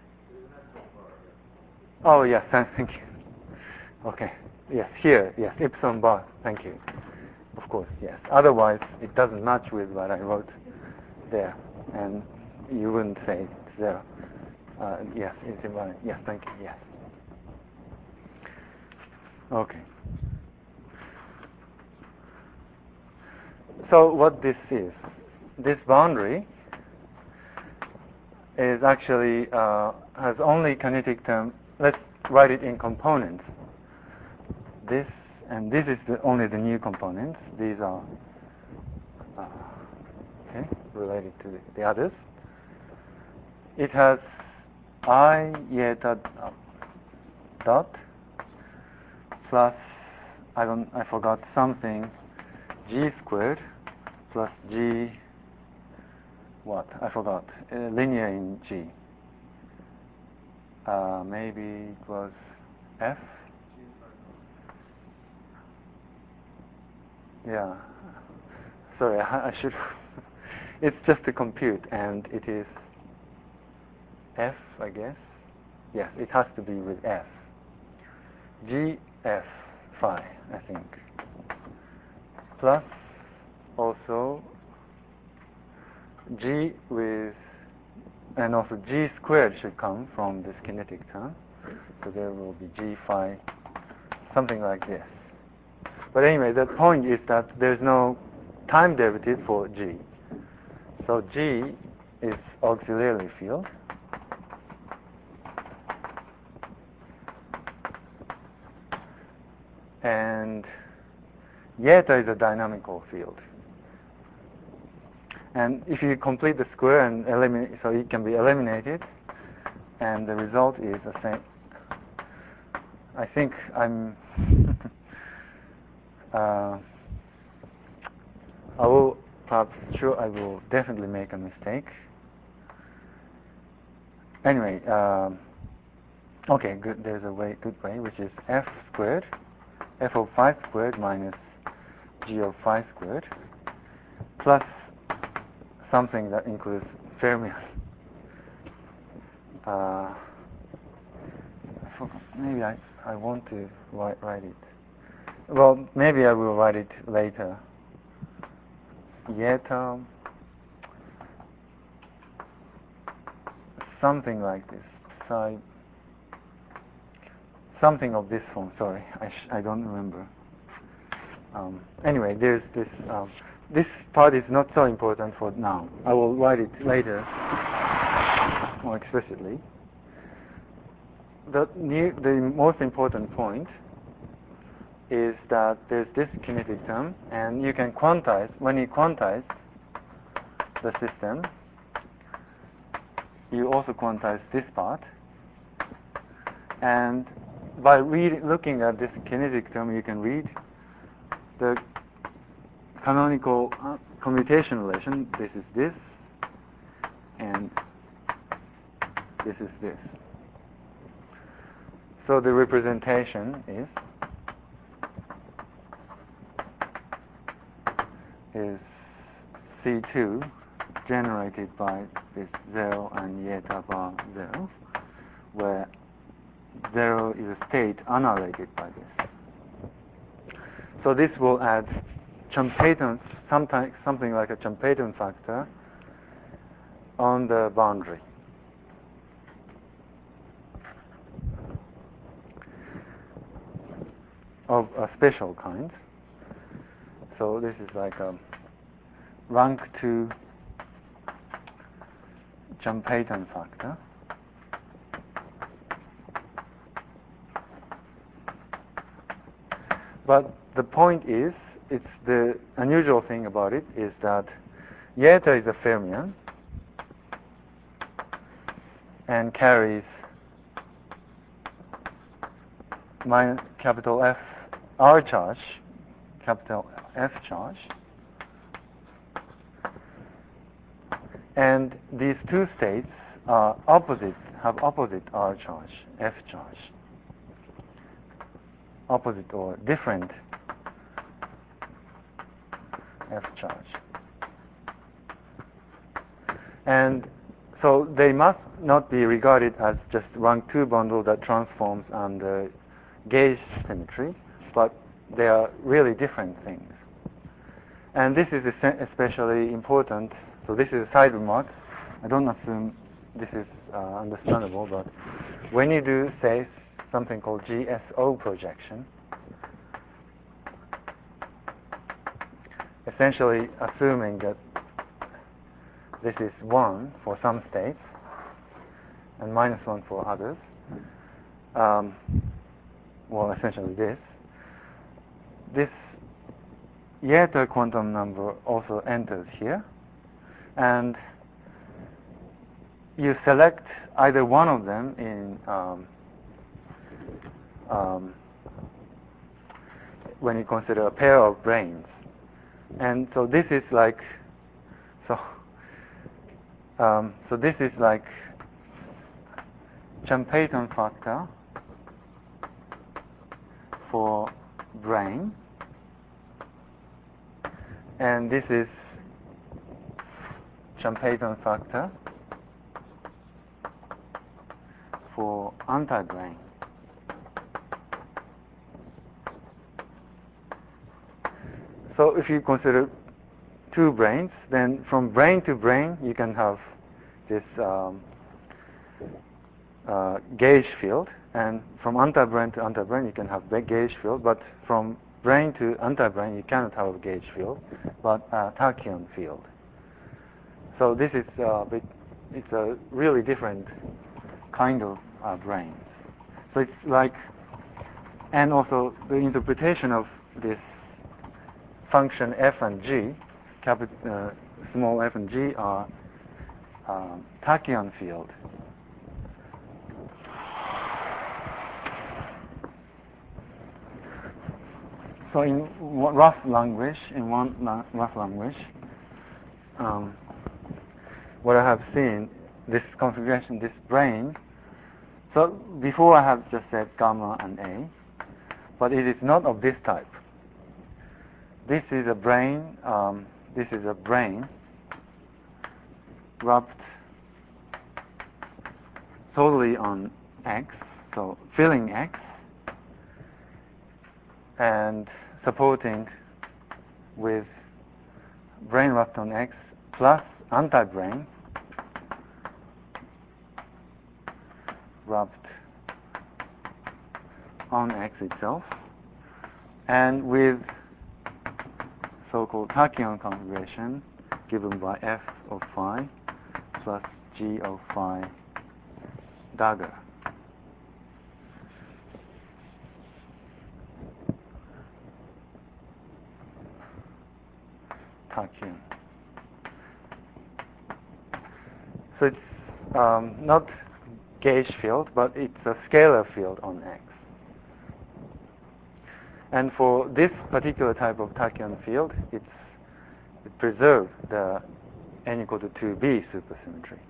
Oh, yes, thank you. Okay, yes, here, yes, epsilon bar, thank you. Of course, yes. Otherwise, it doesn't match with what I wrote there, and you wouldn't say it's 0. Yes, it's invariant. Yes, thank you, yes. Okay. So what this is, this boundary is actually has only kinetic term. Let's write it in components. This and this is only the new components. These are okay, related to the others. It has I eta dot plus I forgot something, g squared plus g what? I forgot. Linear in G. Maybe it was F? Yeah. Sorry, I should. It's just a compute, and it is F, I guess. Yes, it has to be with F. G, F, phi, I think. Plus also G with, and also G squared should come from this kinetic term. So there will be G phi, something like this. But anyway, the point is that there's no time derivative for G. So G is auxiliary field. And eta is a dynamical field. And if you complete the square and eliminate, so it can be eliminated, and the result is the same. I think I'm I will definitely make a mistake. Anyway, okay, good. There's a good way, which is f squared, f of phi squared minus g of phi squared, plus something that includes fermions. Maybe I want to write it. Well, maybe I will write it later. Eta, something like this. Something of this form. Sorry, I don't remember. Anyway, there's this. This part is not so important for now. I will write it later more explicitly. The most important point is that there's this kinetic term, and you can quantize. When you quantize the system, you also quantize this part. And by looking at this kinetic term, you can read the canonical commutation relation. This is this, and this is this. So the representation is C2 generated by this 0 and eta bar 0, where 0 is a state annihilated by this. So this will add Chempeyton, something like a Chempeyton factor on the boundary. Of a special kind. So this is like a rank 2 Chempeyton factor. But the point is, it's the unusual thing about it is that eta is a fermion and carries capital F R charge, capital F charge, and these two states are have opposite R charge, F charge, opposite or different F charge. And so they must not be regarded as just rank 2 bundle that transforms under gauge symmetry, but they are really different things. And this is especially important. So this is a side remark. I don't assume this is understandable, but when you do, say, something called GSO projection, essentially assuming that this is 1 for some states and -1 for others, well, essentially this eta quantum number also enters here, and you select either one of them in when you consider a pair of branes. And so this is like, so So this is like Champeyton factor for brane, and this is Champeyton factor for anti-brane. So if you consider two branes, then from brane to brane you can have this gauge field, and from anti-brane to anti-brane you can have gauge field, but from brane to anti-brane you cannot have a gauge field, but a tachyon field. So this is it's a really different kind of branes. So it's like, and also the interpretation of this function f and g, small f and g are tachyon field. So in rough language, what I have seen, this configuration, this brane. So before I have just said gamma and A, but it is not of this type. This is a brane. This is a brane wrapped totally on X, so filling X, and supporting with brane wrapped on X plus anti-brane wrapped on X itself, and with so-called tachyon configuration given by f of phi plus g of phi dagger. Tachyon. So it's not gauge field, but it's a scalar field on X. And for this particular type of tachyon field, it preserves the n equal to 2b supersymmetry.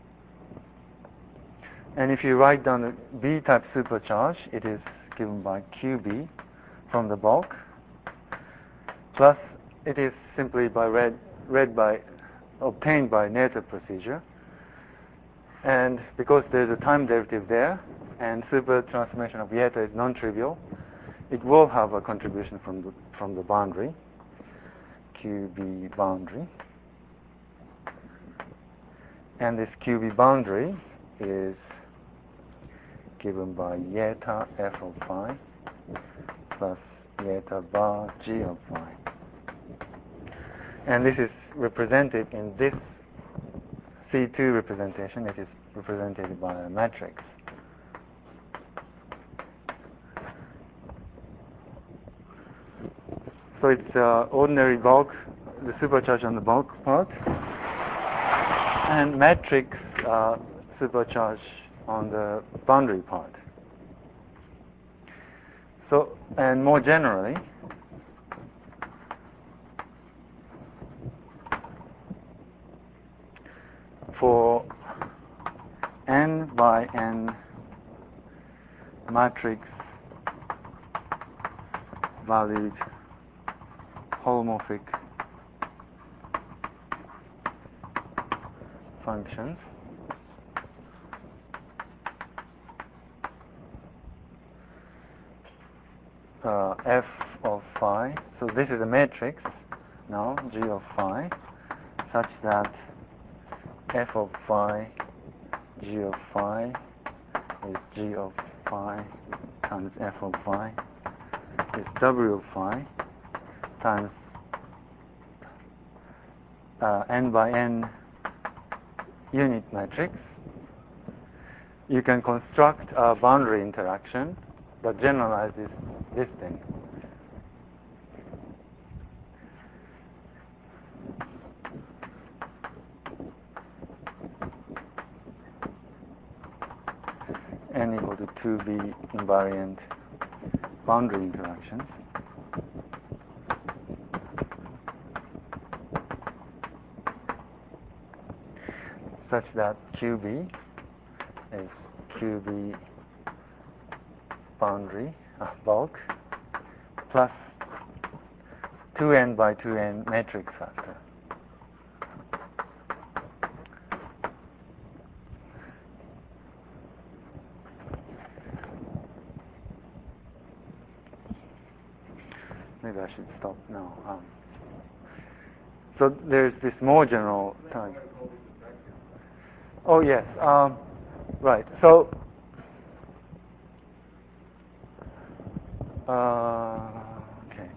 And if you write down the B-type supercharge, it is given by QB from the bulk, plus it is simply by obtained by Noether procedure. And because there's a time derivative there, and super transformation of Noether is non-trivial, it will have a contribution from the boundary, QB boundary. And this QB boundary is given by eta f of phi plus eta bar g of phi. And this is represented in this C2 representation. It is represented by a matrix. So it's ordinary bulk, the supercharge on the bulk part, and matrix supercharge on the boundary part. So, and more generally, for n by n matrix valued holomorphic functions, f of phi, so this is a matrix now, g of phi, such that f of phi, g of phi is g of phi times f of phi is w of phi times n by n unit matrix. You can construct a boundary interaction that generalizes this thing. N equal to 2b invariant boundary interactions. such that QB is QB boundary bulk plus 2n by 2n matrix factor. Maybe I should stop now. So there's this more general type. Oh yes, right. So okay.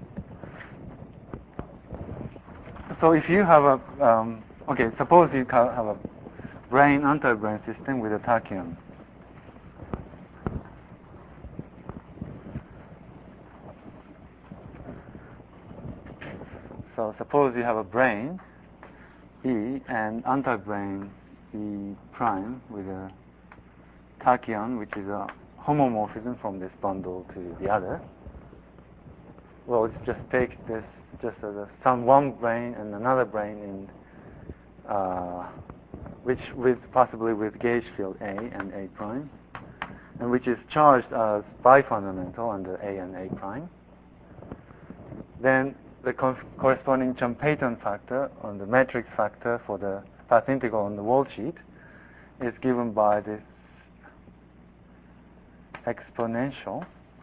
So if you have a okay, suppose you have a brain anti-brain system with a tachyon. So suppose you have a brain E and anti-brain E prime with a tachyon, which is a homomorphism from this bundle to the other. Well, let's just take this just as some one brain and another brain in which possibly with gauge field A and A prime, and which is charged as bifundamental under A and A prime. Then the corresponding Trumpeton factor on the matrix factor for the path integral on the wall sheet is given by this exponential,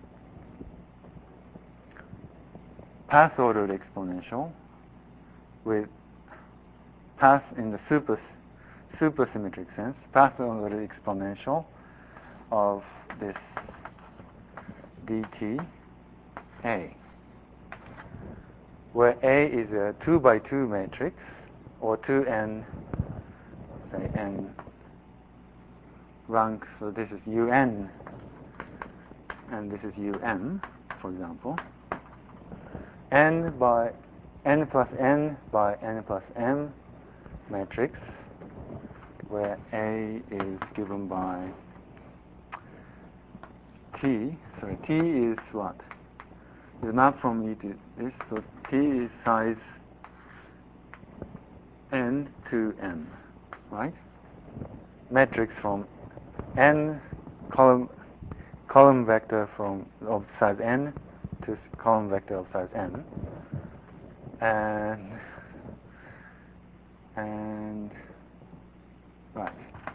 path ordered exponential with path in the supersymmetric sense, path ordered exponential of this dt A, where A is a 2 by 2 matrix, or 2n, say n rank, so this is un, and this is un, for example, n by n plus n by n plus m matrix, where A is given by T, sorry, T is what? Is mapped from E to this, so T is size n to m, right? Matrix from n column vector of size n to column vector of size n, and right.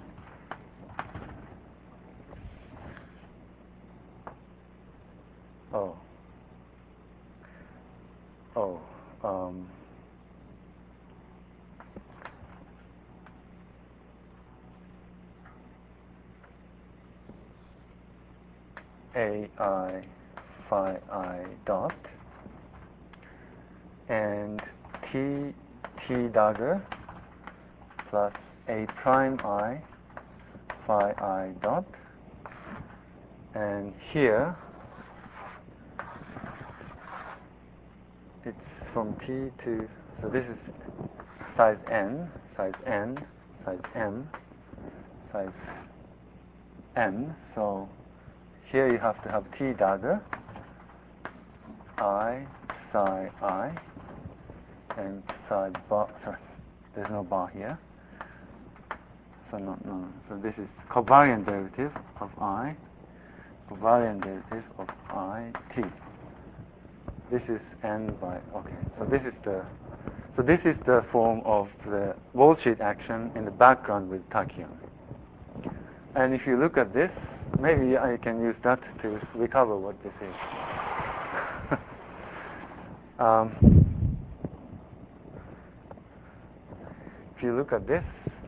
AI phi I dot and T dagger plus A prime I phi I dot, and here it's from T to, so this is size n, size n, size m, size n, so here you have to have T dagger, I, psi I, and psi bar, sorry, there's no bar here. So no. So this is covariant derivative of I, covariant derivative of I T. This is n by, okay, so this is the form of the wall sheet action in the background with tachyon. And if you look at this, maybe I can use that to recover what this is. If you look at this,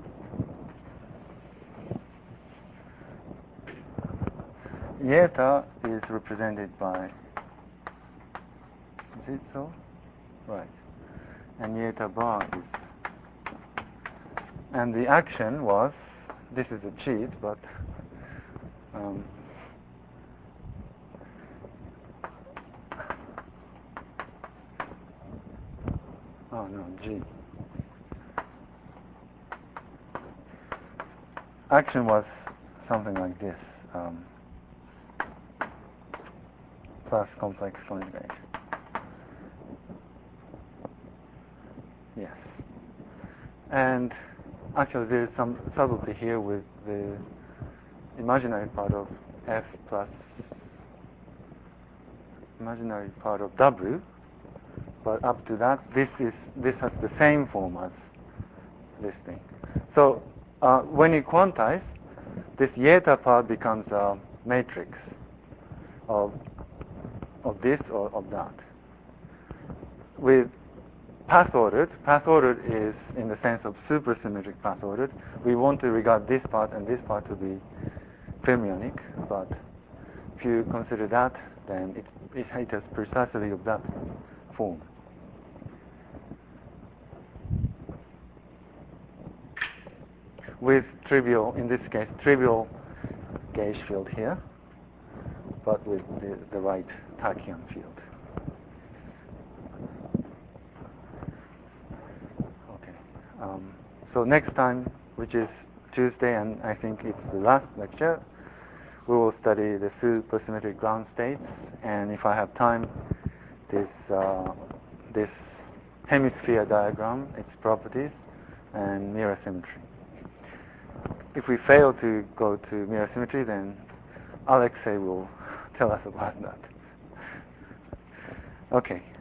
eta is represented by, is it so? Right. And eta bar is, and the action was, this is a cheat, but oh no, G. Action was something like this, plus complex conjugation. Yes. And actually there's some subtlety here with the imaginary part of f plus imaginary part of w, but up to that, this has the same form as this thing. So when you quantize, this eta part becomes a matrix of this or of that. With path ordered is in the sense of supersymmetric path ordered. We want to regard this part and this part to be fermionic, but if you consider that, then it has precisely of that form. With trivial, in this case, trivial gauge field here, but with the right tachyon field. Okay. So next time, which is Tuesday, and I think it's the last lecture, we will study the supersymmetric ground states, and if I have time, this hemisphere diagram, its properties, and mirror symmetry. If we fail to go to mirror symmetry, then Alexei will tell us about that. Okay.